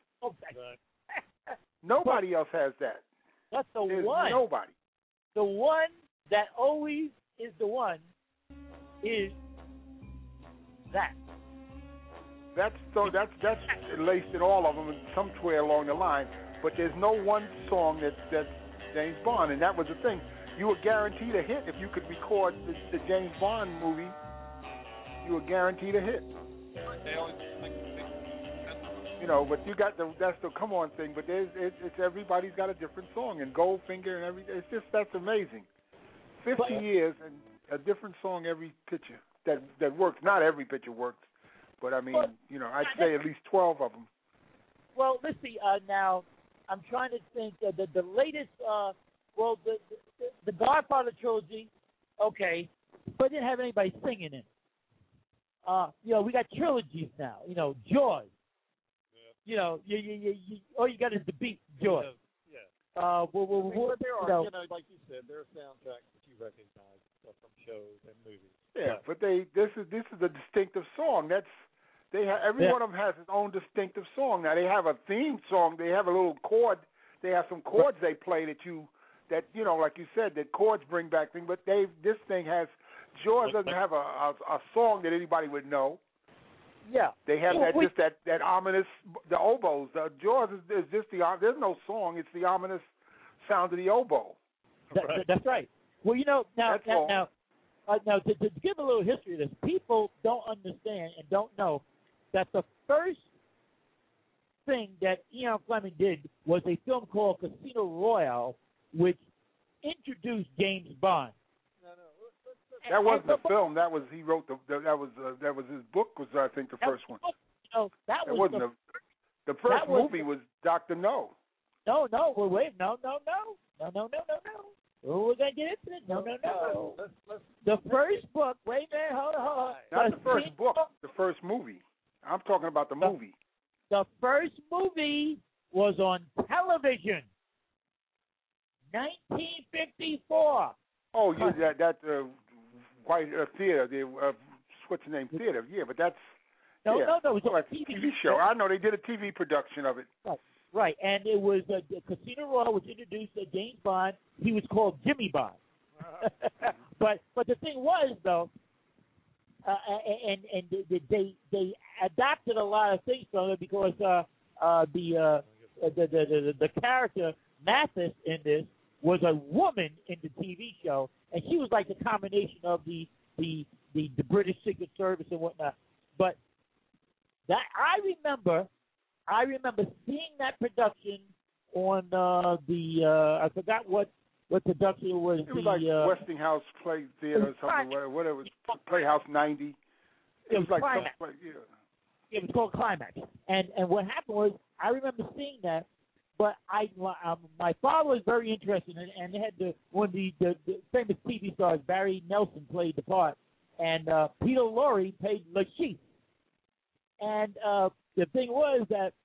Nobody else has that. That's There's one. Nobody. The one that always is the one is that. That's laced in all of them and somewhere along the line. But there's no one song that's James Bond, and that was the thing. You were guaranteed a hit if you could record the James Bond movie. You were guaranteed a hit. You know, but you got that's the come on thing. But it's everybody's got a different song, and Goldfinger and everything. It's just that's amazing. 50 years and a different song every picture that works. Not every picture works, but I'd say at least 12 of them. Well, let's see. Now I'm trying to think. The latest. The Godfather trilogy. Okay, but it didn't have anybody singing in it. We got trilogies now. Jaws. You all you got is the beat, George. Yeah. But there are, like you said, there are soundtracks that you recognize from shows and movies. Yeah, but this is a distinctive song. Every one of them has its own distinctive song. Now they have a theme song. They have a little chord. They have some chords they play that like you said, that chords bring back things. But this thing has. Jaws doesn't have a song that anybody would know. Yeah, they have that ominous the oboes. Jaws is just there's no song. It's the ominous sound of the oboe. That's right. Well, now to give a little history of this, people don't understand and don't know that the first thing that Ian Fleming did was a film called Casino Royale, which introduced James Bond. That wasn't a film. That was he wrote that was his book. Was I think the first one. The first movie was Dr. No. No. Well, wait. No. We're gonna get into it. No. The first book. Wait a minute. Hold on. Not the first book. The first movie. I'm talking about the movie. The first movie was on television. 1954. Oh, yeah, that White Theater, the what's the name theater? Yeah, but that's no, it was a TV show. I know they did a TV production of it. Right, and it was Casino Royale, which introduced James Bond. He was called Jimmy Bond. but the thing was though, and they adopted a lot of things from it because the character Mathis in this was a woman in the TV show, and she was like the combination of the British Secret Service and whatnot. But that I remember seeing that production on I forgot what production it was. It was like Westinghouse Play Theater or something. What it was, Playhouse 90. It was like Climax. It was called Climax. And what happened was I remember seeing that, but my father was very interested in it, and they had one of the famous TV stars, Barry Nelson, played the part, and Peter Lorre played Lachief. And the thing was that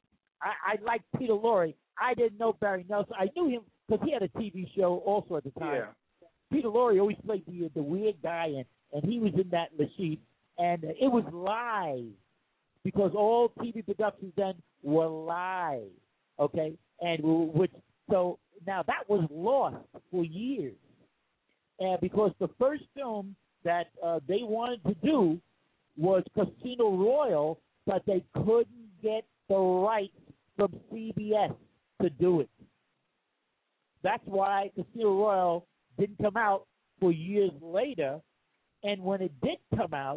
I liked Peter Lorre. I didn't know Barry Nelson. I knew him because he had a TV show also at the time. Yeah. Peter Lorre always played the weird guy, and he was in that Lachief. And it was live because all TV productions then were live, okay? And so now that was lost for years. And because the first film that they wanted to do was Casino Royale, but they couldn't get the rights from CBS to do it. That's why Casino Royale didn't come out for years later. And when it did come out,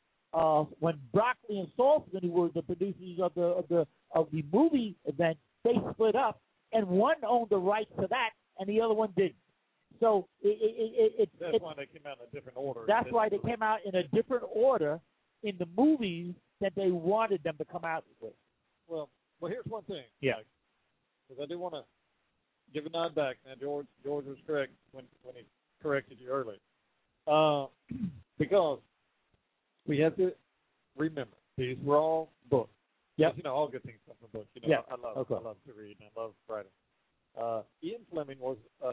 when Broccoli and Saltzman, who were the producers of the movie event, they split up, and one owned the rights to that, and the other one didn't. So that's why they came out in a different order. That's why they came out in a different order in the movies that they wanted them to come out with. Well, here's one thing. Yeah. Because I do want to give a nod back. Now, George was correct when he corrected you earlier. Because we have to remember, these were all books. Yep. You know, all good things come from books. You know, yeah. I love to read and I love writing. Ian Fleming was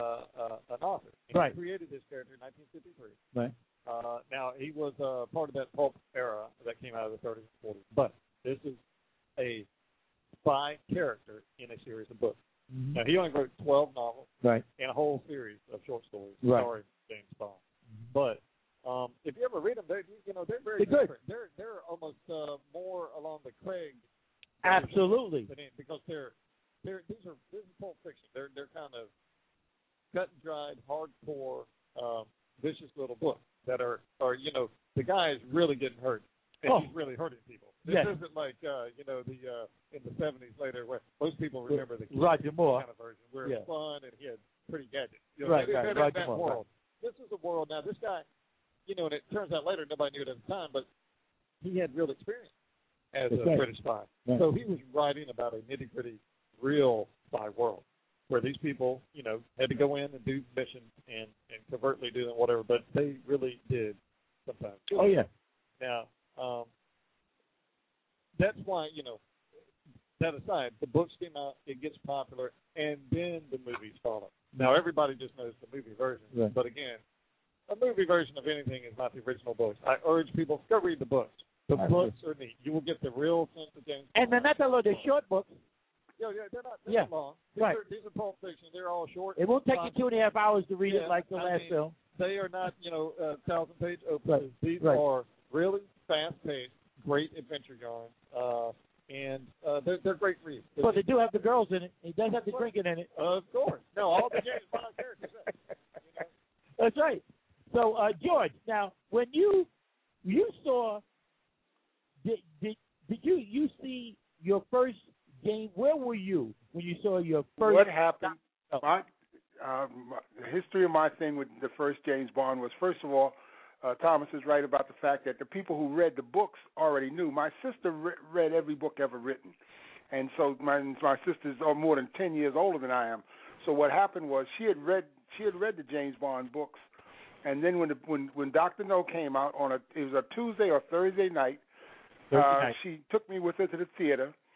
an author. Right. He created this character in 1953. Right. Now, he was part of that pulp era that came out of the 30s and 40s. But this is a spy character in a series of books. Mm-hmm. Now, he only wrote 12 novels and a whole series of short stories starring James Bond. Mm-hmm. But if you ever read them, they're very different. They're almost more along the Craig. Absolutely. Because this is Pulp Fiction. They're kind of cut and dried, hardcore, vicious little books that are the guy is really getting hurt and he's really hurting people. This isn't like in the 70s later where most people remember the Roger Moore kind of version where it's fun and he had pretty gadgets. Right. That world. This is a world now. This guy, and it turns out later nobody knew it at the time, but he had real experience as a British spy. Right. So he was writing about a nitty-gritty, real spy world where these people, had to go in and do missions and covertly do them, whatever, but they really did sometimes. Oh, yeah. Now, that's why, that aside, the books came out, it gets popular, and then the movies follow. Now, everybody just knows the movie version, but again, a movie version of anything is not the original books. I urge people, go read the books. The books are neat. You will get the real sense of James Bond. And they're not they're short books. Yeah, they're not long. These are Pulp Fiction. They're all short. It won't take you 2.5 hours to read it like the last film. They are not, 1,000-page openers. These are really fast-paced, great adventure yarns, and they're great reads. But they do have the girls in it. He does have the drinking in it. Of course. No, all the James Bond characters. That's right. So, George, now when you saw, did you see your first game? Where were you when you saw your first? What happened? The history of my thing with the first James Bond was, first of all, Thomas is right about the fact that the people who read the books already knew. My sister read every book ever written, and so my sister's more than 10 years older than I am. So what happened was she had read the James Bond books, and then when Dr. No came out it was a Tuesday or Thursday night, she took me with her to the theater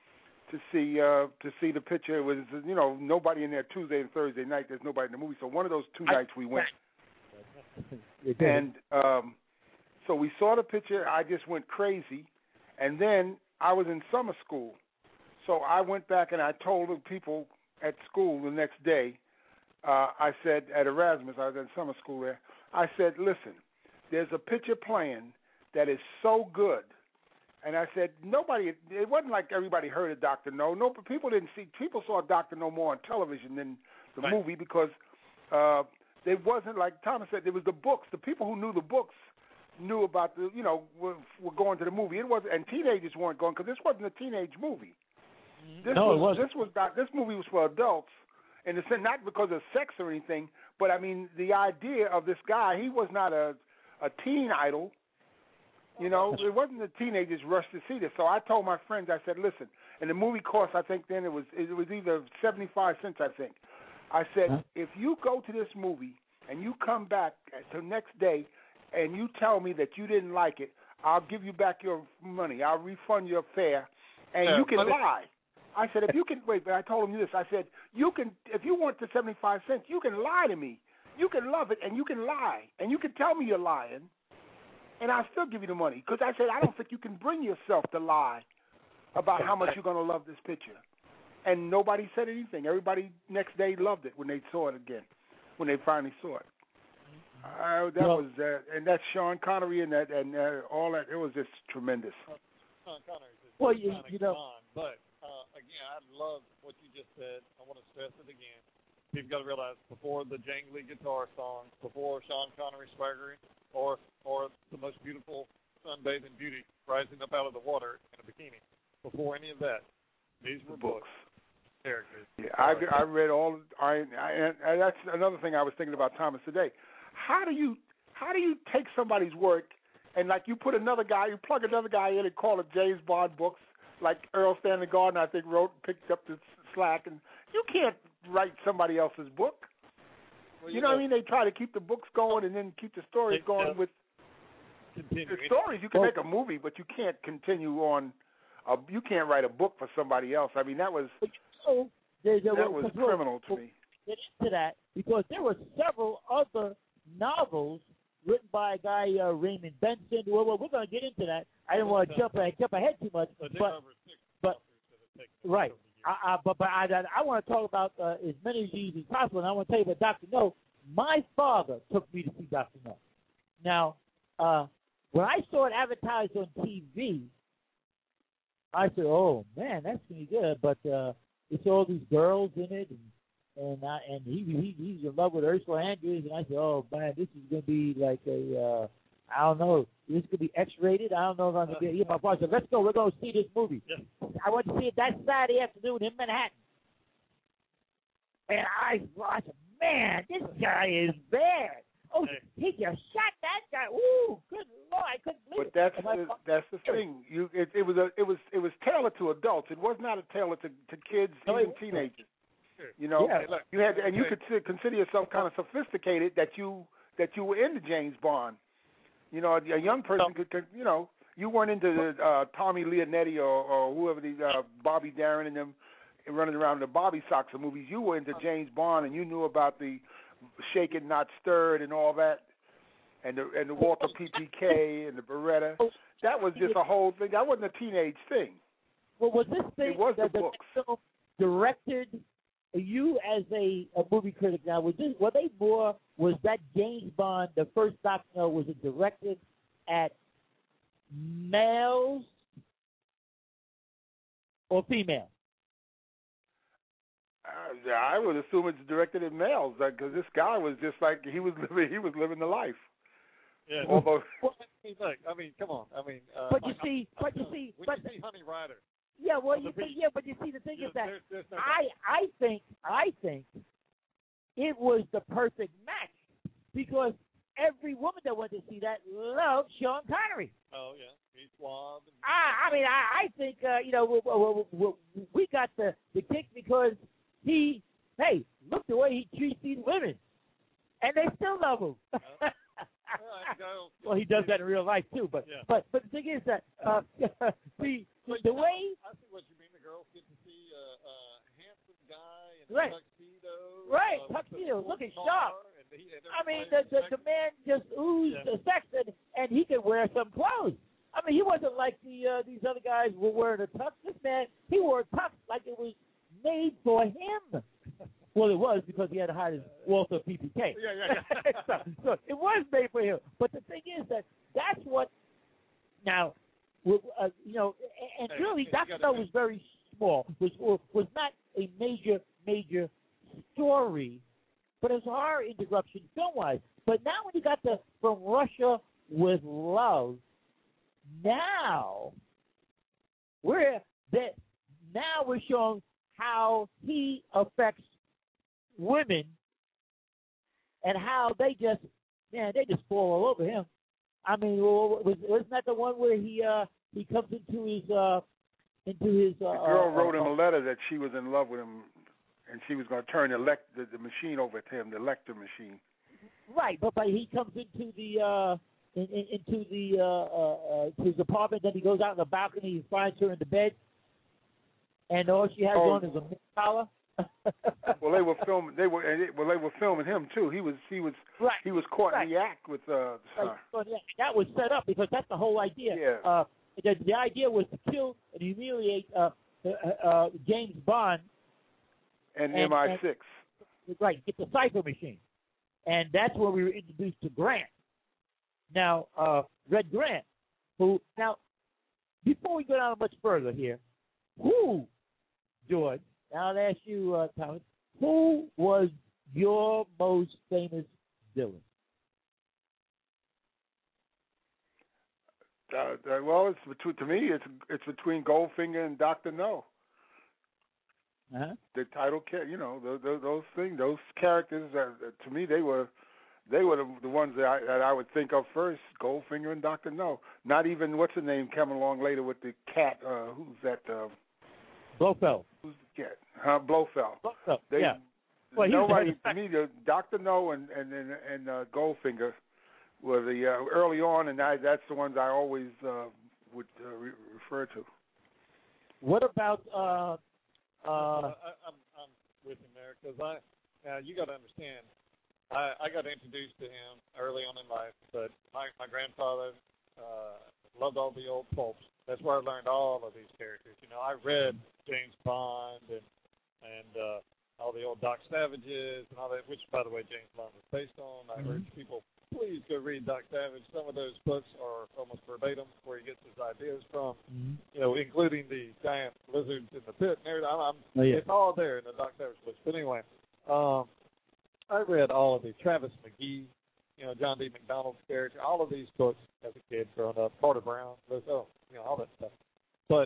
to see the picture. It was, you know, nobody in there Tuesday and Thursday night. There's nobody in the movie. So one of those two nights we went. And so we saw the picture. I just went crazy. And then I was in summer school. So I went back and I told the people at school the next day, I said, at Erasmus, I was in summer school there, I said, listen, there's a picture playing that is so good. And I said, it wasn't like everybody heard of Dr. No. No, people saw Dr. No more on television than the movie because it wasn't like Thomas said, there was the books. The people who knew the books knew about were going to the movie. It wasn't, and teenagers weren't going because this wasn't a teenage movie. It wasn't. This movie was for adults, and it's not because of sex or anything, but I mean the idea of this guy. He was not a teen idol. It wasn't the teenagers rushed to see this. So I told my friends, I said, listen, and the movie cost, I think then it was either 75 cents, I think. I said, if you go to this movie and you come back the next day and you tell me that you didn't like it, I'll give you back your money. I'll refund your fare, and you can lie. I said, if you can wait, but I told him this. I said, if you want the 75 cents, you can lie to me. You can love it, and you can lie, and you can tell me you're lying, and I'll still give you the money. Because I said, I don't think you can bring yourself to lie about how much you're going to love this picture. And nobody said anything. Everybody next day loved it when they saw it again, when they finally saw it. And that's Sean Connery and all that. It was just tremendous. Sean Connery is but again, I love what you just said. I want to stress it again. You've got to realize before the jangly guitar songs, before Sean Connery swaggering, or the most beautiful sunbathing beauty rising up out of the water in a bikini, before any of that, these were books. Characters. Yeah, I read all. And that's another thing I was thinking about Thomas today. How do you take somebody's work and like you plug another guy in and call it James Bond books, like Earl Stanley Gardner I think picked up the slack, and you can't write somebody else's book. Well, you know what I mean? They try to keep the books going and then keep the stories going with the stories. You can make a movie, but you can't continue on. You can't write a book for somebody else. I mean, that was criminal to me. Get into that because there were several other novels written by a guy Raymond Benson. Well, we're going to get into that. I didn't want to jump ahead too much, but right. But I want to talk about as many of these as possible, and I want to tell you about Dr. No. My father took me to see Dr. No. Now, when I saw it advertised on TV, I said, "Oh man, that's gonna be good." But it's all these girls in it, and he's in love with Ursula Andrews, and I said, "Oh man, this is gonna be like a I don't know, this could be X-rated. I don't know if I'm gonna be." My father said, "Let's go. We're gonna see this movie." Yeah. I went to see it that Saturday afternoon in Manhattan, and I said, "Man, this guy is bad." Oh, he just shot that guy. Ooh, good Lord, I couldn't believe it. But that's the thing. It was tailored to adults. It was not tailored to kids, even teenagers. You know, you had, and you could consider yourself kind of sophisticated that you were into James Bond. You know, a young person could you weren't into Tommy Leonetti or whoever these Bobby Darin and them running around the Bobby Soxer movies. You were into James Bond, and you knew about the Shaken Not Stirred and all that, and the Walter PPK and the Beretta. That was just a whole thing. That wasn't a teenage thing. Well, was this thing it was that the books. Film directed? You as a movie critic now, was that James Bond, the first Dr. No, was it directed at males or females? I would assume it's directed at males, because this guy was just like he was living the life. Yeah. Although, look, I mean, come on. I mean, when you see Honey Rider. Yeah, well, but you see, the thing is that I think it was the perfect match because every woman that went to see that loved Sean Connery. Oh yeah, he's suave. I think we got the kick because look the way he treats these women, and they still love him. Well, he does that in real life too, but the thing is that the way I see what you mean. The girls get to see Right. Tuxedo, looking sharp. I mean, the man just oozed sex, and he could wear some clothes. I mean, he wasn't like these other guys were wearing a tux. This man, he wore a tux like it was made for him. Well, it was because he had to hide his Walther PPK. Yeah. so it was made for him. But the thing is that's what now, you know, and really, Dr. No was very small. Was not a major story, but it's our interruption film-wise. But now when you got the From Russia with Love, now we're showing how he affects women and how they just fall all over him. I mean, wasn't that the one where he comes into his the girl wrote him a letter that she was in love with him, and she was going to turn the machine over to him, the Lecter machine. Right, but he comes into his apartment. Then he goes out on the balcony. He finds her in the bed, and all she has on is a mint collar. Well, they were filming. They were filming him too. He was caught in the act with. Right. So, that was set up because that's the whole idea. Yeah. The idea was to kill and humiliate James Bond and MI6. Right, get the cipher machine, and that's where we were introduced to Grant. Now, Red Grant, who now, before we go down much further here, George? Now I'll ask you, Thomas, who was your most famous villain? Well, to me, it's between Goldfinger and Dr. No. Uh-huh. The title, those things, those characters. To me, they were the ones that I would think of first. Goldfinger and Dr. No. Not even what's the name coming along later with the cat. Who's that? Blofeld. Who's the cat? Blofeld. Yeah. Well, nobody to me. Dr. No and Goldfinger were the early on, and that's the ones I always would refer to. What about? I'm with him there because you got to understand. I got introduced to him early on in life, but my grandfather loved all the old pulps. That's where I learned all of these characters. You know, I read James Bond and all the old Doc Savages and all that, which, by the way, James Bond was based on. I urge people, please go read Doc Savage. Some of those books are almost verbatim where he gets his ideas from, you know, including the giant lizards in the pit and everything. It's all there in the Doc Savage books. But anyway, I read all of these. Travis McGee, you know, John D. McDonald's character, all of these books as a kid growing up. Carter Brown, all that stuff. But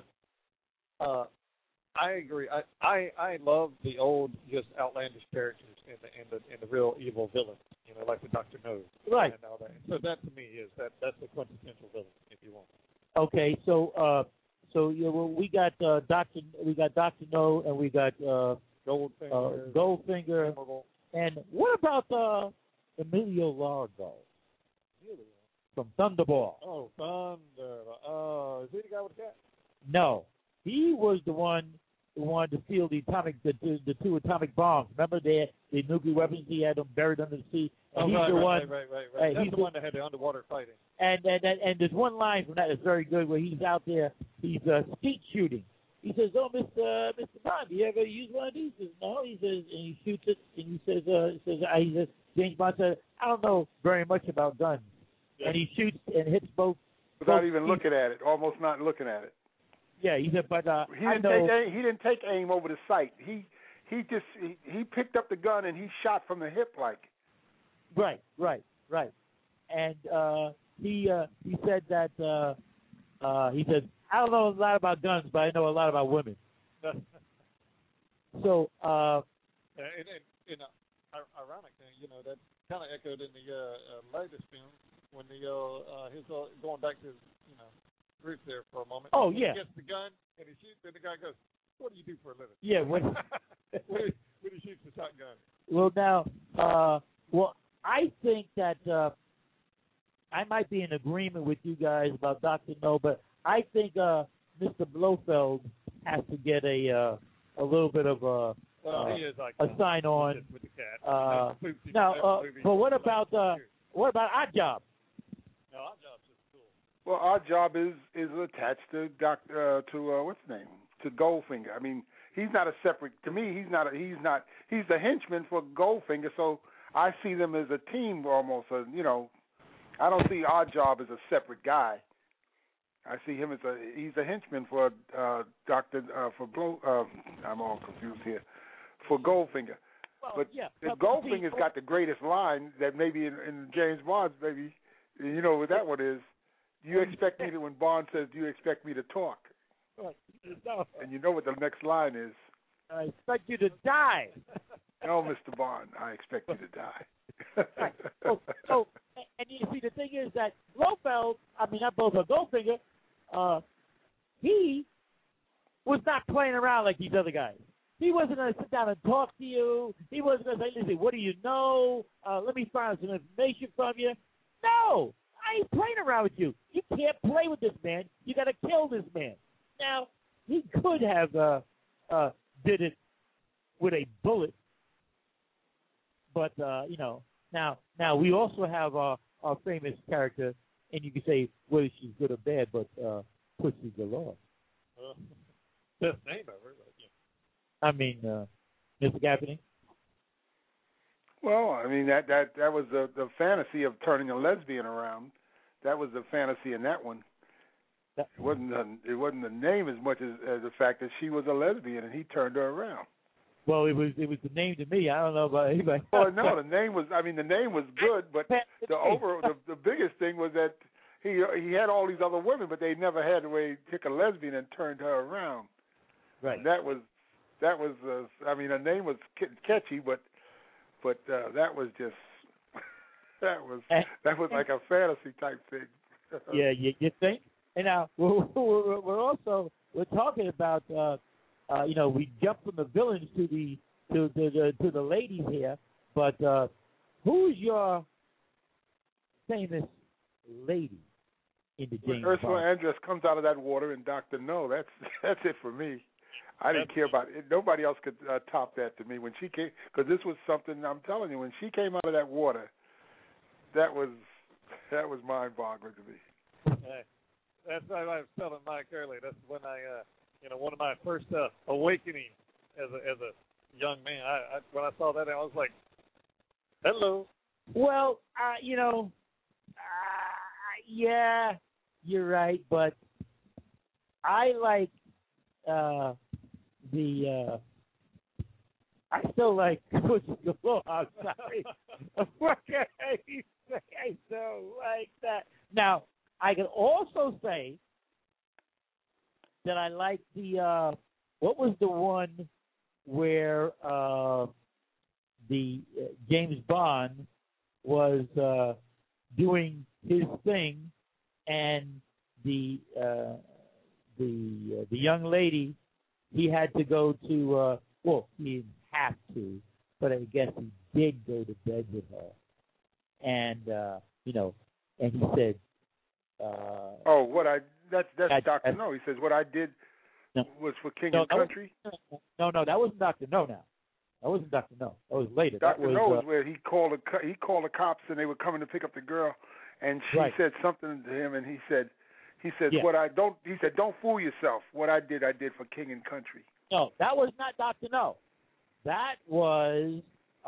I agree. I love the old, just outlandish characters and the real evil villains. You know, like the Dr. No. Right. And all that. So that to me is that's the quintessential villain, if you want. Okay, so we got Dr. No, and we got Goldfinger. And what about Emilio Largo from Thunderball? Oh, Thunder. Is he the guy with the cat? No, he was the one who wanted to steal the two atomic bombs. Remember the nuclear weapons? He had them buried under the sea. And he's the one. Right. That's the one that had the underwater fighting. And there's one line from that that's very good where he's out there. He's skeet shooting. He says, "Oh, Mr. Bond, do you ever use one of these?" He says, "No." He says, and he shoots it, and he says, James Bond said, "I don't know very much about guns," and he shoots and hits both without even looking at it, almost not looking at it. Yeah, he said, but he didn't take aim over the sight. He picked up the gun and he shot from the hip, like. Right. And he said that he said, "I don't know a lot about guns, but I know a lot about women." So, and ironic thing, you know, that kind of echoed in the latest film when his going back to group there for a moment. Oh, when yeah. He gets the gun and he shoots, and the guy goes, "What do you do for a living?" Yeah, when he shoots the shotgun. Well, now, I think that I might be in agreement with you guys about Dr. No, but I think Mr. Blofeld has to get a little bit of he is like a sign on. with the cat. But what about Odd Job? No, Odd Job's just cool. Well, Odd Job is attached to what's his name, to Goldfinger. I mean, he's not a separate. To me, he's the henchman for Goldfinger. So I see them as a team almost. I don't see Odd Job as a separate guy. I see him as he's a henchman for I'm all confused here, for Goldfinger. But Goldfinger's got the greatest line that maybe in James Bond's, maybe, you know what that one is. You expect me to, when Bond says, do you expect me to talk? And you know what the next line is. I expect you to die. No, Mr. Bond, I expect you to die. Right. So, and you see, the thing is that Goldfinger, he was not playing around like these other guys. He wasn't going to sit down and talk to you. He wasn't going to say, listen, what do you know? Let me find some information from you. No, I ain't playing around with you. You can't play with this man. You got to kill this man. Now, he could have did it with a bullet, but now we also have our famous character, and you can say whether she's good or bad, but Pussy Galore. Best name ever. But, yeah. I mean, Mr. Gaffney. Well, I mean that was the fantasy of turning a lesbian around. That was the fantasy in that one. It wasn't the name as much as the fact that she was a lesbian and he turned her around. Well, it was the name to me. I don't know about anybody. Well, no, the name was good, but the biggest thing was that he had all these other women, but they never had a way to take a lesbian and turned her around. Right. And that was I mean, her name was catchy, but that was just that was like a fantasy type thing. Yeah, you think? And now we're talking about we jump from the villains to the ladies here, but who's your famous lady in the James Bond? Ursula Andress comes out of that water, and Dr. No. That's it for me. I didn't care about it. Nobody else could top that to me when she came, because this was something, I'm telling you, when she came out of that water, that was mind-boggling to me. That's what I was telling Mike earlier. That's when I, one of my first awakening as a young man. When I saw that, I was like, hello. Well, yeah, you're right, but I like I still like Pussy Galore. I'm sorry. What can I say? I don't like that. Now, I can also say that I like the what was the one where the James Bond was doing his thing, and the young lady, he had to go to he didn't have to, but I guess he did go to bed with her, and and he said, that's Dr. No. He says what I did was for King and Country. No, that wasn't Dr. No. Now that wasn't Dr. No. That was later. Dr. No was where he called the cops, and they were coming to pick up the girl, and she said something to him, and he said don't fool yourself. What I did for King and Country. No, that was not Dr. No. That was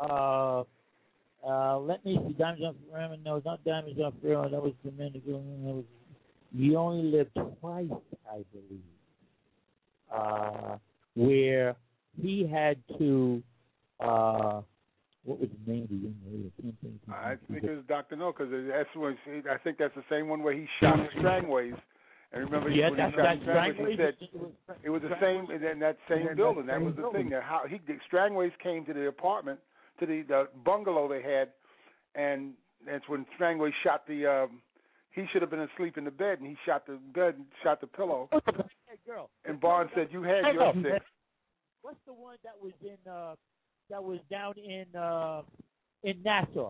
let me see. Diamonds on Forever. No, it's not Diamonds on Forever. That was Domenico. That was You Only Live Twice, I believe. Where he had to what was the name of the young lady? I think it was Dr. No, because I think that's the same one where he shot Strangways. And remember, when he shot Strangways, he said it was the same in that same building. That was the thing. How Strangways came to the apartment, to the bungalow they had, and that's when Strangways shot the. He should have been asleep in the bed, and he shot the bed and shot the pillow. And Bond said, "You had your six." What's the one that was in? That was down in Nassau.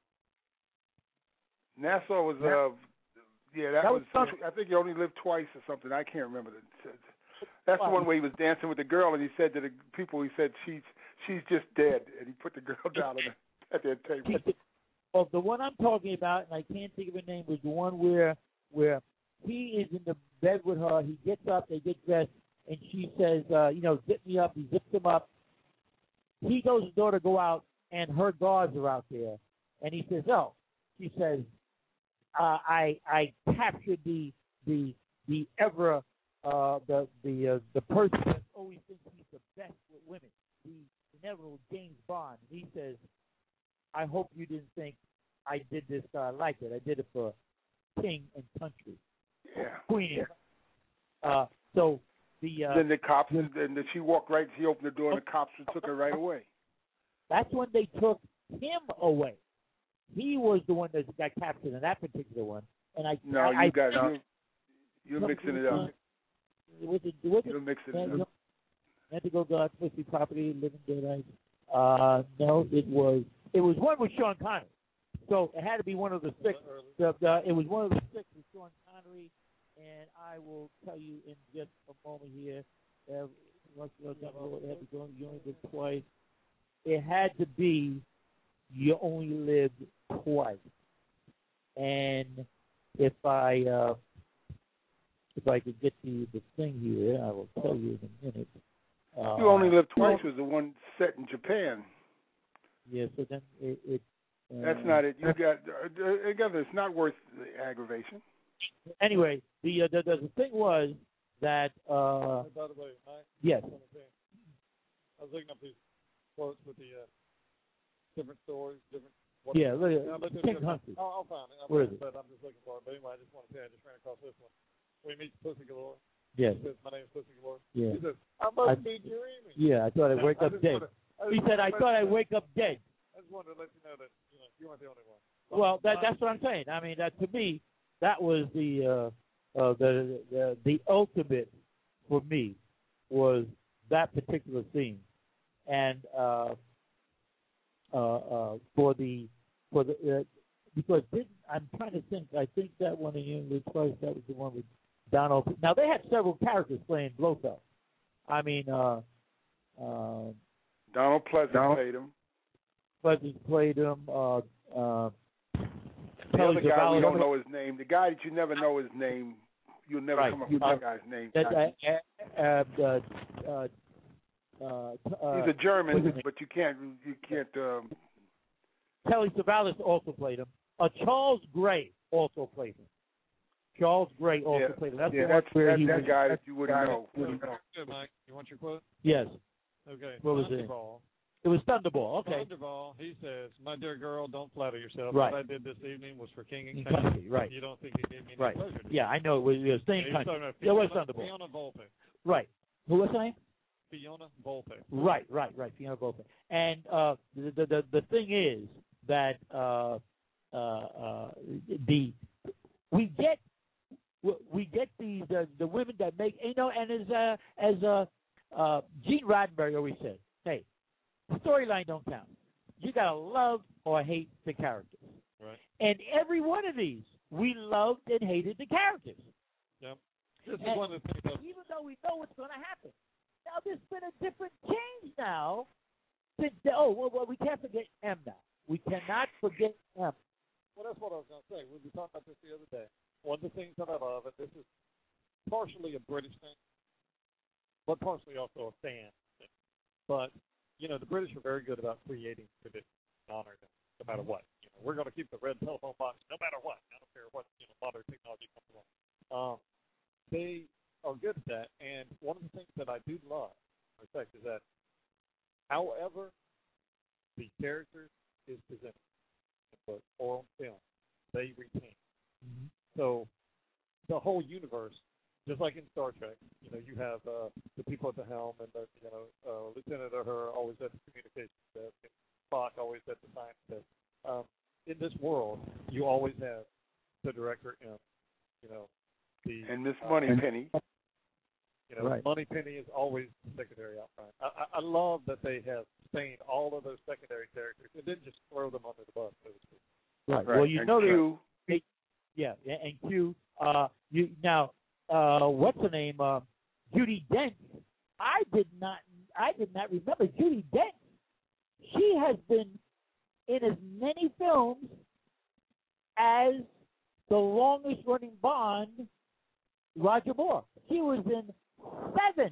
Nassau was that was I think he only lived twice or something. I can't remember. That's the one where he was dancing with the girl, and he said to the people, he said she's just dead, and he put the girl down at their table. Well, the one I'm talking about, and I can't think of her name, was the one where he is in the bed with her. He gets up, they get dressed, and she says, zip me up. He zips him up. He goes to the door to go out, and her guards are out there, and he says, "Oh," she says, "I captured the person that always thinks he's the best with women, the inevitable James Bond." And he says, "I hope you didn't think I did this. I like it. I did it for king and country." Yeah. Queen. So then the cops, and then she walked right. She opened the door, and the cops took her right away. That's when they took him away. He was the one that got captured in that particular one. And you're mixing it up. You're mixing it up. Ethical God, Twisty Property, Living Daylights. No, it was one with Sean Connery. So it had to be one of the six. It was one of the six with Sean Connery, and I will tell you in just a moment here. It had to go. You only lived twice. It had to be You Only Lived Twice. And if I could get the thing here, I will tell you in a minute. You Only Lived Twice was the one set in Japan. Yeah, so then it that's not it. You got again. It's not worth the aggravation. Anyway, the thing was that. By the way, yes. I was looking up these quotes with the different stories, different. Yeah, look at King Humphrey. I'll find it. Where is it? But I'm just looking for it. But anyway, I just want to say I just ran across this one. We meet Pussy Galore. Yes. He says, "My name is Pussy Galore." Yeah. He says, "I must be dreaming." Yeah, I thought I'd wake up dead. He said, "I thought I'd wake up dead." I just wanted to let you know that you weren't the only one. Well, that's what I'm saying. I mean, that to me, that was the ultimate for me was that particular scene, and because I'm trying to think. I think that one in English twice. That was the one with Donald. Now they had several characters playing Blofeld. I mean, Donald Pleasant played him. Pleasant played him. The other guy we don't know his name. The guy that you never know his name. You'll never come up with that guy's name. He's a German, but you can't. Telly Savalas also played him. Charles Gray also played him. Charles Gray also played him. That's that guy that you wouldn't know. Good, Mike. You want your quote? Yes. Okay. What was it? It was Thunderball. Okay. Thunderball. He says, "My dear girl, don't flatter yourself. Right. What I did this evening was for king and country. Right. You don't think it gave me any pleasure? Yeah, I know. It was same country. It was Thunderball. Fiona Volpe. Right. Who was her name? Fiona Volpe. Right. Fiona Volpe. And the thing is that we get these the women that make and as Gene Roddenberry always said, hey, storyline don't count. You gotta love or hate the characters. Right. And every one of these, we loved and hated the characters. Yep. This is one of the things. Even though we know what's going to happen. Now there's been a different change now. We can't forget M now. We cannot forget M. Well, that's what I was going to say. We were talking about this the other day. One of the things that I love, and this is partially a British thing, but partially also a fan thing. But, the British are very good about creating tradition and honoring them, no matter what. We're going to keep the red telephone box no matter what. I don't care what modern technology comes along. They are good at that, and one of the things that I do love, in fact, is that however the characters is presented or on film, they retain. Mm-hmm. So the whole universe, just like in Star Trek, you have the people at the helm and the Lieutenant Uhura always at the communications desk, and Spock always at the science desk. In this world, you always have the director and and Miss Moneypenny. Right. Moneypenny is always the secondary out front. I love that they have sustained all of those secondary characters and didn't just throw them under the bus, so to speak. Right. Well, Q. And Q. What's her name? Judi Dench. I did not remember Judi Dench she has been in as many films as the longest running Bond, Roger Moore. She was in 7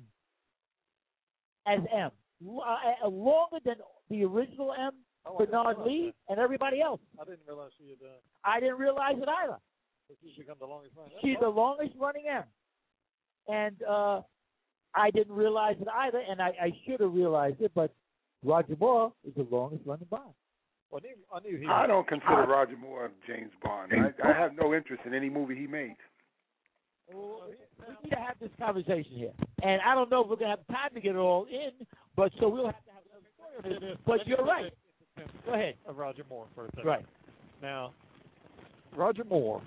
as M, longer than the original M, Bernard Lee, and everybody else. I didn't realize she had. I didn't realize it either. She's become the longest running. She's the longest running M, and I didn't realize it either, and I should have realized it, but Roger Moore is the longest running Bond. Well, I knew he. I don't consider Roger Moore James Bond. I have no interest in any movie he made. Well, we need to have this conversation here, and I don't know if we're going to have time to get it all in, but so we'll have to have a story on this. But you're right. Go ahead. Of Roger Moore for a second. Right. Now, Roger Moore,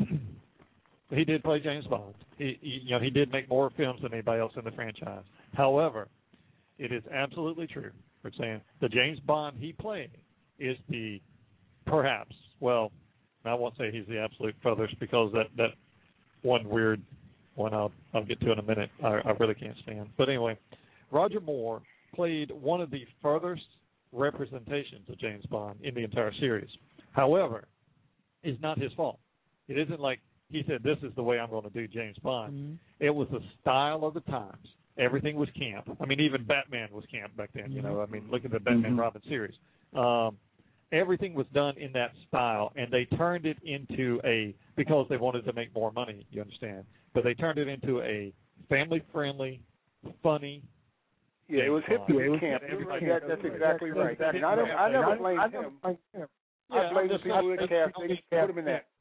he did play James Bond. He did make more films than anybody else in the franchise. However, it is absolutely true. We're saying the James Bond he played is the perhaps. Well, I won't say he's the absolute furthest because that one weird one I'll get to in a minute. I really can't stand. But anyway, Roger Moore played one of the furthest representations of James Bond in the entire series. However, it's not his fault. It isn't like he said, this is the way I'm going to do James Bond. Mm-hmm. It was the style of the times. Everything was camp. I mean, even Batman was camp back then, you know. I mean, look at the Batman Robin series. Everything was done in that style, and they turned it into because they wanted to make more money, you understand. But they turned it into a family-friendly, funny. Yeah, it was hip to be camp. That's exactly right. And I never blamed him. I blame the people that cast. They put him in that.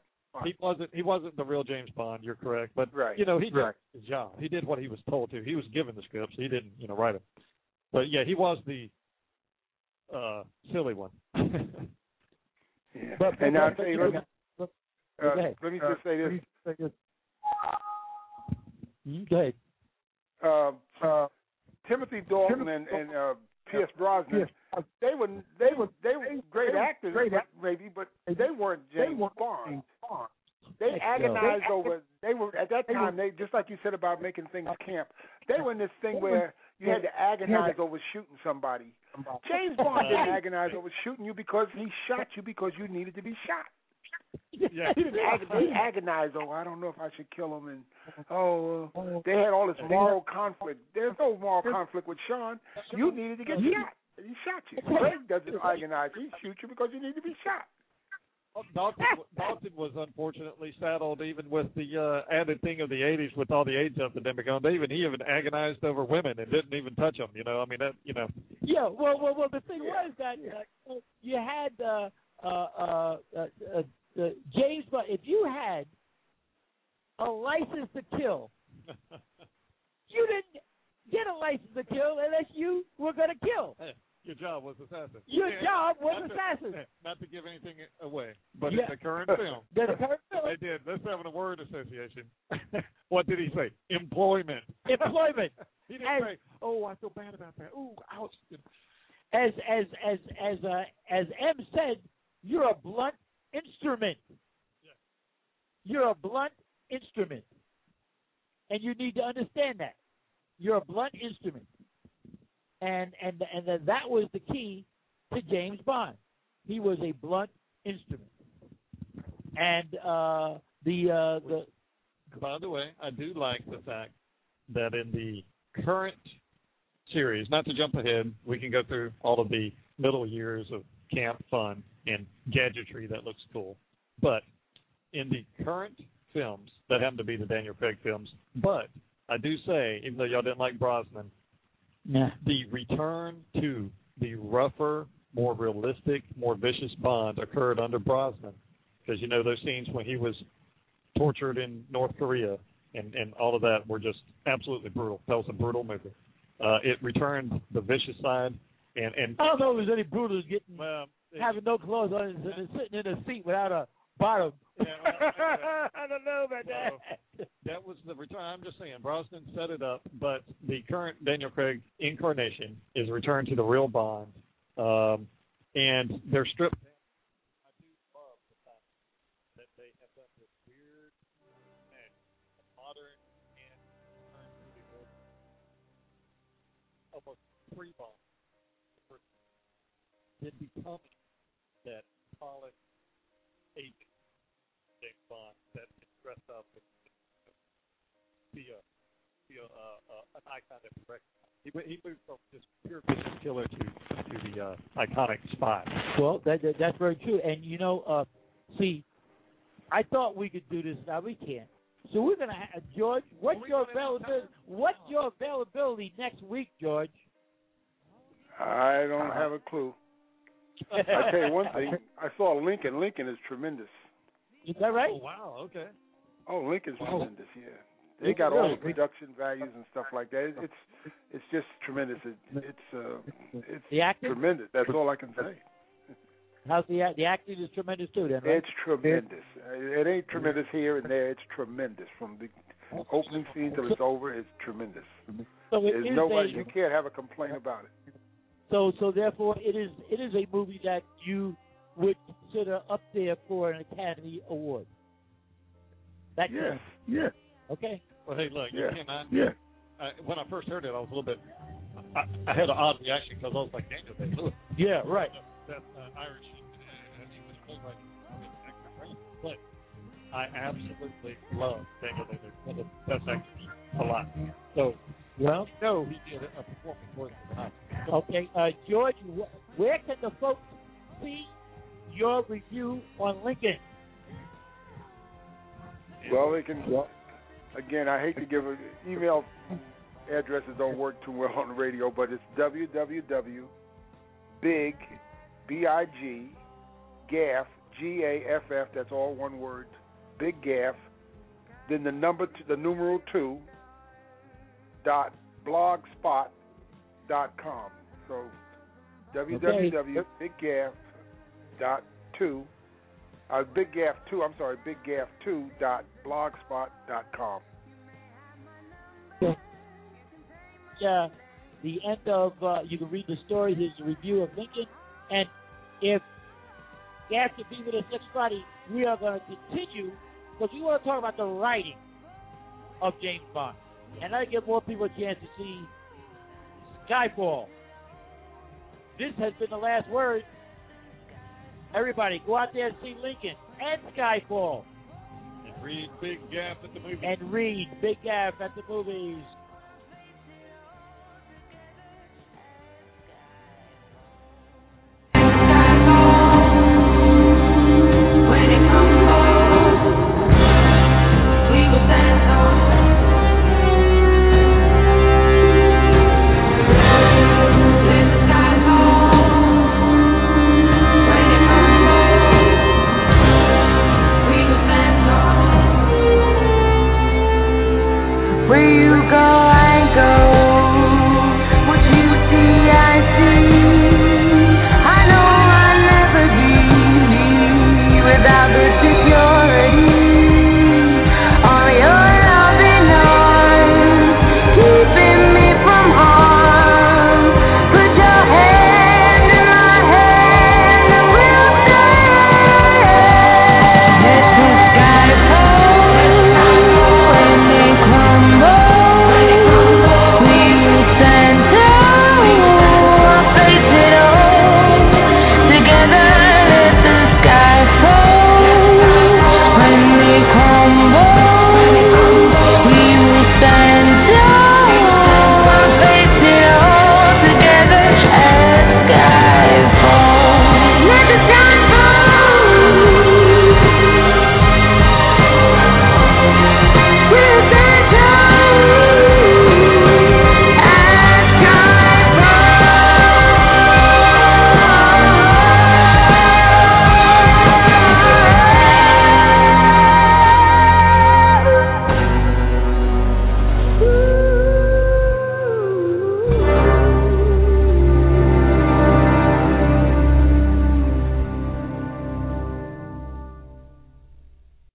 He wasn't the real James Bond. You're correct, but he did his job. He did what he was told to. He was given the scripts. He didn't, write them. But yeah, he was the silly one. Yeah. And now, let me just say this. Go ahead. Timothy Dalton and Pierce Brosnan, they were great actors, but they weren't James Bond. They agonized over. They were at that time. They just like you said about making things camp. They were in this thing where you had to agonize over shooting somebody. James Bond didn't agonize over shooting you because he shot you because you needed to be shot. Yeah. He didn't agonize over, I don't know if I should kill him. And they had all this moral conflict. There's no moral conflict with Sean. You needed to get shot. He shot you. Craig doesn't agonize. He shoots you because you need to be shot. Dalton was unfortunately saddled even with the added thing of the 80s with all the AIDS epidemic on. He even agonized over women and didn't even touch them. I mean that. Yeah. Well. The thing was that you had James Bond. If you had a license to kill, you didn't get a license to kill unless you were going to kill. Your job was assassin. Your job was assassin. Not to give anything away, but in the current film, they did. Let's have a word association. What did he say? Employment. He didn't say, "Oh, I feel bad about that." Ooh, ouch. As M said, you're a blunt instrument. Yeah. You're a blunt instrument, and you need to understand that. You're a blunt instrument. And that was the key to James Bond. He was a blunt instrument. And By the way, I do like the fact that in the current series, not to jump ahead, we can go through all of the middle years of camp fun and gadgetry that looks cool. But in the current films, that happen to be the Daniel Craig films, but I do say, even though y'all didn't like Brosnan, the return to the rougher, more realistic, more vicious Bond occurred under Brosnan. Because, those scenes when he was tortured in North Korea and all of that were just absolutely brutal. That was a brutal movie. It returned the vicious side. And I don't know if there's any brutal as having no clothes on and sitting in a seat without a bottom. Yeah, I don't know about that. That was the return. I'm just saying, Brosnan set it up, but the current Daniel Craig incarnation is a return to the real Bond, and they're stripped down. I do love the fact that they have done this weird mix of modern and return to the old, almost pre-Bond. then becoming that polished agent, James Bond, that can dress up and be an icon that we recognize. He moved from just pure business killer to the iconic spy. Well, that's very true. And see, I thought we could do this. Now we can't. So we're gonna have George. What's your availability next week, George? I don't have a clue. I tell you one thing. I saw Lincoln. Lincoln is tremendous. Is that right? Oh, wow. Okay. Oh, Lincoln's tremendous. Yeah, they got all the production values and stuff like that. It's just tremendous. It's the acting? Tremendous. That's all I can say. How's the acting is tremendous too, then? Right? It's tremendous. It ain't tremendous here and there. It's tremendous from the opening scene till it's over. It's tremendous. So There's nobody. You can't have a complaint about it. So therefore, it is a movie that you would consider up there for an Academy Award. Yes. Yeah. Okay. Well, hey, look, yeah. you cannot. Yeah. When I first heard it, I was a little bit. I had an odd reaction because I was like, Daniel Day-Lewis. Yeah, right. That Irish English playwright. But I absolutely love Daniel Day-Lewis, one of the best actors alive. So, well, no, he did a performance worthy of an Oscar. Okay, George, where can the folks see your review on Lincoln? Well, they can. Again, I hate to give email addresses don't work too well on the radio, but it's www.big, B-I-G, gaff, G-A-F-F, that's all one word, Big Gaff, then the numeral 2, .blogspot.com. So www.biggaff.2, biggaff2.blogspot.com. Yeah, the end of, you can read the story, here's the review of Lincoln, and if Gaff can be with us next Friday, we are going to continue, because we want to talk about the writing of James Bond, and I give more people a chance to see Skyfall. This has been the last word. Everybody, go out there and see Lincoln and Skyfall. And read Big Gaff at the movies. And read Big Gaff at the movies.